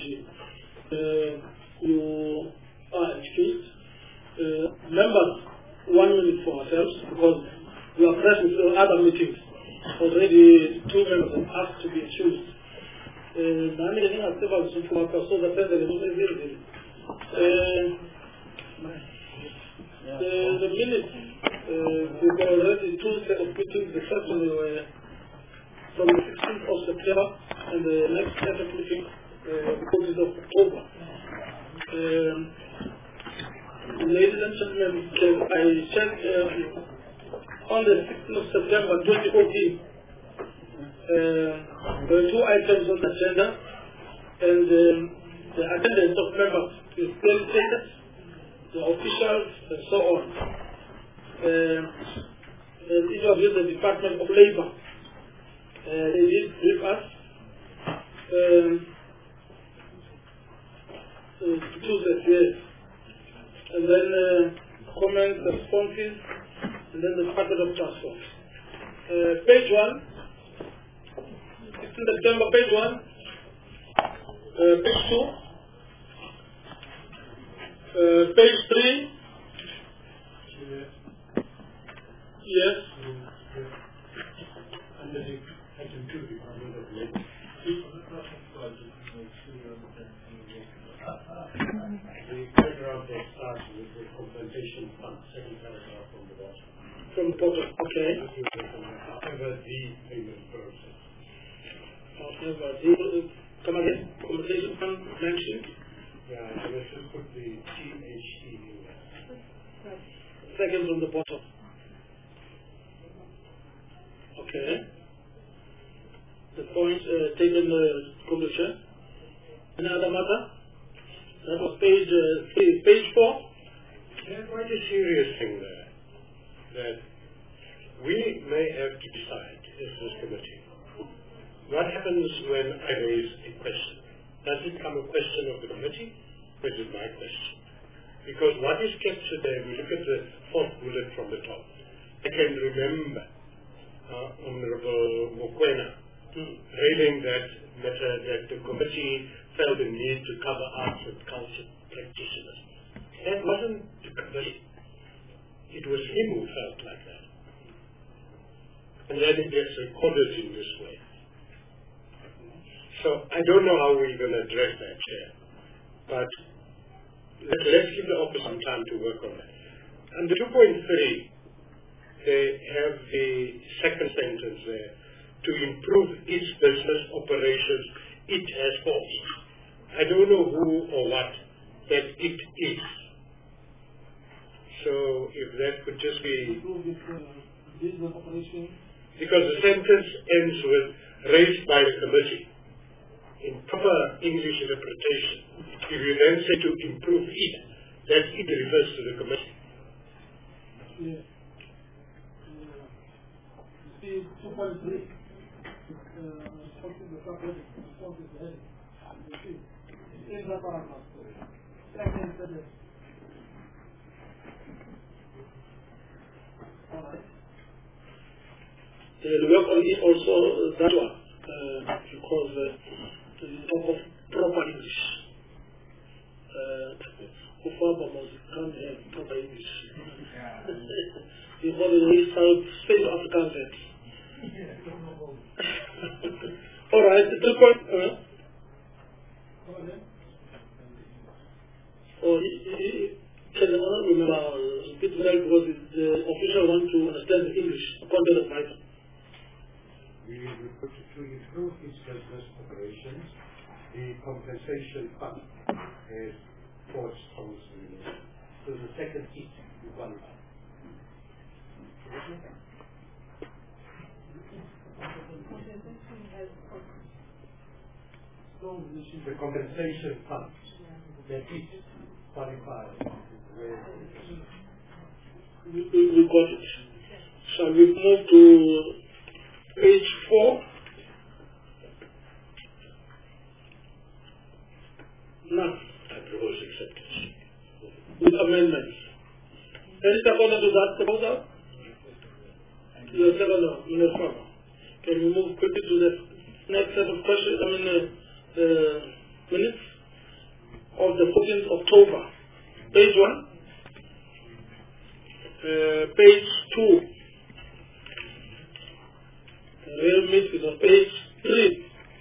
You are excused. Members, 1 minute for ourselves, because we are pressed with other meetings. Already 2 members have asked to be excused. The minutes, we've got already 2 sets of meetings. The first one were from the 16th of September, and the next set of meetings, the 14th of October. Ladies and gentlemen, I checked on the 16th of September 2014. There are 2 items on the agenda, and the attendance of members is still stated, the officials, and so on. And each of you, the Department of Labor, they did brief us to choose the yes. And then comments, responses, and then the Department of Transport. Page 1. 16 September, page 1, page 2, page 3, yes. The paragraph that starts with the compensation fund, second paragraph from the bottom. From the bottom, okay. However, the payment process. Come again, compensation fund mentioned? Yeah, let's just put the THE in there. Second from the bottom. Okay. The point taken, Commissioner. Any other matter? That was page 4. There's quite a serious thing there, that we may have to decide as this committee. What happens when I raise a question? Does it become a question of the committee? Or is it my question? Because what is captured there, we look at the fourth bullet from the top. I can remember Honorable Mokoena raising that matter, that the committee felt the need to cover arts and culture practitioners. That wasn't the committee. It was him who felt like that. And then it gets recorded in this way. So I don't know how we're going to address that, Chair. But let's give the office some time to work on that. Under 2.3, they have the second sentence there. To improve its business operations, it has forced. I don't know who or what that it is. So if that could just be... Business operation. Because the sentence ends with raised by the committee. In proper English interpretation, if you then say to improve it, that it refers to the committee. Yeah. See, 2.3. The subject, the heading. You see, in the paragraph. Second sentence. Alright. The work on it also, that one, because the talk of proper English. Ufaba can't have proper English. Because we Space African text. Alright, the point. Can remember repeat well because the official want to understand the English content of writing. We put to improve its business operations, the compensation fund has forged funds. So the second it you qualify. The compensation fund that it qualifies. We got it. Shall we move to page 4? None. I propose acceptance. With amendments. Any second to that proposal? Yes, second, no problem. Can we move quickly to the next set of questions? Minutes of the 14th October. Page 1. Page 2. The real meat is on page 3.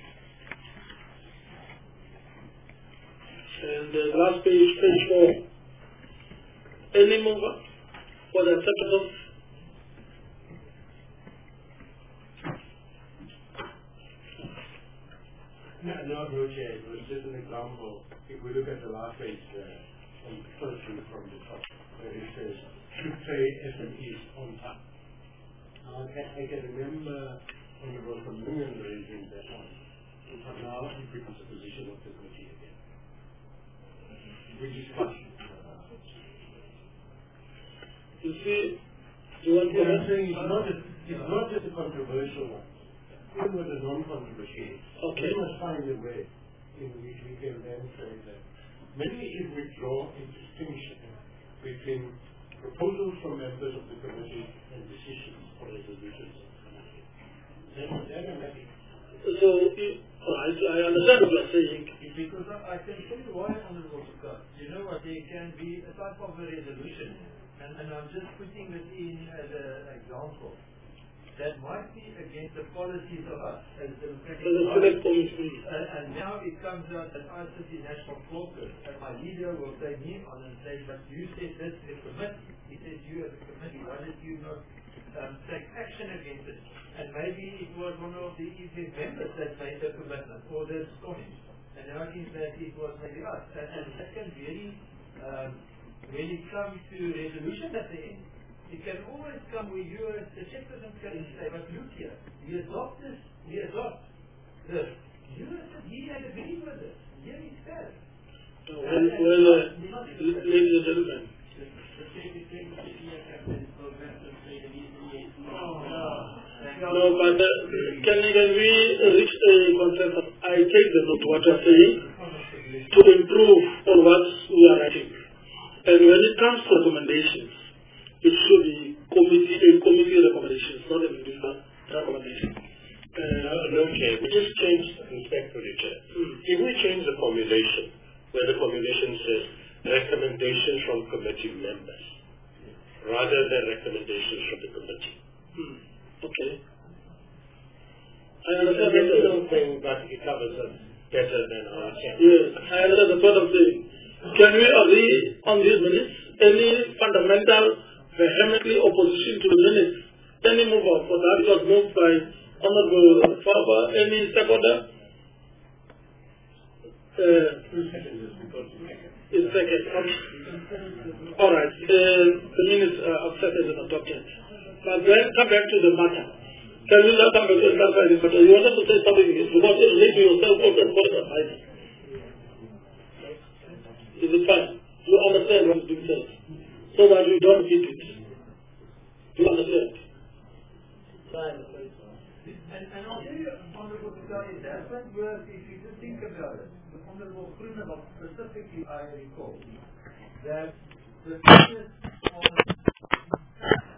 And the last page, page 4. Any mover for the acceptance? No, Chair, it was just an example. If we look at the last page, on the first one from the top, where it says, should pay SMEs on time. I can remember Honorable from Union raising that one. But now it becomes a position of the committee again. We discussed. You see, you want to saying it's not just a controversial one. Even with a non-controversial, okay. we must find a way in which we can then say that maybe if we draw a distinction between proposals from members of the committee and decisions or resolutions of the committee, then I'm happy. So, I understand what you're saying. Because I can tell you why, Honorable Scott. You know what, there can be a type of a resolution, and I'm just putting it in as an example. That might be against the policies of us as democratic parties. And now it comes out that I sit in National Caucus and my leader will take me on and say, but you said this in the committee. He says, you as a committee, why did you not take action against it? And maybe it was one of the EFF members that made the commitment or the Scottish. and now it seems that it was maybe us. And that can really, when it comes to resolution at the end, it can always come where you as the chairperson can say, but look here, we adopt this, you said he had agreed with this. Here he says. Ladies and gentlemen. No, but can we reach a consensus? I take the note what you're saying to improve on what we are writing. And when it comes to recommendations, it should be committee recommendations, not an individual recommendation. Okay, we just changed respectfully, Chair. If we change the formulation, where the formulation says recommendations from committee members, rather than recommendations from the committee. Okay. I understand the little thing, but it covers us better than our Chair. Yes, I understand the point of saying, can we agree on these minutes? Any fundamental, vehemently opposition to the minutes? Any move out for that? It was moved by Honorable Faber. Any seconder? Is second. All right. The minutes are accepted and adopted. But then come back to the matter. Can we now come back to the matter? You wanted to say something because it relates to yourself also as well as advisor. Is it fine? You understand what is being said, so that you don't repeat it. You understand? Fine. And I'll tell you, Honorable Secretary, that won't work if you just think about it. The Honorable Groenewald specifically, I recall, that the focus on